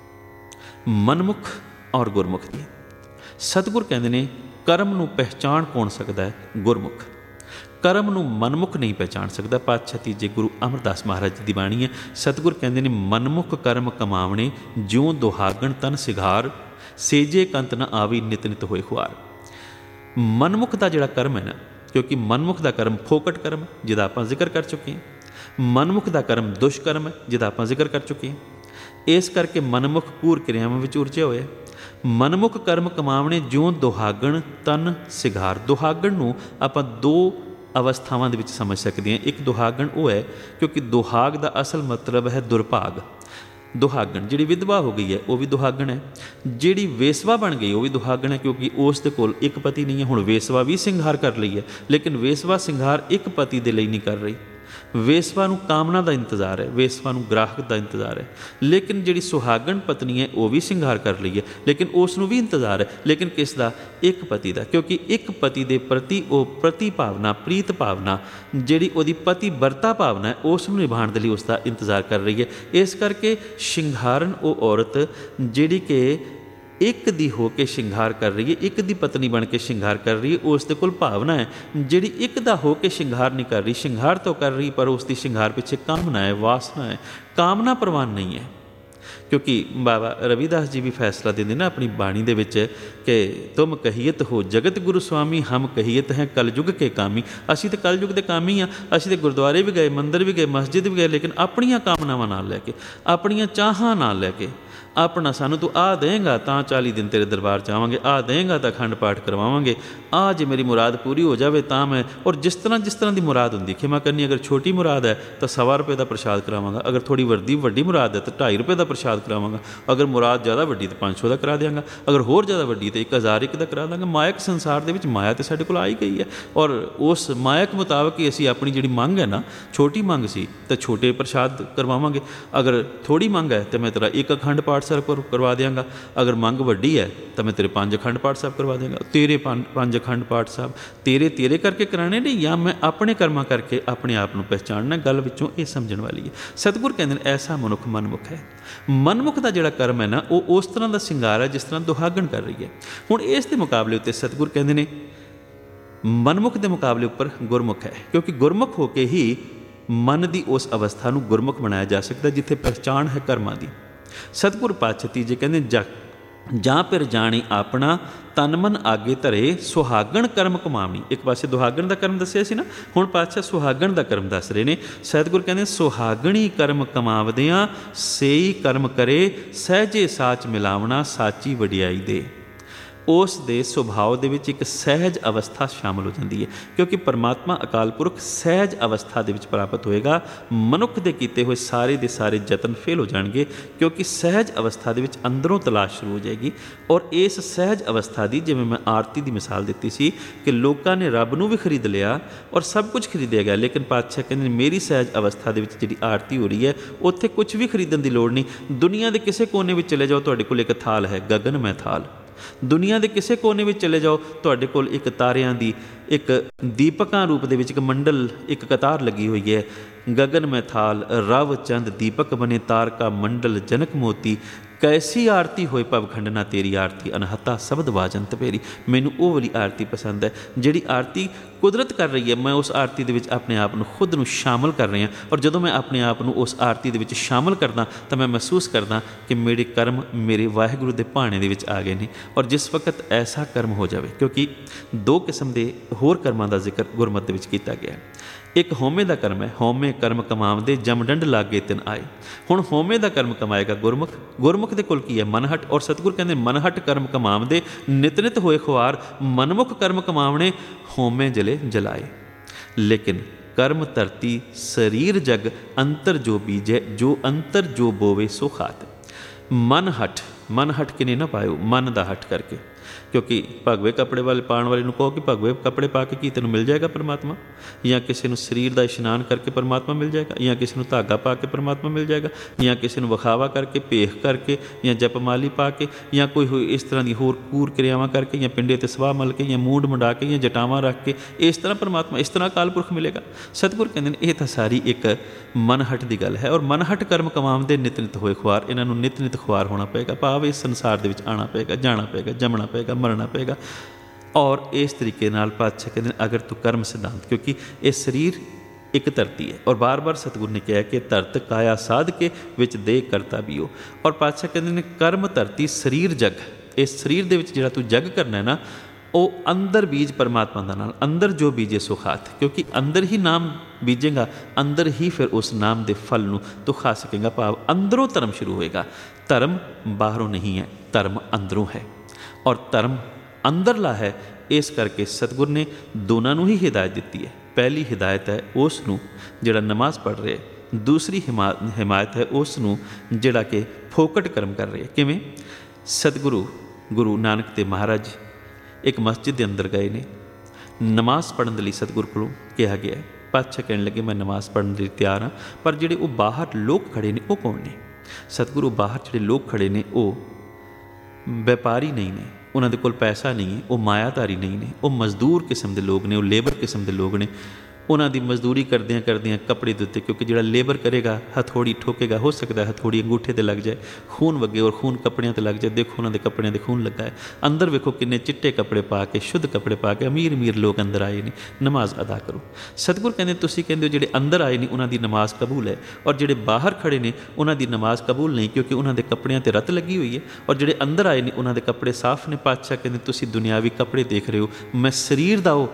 ਮਨਮੁਖ ਔਰ ਗੁਰਮੁਖ ਦੀ। ਸਤਿਗੁਰ ਕਹਿੰਦੇ ਨੇ ਕਰਮ ਨੂੰ ਪਹਿਚਾਣ ਕੌਣ ਸਕਦਾ ਹੈ? ਗੁਰਮੁਖ। ਕਰਮ ਨੂੰ ਮਨਮੁਖ ਨਹੀਂ ਪਹਿਚਾਣ ਸਕਦਾ। ਪਾਤਸ਼ਾਹ ਤੀਜੇ ਗੁਰੂ ਅਮਰਦਾਸ ਮਹਾਰਾਜ ਜੀ ਦੀ ਬਾਣੀ ਹੈ। ਸਤਿਗੁਰ ਕਹਿੰਦੇ ਨੇ ਮਨਮੁਖ ਕਰਮ ਕਮਾਵਣੇ, ਜਿਉਂ ਦੁਹਾਗਣ ਤਨ ਸਿਗਾਰ, ਸੇਜੇ ਕੰਤ ਨਾ ਆਵੀ ਨਿਤ ਨਿਤ ਹੋਏ ਖੁਆਰ। ਮਨਮੁਖ ਦਾ ਜਿਹੜਾ ਕਰਮ ਹੈ ਨਾ, ਕਿਉਂਕਿ ਮਨਮੁਖ ਦਾ ਕਰਮ ਫੋਕਟ ਕਰਮ ਜਿਹਦਾ ਆਪਾਂ ਜ਼ਿਕਰ ਕਰ ਚੁੱਕੇ ਹਾਂ, ਮਨਮੁਖ ਦਾ ਕਰਮ ਦੁਸ਼ਕਰਮ ਹੈ ਜਿਹਦਾ ਆਪਾਂ ਜ਼ਿਕਰ ਕਰ ਚੁੱਕੇ ਹਾਂ। ਇਸ ਕਰਕੇ ਮਨਮੁਖ ਕੂਰ ਕਿਰਿਆਵਾਂ ਵਿੱਚ ਉਰਜਿਆ ਹੋਇਆ। ਮਨਮੁਖ ਕਰਮ ਕਮਾਵਣੇ ਜਿਉਂ ਦੁਹਾਗਣ ਤਨ ਸਿਗਾਰ। ਦੁਹਾਗਣ ਨੂੰ ਆਪਾਂ ਦੋ ਅਵਸਥਾਵਾਂ ਦੇ ਵਿੱਚ ਸਮਝ ਸਕਦੇ ਹਾਂ। ਇੱਕ ਦੁਹਾਗਣ ਉਹ ਹੈ, ਕਿਉਂਕਿ ਦੁਹਾਗ ਦਾ ਅਸਲ ਮਤਲਬ ਹੈ ਦੁਰਭਾਗ। ਦੁਹਾਗਣ ਜਿਹੜੀ ਵਿਧਵਾ ਹੋ ਗਈ ਹੈ ਉਹ ਵੀ ਦੁਹਾਗਣ ਹੈ, ਜਿਹੜੀ ਵੇਸਵਾ ਬਣ ਗਈ ਉਹ ਵੀ ਦੁਹਾਗਣ ਹੈ, ਕਿਉਂਕਿ ਉਸ ਦੇ ਕੋਲ ਇੱਕ ਪਤੀ ਨਹੀਂ ਹੈ। ਹੁਣ ਵੇਸਵਾ ਵੀ ਸਿੰਗਾਰ ਕਰ ਲਈ ਹੈ, ਲੇਕਿਨ ਵੇਸਵਾ ਸਿੰਗਾਰ ਇੱਕ ਪਤੀ ਦੇ ਲਈ ਨਹੀਂ ਕਰ ਰਹੀ। ਵੇਸਵਾ ਨੂੰ ਕਾਮਨਾ ਦਾ ਇੰਤਜ਼ਾਰ ਹੈ, ਵੇਸਵਾ ਨੂੰ ਗ੍ਰਾਹਕ ਦਾ ਇੰਤਜ਼ਾਰ ਹੈ। ਲੇਕਿਨ ਜਿਹੜੀ ਸੁਹਾਗਣ ਪਤਨੀ ਹੈ ਉਹ ਵੀ ਸਿੰਗਾਰ ਕਰ ਲਈ ਹੈ, ਲੇਕਿਨ ਉਸ ਨੂੰ ਵੀ ਇੰਤਜ਼ਾਰ ਹੈ, ਲੇਕਿਨ ਕਿਸ ਦਾ? ਇੱਕ ਪਤੀ ਦਾ। ਕਿਉਂਕਿ ਇੱਕ ਪਤੀ ਦੇ ਪ੍ਰਤੀ ਉਹ ਪ੍ਰਤੀ ਭਾਵਨਾ, ਪ੍ਰੀਤ ਭਾਵਨਾ, ਜਿਹੜੀ ਉਹਦੀ ਪਤੀ ਵਰਤਾ ਭਾਵਨਾ ਹੈ, ਉਸ ਨੂੰ ਨਿਭਾਉਣ ਦੇ ਲਈ ਉਸ ਦਾ ਇੰਤਜ਼ਾਰ ਕਰ ਰਹੀ ਹੈ। ਇਸ ਕਰਕੇ ਸ਼ਿੰਗਾਰਨ ਉਹ ਔਰਤ ਜਿਹੜੀ ਕਿ ਇੱਕ ਦੀ ਹੋ ਕੇ ਸ਼ਿੰਗਾਰ ਕਰ ਰਹੀ ਹੈ, ਇੱਕ ਦੀ ਪਤਨੀ ਬਣ ਕੇ ਸ਼ਿੰਗਾਰ ਕਰ ਰਹੀ ਹੈ, ਉਸ ਦੇ ਕੋਲ ਭਾਵਨਾ ਹੈ। ਜਿਹੜੀ ਇੱਕ ਦਾ ਹੋ ਕੇ ਸ਼ਿੰਗਾਰ ਨਹੀਂ ਕਰ ਰਹੀ, ਸ਼ਿੰਗਾਰ ਤਾਂ ਕਰ ਰਹੀ ਪਰ ਉਸ ਦੀ ਸ਼ਿੰਗਾਰ ਪਿੱਛੇ ਕਾਮਨਾ ਹੈ, ਵਾਸਨਾ ਹੈ, ਕਾਮਨਾ ਪ੍ਰਵਾਨ ਨਹੀਂ ਹੈ। ਕਿਉਂਕਿ ਬਾਬਾ ਰਵਿਦਾਸ ਜੀ ਵੀ ਫੈਸਲਾ ਦਿੰਦੇ ਨਾ ਆਪਣੀ ਬਾਣੀ ਦੇ ਵਿੱਚ ਕਿ ਤੁਮ ਕਹੀਅਤ ਹੋ ਜਗਤ ਗੁਰੂ ਸੁਆਮੀ, ਹਮ ਕਹੀਅਤ ਹੈ ਕਲਯੁਗ ਕੇ ਕਾਮੀ। ਅਸੀਂ ਤਾਂ ਕਲਯੁਗ ਦੇ ਕਾਮੀ ਹਾਂ। ਅਸੀਂ ਤਾਂ ਗੁਰਦੁਆਰੇ ਵੀ ਗਏ, ਮੰਦਰ ਵੀ ਗਏ, ਮਸਜਿਦ ਵੀ ਗਏ, ਲੇਕਿਨ ਆਪਣੀਆਂ ਕਾਮਨਾਵਾਂ ਨਾਲ ਲੈ ਕੇ, ਆਪਣੀਆਂ ਚਾਹਾਂ ਨਾਲ ਲੈ ਕੇ, ਆਪਣਾ ਸਾਨੂੰ ਤੂੰ ਆਹ ਦੇਂਗਾ ਤਾਂ ਚਾਲੀ ਦਿਨ ਤੇਰੇ ਦਰਬਾਰ 'ਚ ਆਵਾਂਗੇ, ਆਹ ਦੇਂਗਾ ਤਾਂ ਅਖੰਡ ਪਾਠ ਕਰਵਾਵਾਂਗੇ, ਆਹ ਜੇ ਮੇਰੀ ਮੁਰਾਦ ਪੂਰੀ ਹੋ ਜਾਵੇ ਤਾਂ ਮੈਂ, ਔਰ ਜਿਸ ਤਰ੍ਹਾਂ ਜਿਸ ਤਰ੍ਹਾਂ ਦੀ ਮੁਰਾਦ ਹੁੰਦੀ ਖਿਮਾ ਕਰਨੀ, ਅਗਰ ਛੋਟੀ ਮੁਰਾਦ ਹੈ ਤਾਂ ਸਵਾ ਰੁਪਏ ਦਾ ਪ੍ਰਸ਼ਾਦ ਕਰਾਵਾਂਗਾ, ਅਗਰ ਥੋੜ੍ਹੀ ਵੱਡੀ ਵੱਡੀ ਮੁਰਾਦ ਹੈ ਤਾਂ ਢਾਈ ਰੁਪਏ ਦਾ ਪ੍ਰਸ਼ਾਦ ਕਰਾਵਾਂਗਾ, ਅਗਰ ਮੁਰਾਦ ਜ਼ਿਆਦਾ ਵੱਡੀ ਤਾਂ ਪੰਜ ਸੌ ਦਾ ਕਰਾ ਦਿਆਂਗਾ, ਅਗਰ ਹੋਰ ਜ਼ਿਆਦਾ ਵੱਡੀ ਤਾਂ ਇੱਕ ਹਜ਼ਾਰ ਇੱਕ ਦਾ ਕਰਾ ਦਾਂਗਾ। ਮਾਇਕ ਸੰਸਾਰ ਦੇ ਵਿੱਚ ਮਾਇਆ ਤਾਂ ਸਾਡੇ ਕੋਲ ਆ ਹੀ ਗਈ ਹੈ, ਔਰ ਉਸ ਮਾਇਕ ਮੁਤਾਬਕ ਹੀ ਅਸੀਂ ਆਪਣੀ ਜਿਹੜੀ ਮੰਗ ਹੈ ਨਾ, ਛੋਟੀ ਮੰਗ ਸੀ ਤਾਂ ਛੋਟੇ ਪ੍ਰਸ਼ਾਦ ਕਰਵਾਵਾਂਗੇ, ਅਗਰ ਥੋੜ੍ਹੀ ਮੰਗ ਹੈ ਤਾਂ ਮੈਂ ਤੇਰਾ ਇੱਕ ਅਖੰਡ ਪਾਠ ਸਾਹਿਬ ਕਰਵਾ ਦਿਆਂਗਾ, ਅਗਰ ਮੰਗ ਵੱਡੀ ਹੈ ਤਾਂ ਮੈਂ ਤੇਰੇ ਪੰਜ ਅਖੰਡ ਪਾਠ ਸਾਹਿਬ ਕਰਵਾ ਦਿਆਂਗਾ। ਤੇਰੇ ਪੰਜ ਪੰਜ ਅਖੰਡ ਪਾਠ ਸਾਹਿਬ ਤੇਰੇ ਤੇਰੇ ਕਰਕੇ ਕਰਾਣੇ ਨੇ ਜਾਂ ਮੈਂ ਆਪਣੇ ਕਰਮਾਂ ਕਰਕੇ ਆਪਣੇ ਆਪ ਨੂੰ ਪਹਿਚਾਣਨਾ, ਗੱਲ ਵਿੱਚੋਂ ਇਹ ਸਮਝਣ ਵਾਲੀ ਹੈ। ਸਤਿਗੁਰ ਕਹਿੰਦੇ ਨੇ ਐਸਾ ਮਨੁੱਖ ਮਨਮੁਖ ਹੈ। ਮਨਮੁਖ ਦਾ ਜਿਹੜਾ ਕਰਮ ਹੈ ਨਾ, ਉਹ ਉਸ ਤਰ੍ਹਾਂ ਦਾ ਸ਼ਿੰਗਾਰ ਹੈ ਜਿਸ ਤਰ੍ਹਾਂ ਦੁਹਾਗਣ ਕਰ ਰਹੀ ਹੈ। ਹੁਣ ਇਸ ਦੇ ਮੁਕਾਬਲੇ ਉੱਤੇ ਸਤਿਗੁਰ ਕਹਿੰਦੇ ਨੇ ਮਨਮੁਖ ਦੇ ਮੁਕਾਬਲੇ ਉੱਪਰ ਗੁਰਮੁਖ ਹੈ, ਕਿਉਂਕਿ ਗੁਰਮੁਖ ਹੋ ਕੇ ਹੀ ਮਨ ਦੀ ਉਸ ਅਵਸਥਾ ਨੂੰ ਗੁਰਮੁਖ ਬਣਾਇਆ ਜਾ ਸਕਦਾ ਜਿੱਥੇ ਪਹਿਚਾਣ ਹੈ ਕਰਮਾਂ ਦੀ। ਸਤਿਗੁਰ ਪਾਤਸ਼ਾਹ ਤੀਜੇ ਕਹਿੰਦੇ ਜਾ ਜਾਂ ਫਿਰ ਜਾਣੀ ਆਪਣਾ ਤਨ ਮਨ ਆਗੇ ਧਰੇ ਸੁਹਾਗਣ ਕਰਮ ਕਮਾਵਣੀ। ਇੱਕ ਪਾਸੇ ਦੁਹਾਗਣ ਦਾ ਕਰਮ ਦੱਸਿਆ ਸੀ ਨਾ, ਹੁਣ ਪਾਤਸ਼ਾਹ ਸੁਹਾਗਣ ਦਾ ਕਰਮ ਦੱਸ ਰਹੇ ਨੇ। ਸਤਿਗੁਰ ਕਹਿੰਦੇ ਸੁਹਾਗਣੀ ਕਰਮ ਕਮਾਵਦਿਆਂ ਸੇਈ ਕਰਮ ਕਰੇ ਸਹਿਜੇ ਸਾਚ ਮਿਲਾਵਣਾ ਸਾਚੀ ਵਡਿਆਈ ਦੇ। ਉਸ ਦੇ ਸੁਭਾਅ ਦੇ ਵਿੱਚ ਇੱਕ ਸਹਿਜ ਅਵਸਥਾ ਸ਼ਾਮਲ ਹੋ ਜਾਂਦੀ ਹੈ, ਕਿਉਂਕਿ ਪਰਮਾਤਮਾ ਅਕਾਲ ਪੁਰਖ ਸਹਿਜ ਅਵਸਥਾ ਦੇ ਵਿੱਚ ਪ੍ਰਾਪਤ ਹੋਏਗਾ। ਮਨੁੱਖ ਦੇ ਕੀਤੇ ਹੋਏ ਸਾਰੇ ਦੇ ਸਾਰੇ ਯਤਨ ਫੇਲ ਹੋ ਜਾਣਗੇ, ਕਿਉਂਕਿ ਸਹਿਜ ਅਵਸਥਾ ਦੇ ਵਿੱਚ ਅੰਦਰੋਂ ਤਲਾਸ਼ ਸ਼ੁਰੂ ਹੋ ਜਾਏਗੀ। ਔਰ ਇਸ ਸਹਿਜ ਅਵਸਥਾ ਦੀ, ਜਿਵੇਂ ਮੈਂ ਆਰਤੀ ਦੀ ਮਿਸਾਲ ਦਿੱਤੀ ਸੀ ਕਿ ਲੋਕਾਂ ਨੇ ਰੱਬ ਨੂੰ ਵੀ ਖਰੀਦ ਲਿਆ ਔਰ ਸਭ ਕੁਝ ਖਰੀਦਿਆ ਗਿਆ, ਲੇਕਿਨ ਪਾਤਸ਼ਾਹ ਕਹਿੰਦੇ ਮੇਰੀ ਸਹਿਜ ਅਵਸਥਾ ਦੇ ਵਿੱਚ ਜਿਹੜੀ ਆਰਤੀ ਹੋ ਰਹੀ ਹੈ ਉੱਥੇ ਕੁਝ ਵੀ ਖਰੀਦਣ ਦੀ ਲੋੜ ਨਹੀਂ। ਦੁਨੀਆ ਦੇ ਕਿਸੇ ਕੋਨੇ ਵਿੱਚ ਚਲੇ ਜਾਓ, ਤੁਹਾਡੇ ਕੋਲ ਇੱਕ ਥਾਲ ਹੈ, ਗਗਨਮੈ ਥਾਲ। ਦੁਨੀਆ ਦੇ ਕਿਸੇ ਕੋਨੇ ਵਿੱਚ ਚਲੇ ਜਾਓ, ਤੁਹਾਡੇ ਕੋਲ ਇੱਕ ਤਾਰਿਆਂ ਦੀ ਇੱਕ ਦੀਪਕਾਂ ਰੂਪ ਦੇ ਵਿੱਚ ਇੱਕ ਮੰਡਲ, ਇੱਕ ਕਤਾਰ ਲੱਗੀ ਹੋਈ ਹੈ। ਗਗਨਮੈ ਥਾਲ ਰਵ ਚੰਦ ਦੀਪਕ ਬਨੇ ਤਾਰਕਾ ਮੰਡਲ ਜਨਕ ਮੋਤੀ। ਕੈਸੀ ਆਰਤੀ ਹੋਏ ਭਵਖੰਡ ਨਾ ਤੇਰੀ ਆਰਤੀ ਅਨਹਤਾ ਸ਼ਬਦ ਵਾਜੰਤ ਪੇਰੀ। ਮੈਨੂੰ ਉਹ ਵਾਲੀ ਆਰਤੀ ਪਸੰਦ ਹੈ ਜਿਹੜੀ ਆਰਤੀ ਕੁਦਰਤ ਕਰ ਰਹੀ ਹੈ। ਮੈਂ ਉਸ ਆਰਤੀ ਦੇ ਵਿੱਚ ਆਪਣੇ ਆਪ ਨੂੰ ਖੁਦ ਨੂੰ ਸ਼ਾਮਲ ਕਰ ਰਿਹਾ, ਔਰ ਜਦੋਂ ਮੈਂ ਆਪਣੇ ਆਪ ਨੂੰ ਉਸ ਆਰਤੀ ਦੇ ਵਿੱਚ ਸ਼ਾਮਲ ਕਰਦਾ ਤਾਂ ਮੈਂ ਮਹਿਸੂਸ ਕਰਦਾ ਕਿ ਮੇਰੇ ਕਰਮ ਮੇਰੇ ਵਾਹਿਗੁਰੂ ਦੇ ਭਾਣੇ ਦੇ ਵਿੱਚ ਆ ਗਏ ਨੇ। ਔਰ ਜਿਸ ਵਕਤ ਐਸਾ ਕਰਮ ਹੋ ਜਾਵੇ, ਕਿਉਂਕਿ ਦੋ ਕਿਸਮ ਦੇ ਹੋਰ ਕਰਮਾਂ ਦਾ ਜ਼ਿਕਰ ਗੁਰਮਤਿ ਦੇ ਵਿੱਚ ਕੀਤਾ ਗਿਆ ਹੈ। ਇੱਕ ਹਉਮੈ ਦਾ ਕਰਮ ਹੈ, ਹਉਮੈ ਕਰਮ ਕਮਾਵਦੇ ਜਮਡੰਡ ਲਾਗੇ ਤਿਨ ਆਏ। ਹੁਣ ਹਉਮੈ ਦਾ ਕਰਮ ਕਮਾਏਗਾ ਗੁਰਮੁਖ। ਗੁਰਮੁਖ ਦੇ ਕੋਲ ਕੀ ਹੈ? ਮਨਹਟ। ਔਰ ਸਤਿਗੁਰ ਕਹਿੰਦੇ ਮਨਹਟ ਕਰਮ ਕਮਾਵਦੇ ਨਿਤ ਨਿਤ ਹੋਏ ਖੁਆਰ, ਮਨਮੁਖ ਕਰਮ ਕਮਾਵਣੇ ਹਉਮੈ ਜਲੇ ਜਲਾਏ। ਲੇਕਿਨ ਕਰਮ ਧਰਤੀ ਸਰੀਰ ਜਗ ਅੰਤਰ ਜੋ ਬੀਜੈ, ਜੋ ਅੰਤਰ ਜੋ ਬੋਵੇ ਸੋ ਖਾਤ। ਮਨ ਹਟ, ਮਨ ਹਟ ਕੇ ਨਹੀਂ ਨਾ ਪਾਇਓ, ਮਨ ਦਾ ਹਟ ਕਰਕੇ। ਕਿਉਂਕਿ ਭਗਵੇ ਕੱਪੜੇ ਵਾਲੇ ਪਾਉਣ ਵਾਲੇ ਨੂੰ ਕਹੋ ਕਿ ਭਗਵੇ ਕੱਪੜੇ ਪਾ ਕੇ ਕੀ ਤੈਨੂੰ ਮਿਲ ਜਾਏਗਾ ਪਰਮਾਤਮਾ, ਜਾਂ ਕਿਸੇ ਨੂੰ ਸਰੀਰ ਦਾ ਇਸ਼ਨਾਨ ਕਰਕੇ ਪਰਮਾਤਮਾ ਮਿਲ ਜਾਏਗਾ, ਜਾਂ ਕਿਸੇ ਨੂੰ ਧਾਗਾ ਪਾ ਕੇ ਪਰਮਾਤਮਾ ਮਿਲ ਜਾਏਗਾ, ਜਾਂ ਕਿਸੇ ਨੂੰ ਵਿਖਾਵਾ ਕਰਕੇ ਭੇਖ ਕਰਕੇ, ਜਾਂ ਜਪਮਾਲੀ ਪਾ ਕੇ, ਜਾਂ ਕੋਈ ਹੋਈ ਇਸ ਤਰ੍ਹਾਂ ਦੀ ਹੋਰ ਕੂਰ ਕਿਰਿਆਵਾਂ ਕਰਕੇ, ਜਾਂ ਪਿੰਡੇ 'ਤੇ ਸਵਾਹ ਮਲ ਕੇ, ਜਾਂ ਮੂੰਡ ਮੁੰਡਾ ਕੇ, ਜਾਂ ਜਟਾਵਾਂ ਰੱਖ ਕੇ, ਇਸ ਤਰ੍ਹਾਂ ਪਰਮਾਤਮਾ, ਇਸ ਤਰ੍ਹਾਂ ਅਕਾਲ ਪੁਰਖ ਮਿਲੇਗਾ। ਸਤਿਗੁਰ ਕਹਿੰਦੇ ਨੇ ਇਹ ਤਾਂ ਸਾਰੀ ਇੱਕ ਮਨਹਟ ਦੀ ਗੱਲ ਹੈ। ਔਰ ਮਨਹਟ ਕਰਮ ਕਮਾਵਦੇ ਨਿਤ ਨਿਤ ਹੋਏ ਖੁਆਰ, ਇਹਨਾਂ ਨੂੰ ਨਿਤ ਨਿਤ ਖੁਆਰ ਹੋਣਾ ਪਏਗਾ, ਭਾਵ ਇਸ ਸੰਸਾਰ ਦੇ ਵਿੱਚ ਆਉਣਾ ਪਏਗਾ, ਜਾਣਾ ਪਏਗਾ, ਜੰਮਣਾ ਪਏਗਾ, ਮਰਨਾ ਪਏਗਾ। ਔਰ ਇਸ ਤਰੀਕੇ ਨਾਲ ਪਾਤਸ਼ਾਹ ਕਹਿੰਦੇ ਨੇ ਅਗਰ ਤੂੰ ਕਰਮ ਸਿਧਾਂਤ, ਕਿਉਂਕਿ ਇਹ ਸਰੀਰ ਇੱਕ ਧਰਤੀ ਹੈ, ਔਰ ਬਾਰ-ਬਾਰ ਸਤਿਗੁਰ ਨੇ ਕਿਹਾ ਕਿ ਧਰਤ ਕਾਇਆ ਸਾਧ ਕੇ ਵਿੱਚ ਦੇ ਕਰਤਾ ਵੀ ਹੋ। ਔਰ ਪਾਤਸ਼ਾਹ ਕਹਿੰਦੇ ਨੇ ਕਰਮ ਧਰਤੀ ਸਰੀਰ ਜਗ, ਇਸ ਸਰੀਰ ਦੇ ਵਿੱਚ ਜਿਹੜਾ ਤੂੰ ਜਗ ਕਰਨਾ ਹੈ ਨਾ, ਉਹ ਅੰਦਰ ਬੀਜ ਪਰਮਾਤਮਾ ਦਾ ਨਾਲ, ਅੰਦਰ ਜੋ ਬੀਜੇ ਸੋ ਖਾਤ। ਕਿਉਂਕਿ ਅੰਦਰ ਹੀ ਨਾਮ ਬੀਜੇਗਾ, ਅੰਦਰ ਹੀ ਫਿਰ ਉਸ ਨਾਮ ਦੇ ਫਲ ਨੂੰ ਤੂੰ ਖਾ ਸਕੇਗਾ, ਭਾਵ ਅੰਦਰੋਂ ਧਰਮ ਸ਼ੁਰੂ ਹੋਏਗਾ। ਧਰਮ ਬਾਹਰੋਂ ਨਹੀਂ ਹੈ, ਧਰਮ ਅੰਦਰੋਂ ਹੈ, ਔਰ ਧਰਮ ਅੰਦਰਲਾ ਹੈ। ਇਸ ਕਰਕੇ ਸਤਿਗੁਰ ਨੇ ਦੋਨਾਂ ਨੂੰ ਹੀ ਹਿਦਾਇਤ ਦਿੱਤੀ ਹੈ। ਪਹਿਲੀ ਹਿਦਾਇਤ ਹੈ ਉਸ ਨੂੰ ਜਿਹੜਾ ਨਮਾਜ਼ ਪੜ੍ਹ ਰਿਹਾ, ਦੂਸਰੀ ਹਿਮਾ ਹਿਮਾਇਤ ਹੈ ਉਸ ਨੂੰ ਜਿਹੜਾ ਕਿ ਫੋਕਟ ਕਰਮ ਕਰ ਰਿਹਾ। ਕਿਵੇਂ? ਸਤਿਗੁਰੂ ਗੁਰੂ ਨਾਨਕ ਤੇ ਮਹਾਰਾਜ ਇੱਕ ਮਸਜਿਦ ਦੇ ਅੰਦਰ ਗਏ ਨੇ, ਨਮਾਜ਼ ਪੜ੍ਹਨ ਦੇ ਲਈ ਸਤਿਗੁਰ ਕੋਲੋਂ ਕਿਹਾ ਗਿਆ। ਪਾਤਸ਼ਾਹ ਕਹਿਣ ਲੱਗੇ ਮੈਂ ਨਮਾਜ਼ ਪੜ੍ਹਨ ਲਈ ਤਿਆਰ ਹਾਂ, ਪਰ ਜਿਹੜੇ ਉਹ ਬਾਹਰ ਲੋਕ ਖੜੇ ਨੇ ਉਹ ਕੌਣ ਨੇ? ਸਤਿਗੁਰੂ ਬਾਹਰ ਜਿਹੜੇ ਲੋਕ ਖੜੇ ਨੇ ਉਹ ਵਪਾਰੀ ਨਹੀਂ ਨੇ, ਉਹਨਾਂ ਦੇ ਕੋਲ ਪੈਸਾ ਨਹੀਂ ਹੈ, ਉਹ ਮਾਇਆਧਾਰੀ ਨਹੀਂ ਨੇ, ਉਹ ਮਜ਼ਦੂਰ ਕਿਸਮ ਦੇ ਲੋਕ ਨੇ, ਉਹ ਲੇਬਰ ਕਿਸਮ ਦੇ ਲੋਕ ਨੇ। ਉਹਨਾਂ ਦੀ ਮਜ਼ਦੂਰੀ ਕਰਦਿਆਂ ਕਰਦਿਆਂ ਕੱਪੜੇ ਦੇ ਉੱਤੇ, ਕਿਉਂਕਿ ਜਿਹੜਾ ਲੇਬਰ ਕਰੇਗਾ ਹਥੌੜੀ ਠੋਕੇਗਾ, ਹੋ ਸਕਦਾ ਹਥੌੜੀ ਅੰਗੂਠੇ 'ਤੇ ਲੱਗ ਜਾਏ, ਖੂਨ ਵਗੇ ਔਰ ਖੂਨ ਕੱਪੜਿਆਂ 'ਤੇ ਲੱਗ ਜਾਏ। ਦੇਖੋ ਉਹਨਾਂ ਦੇ ਕੱਪੜਿਆਂ 'ਤੇ ਖੂਨ ਲੱਗਾ ਹੈ। ਅੰਦਰ ਵੇਖੋ ਕਿੰਨੇ ਚਿੱਟੇ ਕੱਪੜੇ ਪਾ ਕੇ, ਸ਼ੁੱਧ ਕੱਪੜੇ ਪਾ ਕੇ ਅਮੀਰ ਅਮੀਰ ਲੋਕ ਅੰਦਰ ਆਏ ਨੇ, ਨਮਾਜ਼ ਅਦਾ ਕਰੋ। ਸਤਿਗੁਰ ਕਹਿੰਦੇ ਤੁਸੀਂ ਕਹਿੰਦੇ ਹੋ ਜਿਹੜੇ ਅੰਦਰ ਆਏ ਨੇ ਉਹਨਾਂ ਦੀ ਨਮਾਜ਼ ਕਬੂਲ ਹੈ, ਔਰ ਜਿਹੜੇ ਬਾਹਰ ਖੜੇ ਨੇ ਉਹਨਾਂ ਦੀ ਨਮਾਜ਼ ਕਬੂਲ ਨਹੀਂ, ਕਿਉਂਕਿ ਉਹਨਾਂ ਦੇ ਕੱਪੜਿਆਂ 'ਤੇ ਰੱਤ ਲੱਗੀ ਹੋਈ ਹੈ। ਔਰ ਜਿਹੜੇ ਅੰਦਰ ਆਏ ਨੇ ਉਹਨਾਂ ਦੇ ਕੱਪੜੇ ਸਾਫ਼ ਨੇ। ਪਾਤਸ਼ਾਹ ਕਹਿੰਦੇ ਤੁਸੀਂ ਦੁਨਿਆਵੀ ਕੱਪੜੇ ਦੇਖ ਰਹੇ ਹੋ, ਮੈਂ ਸਰੀਰ ਦਾ ਉਹ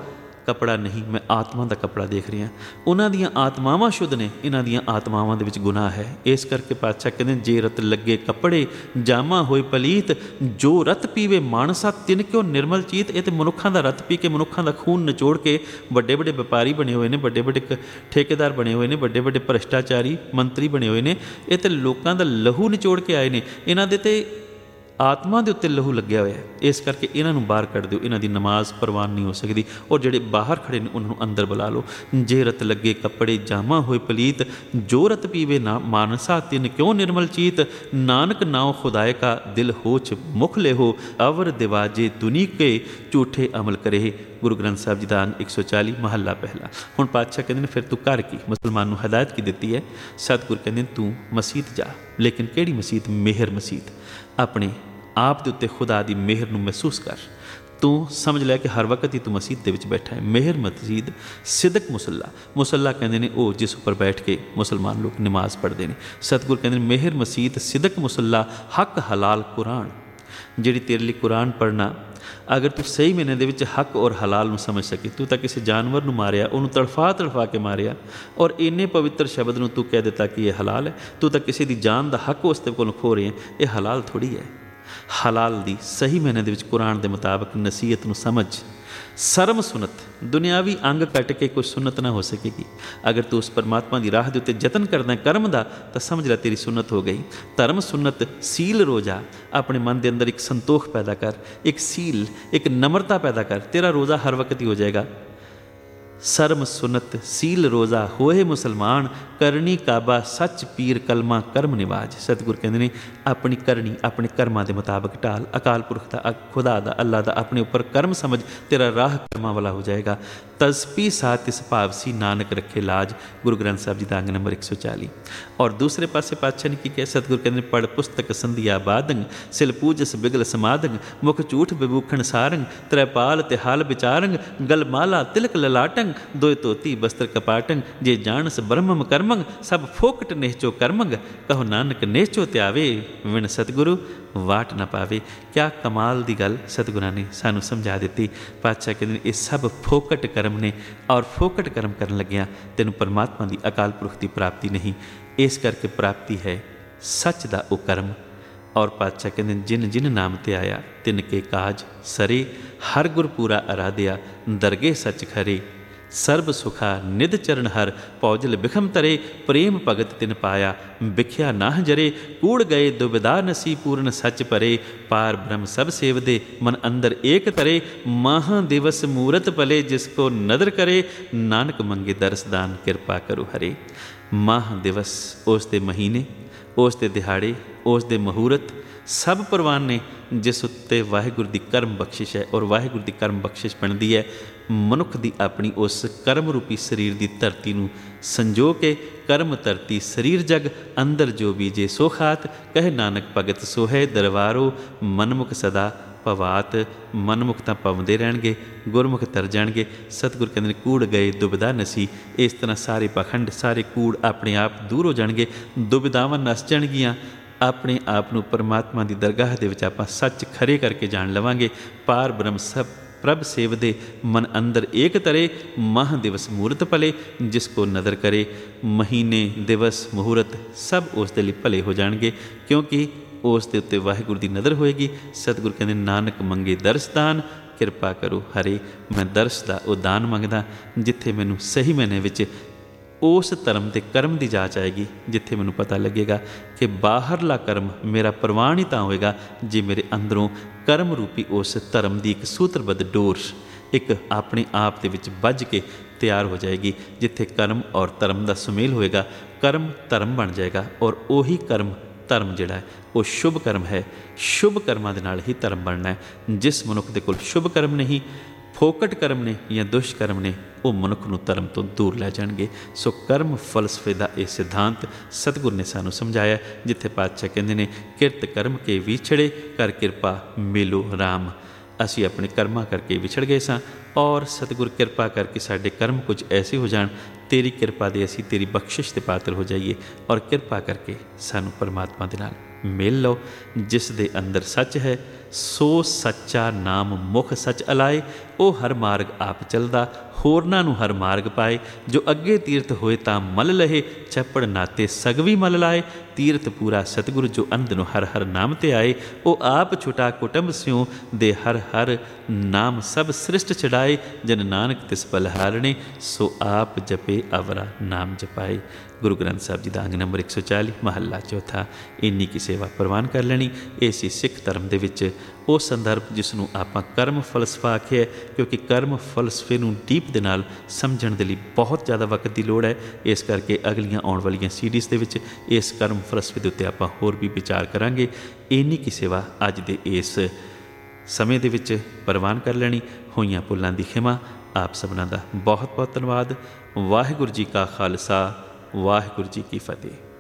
कपड़ा नहीं, मैं आत्मा का कपड़ा देख रहा। उन्हां दियां आत्मावां शुद्ध ने, इन्हां दियां आत्मावां दे विच गुनाह है। इस करके पातशाह कहते जे रत लगे कपड़े जामा होए पलीत, जो रत पीवे मानसा तिन क्यों निर्मल चीत। ये तो मनुखों का रत पी के मनुखों का खून निचोड़ के बड़े बड़े व्यापारी बने हुए हैं, बड़े बड़े ठेकेदार बने हुए हैं, बड़े बड़े भ्रष्टाचारी मंत्री बने हुए हैं। ये तो लोगों का लहू निचोड़ के आए हैं। इन्हां दे ते आत्मा के उत्ते लहू लग्या होया है। इस करके इन्हों बाहर कढ़ दो, इन्हों की नमाज प्रवान नहीं हो सकती। और जोड़े बाहर खड़े ने उन्होंने अंदर बुला लो। जे रत लगे कपड़े जामा होए पलीत, जो रत पीवे ना मानसा तिन क्यों निर्मल चीत। नानक नाव खुदाए का दिल होच मुख ले हो, अवर दिवाजे दुनी के झूठे अमल करे। गुरु ग्रंथ साहब जी दान एक सौ चाली महला पहला। हुण पातशाह कहते हैं फिर तू कर की मुसलमान को हदायत की दी है। सतगुर कहते तू मसीत जा, लेकिन किहड़ी मसीत? मेहर मसीत। अपने आप के उत्ते खुदा की मेहर को महसूस कर। तू समझ लिया कि हर वक्त ही तू मसीत दे विच बैठा है। मेहर मसीत सिदक मुसला। मुसला कहते हैं वो जिस उपर बैठ के मुसलमान लोग नमाज पढ़ते हैं। सतगुर कहते हैं मेहर मसीत सिदक मुसला, हक हलाल कुरान। जिहड़ी तेरे लिए कुरान पढ़ना, अगर तू सही महीने दे विच हक और हलाल नूं समझ सके। तू तो किसी जानवर नूं मारिया, उन्होंने तड़फा तड़फा के मारिया, और इन्ने पवित्र शब्द नूं तू कह दिता कि यह हलाल है। तू तो किसी की जान का हक उसके कोल खो रहे हैं, ये हलाल थोड़ी है। हलाल दी सही महीने दे विच कुरान के मुताबिक नसीहत नूं समझ। सरम सुनत, दुनियावी अंग कट के कोई सुनत ना हो सकेगी। अगर तू उस परमात्मा की राह के उत्ते जतन करना कर्म का, तो समझ ला तेरी सुनत हो गई। धर्म सुनत सील रोज़ा, अपने मन के अंदर एक संतोख पैदा कर, एक सील, एक नम्रता पैदा कर। तेरा रोज़ा हर वक्त ही हो जाएगा। सरम सुनत सील रोज़ा होए मुसलमान, करनी काबा सच पीर कलमा कर्म निवाज। सतगुर कहते हैं अपनी करनी अपने कर्मां के मुताबिक ढाल। अकाल पुरख का, खुदा का, अल्लाह का अपने ऊपर कर्म समझ, तेरा राह कर्मां वाला हो जाएगा। तजपी सा तिस भावसी नानक रखे लाज। गुरु ग्रंथ साहब जी का अंग नंबर एक सौ चाली। और दूसरे पासे पातशाह ने की कहा? सतगुर कहते हैं पढ़ पुस्तक संधिया बादंग, सिल पूजस बिगल समादंग, मुख झूठ विभूखण सारंग, त्रैपाल तिहाल विचारंग, गलमाला तिलक ललाटंग, दोय तोती बस्त्र कपाटंग। जे जानस ब्रह्मम कर्मंग, सब फोकट नेचो कर्मंग, कहो नानक नेचो त्यावे, विण सतगुरु वाट न पावे। क्या कमाल की गल सतगुरां ने सानू समझा दी। पातशाह कहते हैं ये सब फोकट कर्म ने, और फोकट कर्म करन लग्या तेनू परमात्मा की अकाल पुरख की प्राप्ति नहीं। इस करके प्राप्ति है सच का वो कर्म। और पातशाह कहते जिन जिन नाम ते आया तिन के काज सरे, हर गुर पूरा अराध्या दरगे सच खरे। सर्ब सुखा निध चरण हर, पौजल बिखम तरे, प्रेम भगत तिन पाया, बिख्या नाह जरे। कूड़ गए दुविधा नसी पूर्ण सच परे, पार ब्रह्म सब सेवदे मन अंदर एक तरे। महा दिवस मूरत पले जिसको नदर करे, नानक मंगे दरस दान कृपा करो हरे। माह दिवस उस दे महीने, उस दे दिहाड़े, उस दे मुहूर्त सब प्रवान ने जिस उत्ते वाहिगुरू की कर्म बख्शिश है। और वाहिगुरू की कर्म बख्शिश बनती है मनुख की अपनी उस कर्म रूपी शरीर की धरती नूं संजो के। कर्म धरती शरीर जग, अंदर जो बीजे सो खात, कह नानक भगत सोहै दरबारो, मनमुख सदा भवात। मनमुख तो पवंदे रहणगे, गुरमुख तर जाणगे। सतगुर कहते कूड़ गए दुविधा नसी। इस तरह सारे पाखंड, सारे कूड़ अपने आप दूर हो जाणगे, दुविधावां नस जाणगियां। अपने आप नूं परमात्मा की दरगाह दे विच आपां सच खरे करके जान लवांगे। पार ब्रह्म सब प्रभ सेवदे मन अंदर एक तरे, माह दिवस मूर्त भले जिसको नदर करे। महीने दिवस मुहूर्त सब उस दे लई भले हो जाणगे, क्योंकि उस दे उत्ते वाहिगुरू की नदर होएगी। सतगुर कहते नानक मंगे दरस दान कृपा करो हरे। मैं दरस का वो दान मंगदा जिथे मैनू सही महीने विच उस धर्म के कर्म की जाँच आएगी, जिथे मैनू पता लगेगा कि बाहरला कर्म मेरा प्रवान ही तां होएगा जे मेरे अंदरों कर्म रूपी उस धर्म की एक सूत्रबद्ध डोर एक अपने आप के विच बज के तैयार हो जाएगी। जिथे कर्म और धर्म का सुमेल होएगा, कर्म धर्म बन जाएगा। और उही कर्म धर्म जिहड़ा है वो शुभ कर्म है। शुभ कर्मां दे नाल ही धर्म बनना है। जिस मनुख दे कोल शुभ कर्म नहीं, फोकट कर्म ने या दुष्कर्म ने, वो मनुख नूं धर्म तो दूर लै जाणगे। सो कर्म फलसफे का यह सिद्धांत सतगुर ने सानू समझाया। जिथे पातशाह कहते हैं किरत कर्म के विछड़े, कर किरपा मेलो राम। असी अपने कर्मां करके विछड़ गए सां, और सतगुर किरपा करके साडे कर्म कुछ ऐसे हो जाण, तेरी किरपा दे असी तेरी बख्शिश के पात्र हो जाइए। और किरपा करके सानू परमात्मा दे नाल मेल लो, जिस दे अंदर सच है, ਸੋ ਸੱਚਾ ਨਾਮ ਮੁਖ ਸਚ ਅਲਾਏ। ਉਹ ਹਰ ਮਾਰਗ ਆਪ ਚਲਦਾ, ਹੋਰਨਾਂ ਨੂੰ ਹਰ ਮਾਰਗ ਪਾਏ। ਜੋ ਅੱਗੇ ਤੀਰਥ ਹੋਏ ਤਾਂ ਮਲ ਲਹੇ, ਚੱਪੜ ਨਾਤੇ ਸਗਵੀ ਮਲ ਲਾਏ। ਤੀਰਥ ਪੂਰਾ ਸਤਿਗੁਰ ਜੋ ਅੰਧ ਨੂੰ ਹਰ ਹਰ ਨਾਮ ਤੇ ਆਏ। ਉਹ ਆਪ ਛੁਟਾ ਕੁਟੰਬ ਸਿਉ, ਦੇ ਹਰ ਹਰ ਨਾਮ ਸਭ ਸ੍ਰਿਸ਼ਟ ਛਡਾਏ। ਜਨ ਨਾਨਕ ਤਿਸ ਬਲਹਾਰਣੇ, ਸੋ ਆਪ ਜਪੇ ਅਵਰਾ ਨਾਮ ਜਪਾਏ। ਗੁਰੂ ਗ੍ਰੰਥ ਸਾਹਿਬ ਜੀ ਦਾ ਅੰਗ ਨੰਬਰ ਇੱਕ ਸੌ ਚਾਲੀ, ਮਹੱਲਾ ਚੌਥਾ। ਇੰਨੀ ਕੀ ਸੇਵਾ ਪ੍ਰਵਾਨ ਕਰ ਲੈਣੀ। ਇਹ ਸੀ ਸਿੱਖ ਧਰਮ ਦੇ ਵਿੱਚ ਉਹ ਸੰਦਰਭ ਜਿਸ ਨੂੰ ਆਪਾਂ ਕਰਮ ਫਲਸਫਾ ਆਖਿਆ, ਕਿਉਂਕਿ ਕਰਮ ਫਲਸਫੇ ਨੂੰ ਡੀਪ ਦੇ ਨਾਲ ਸਮਝਣ ਦੇ ਲਈ ਬਹੁਤ ਜ਼ਿਆਦਾ ਵਕਤ ਦੀ ਲੋੜ ਹੈ। ਇਸ ਕਰਕੇ ਅਗਲੀਆਂ ਆਉਣ ਵਾਲੀਆਂ ਸੀਰੀਜ਼ ਦੇ ਵਿੱਚ ਇਸ ਕਰਮ ਫਲਸਫੇ ਦੇ ਉੱਤੇ ਆਪਾਂ ਹੋਰ ਵੀ ਵਿਚਾਰ ਕਰਾਂਗੇ। ਇੰਨੀ ਕੀ ਸੇਵਾ ਅੱਜ ਦੇ ਇਸ ਸਮੇਂ ਦੇ ਵਿੱਚ ਪ੍ਰਵਾਨ ਕਰ ਲੈਣੀ। ਹੋਈਆਂ ਭੁੱਲਾਂ ਦੀ ਖਿਮਾ। ਆਪ ਸਭਨਾਂ ਦਾ ਬਹੁਤ ਬਹੁਤ ਧੰਨਵਾਦ। ਵਾਹਿਗੁਰੂ ਜੀ ਕਾ ਖਾਲਸਾ, ਵਾਹਿਗੁਰੂ ਜੀ ਕੀ ਫਤਿਹ।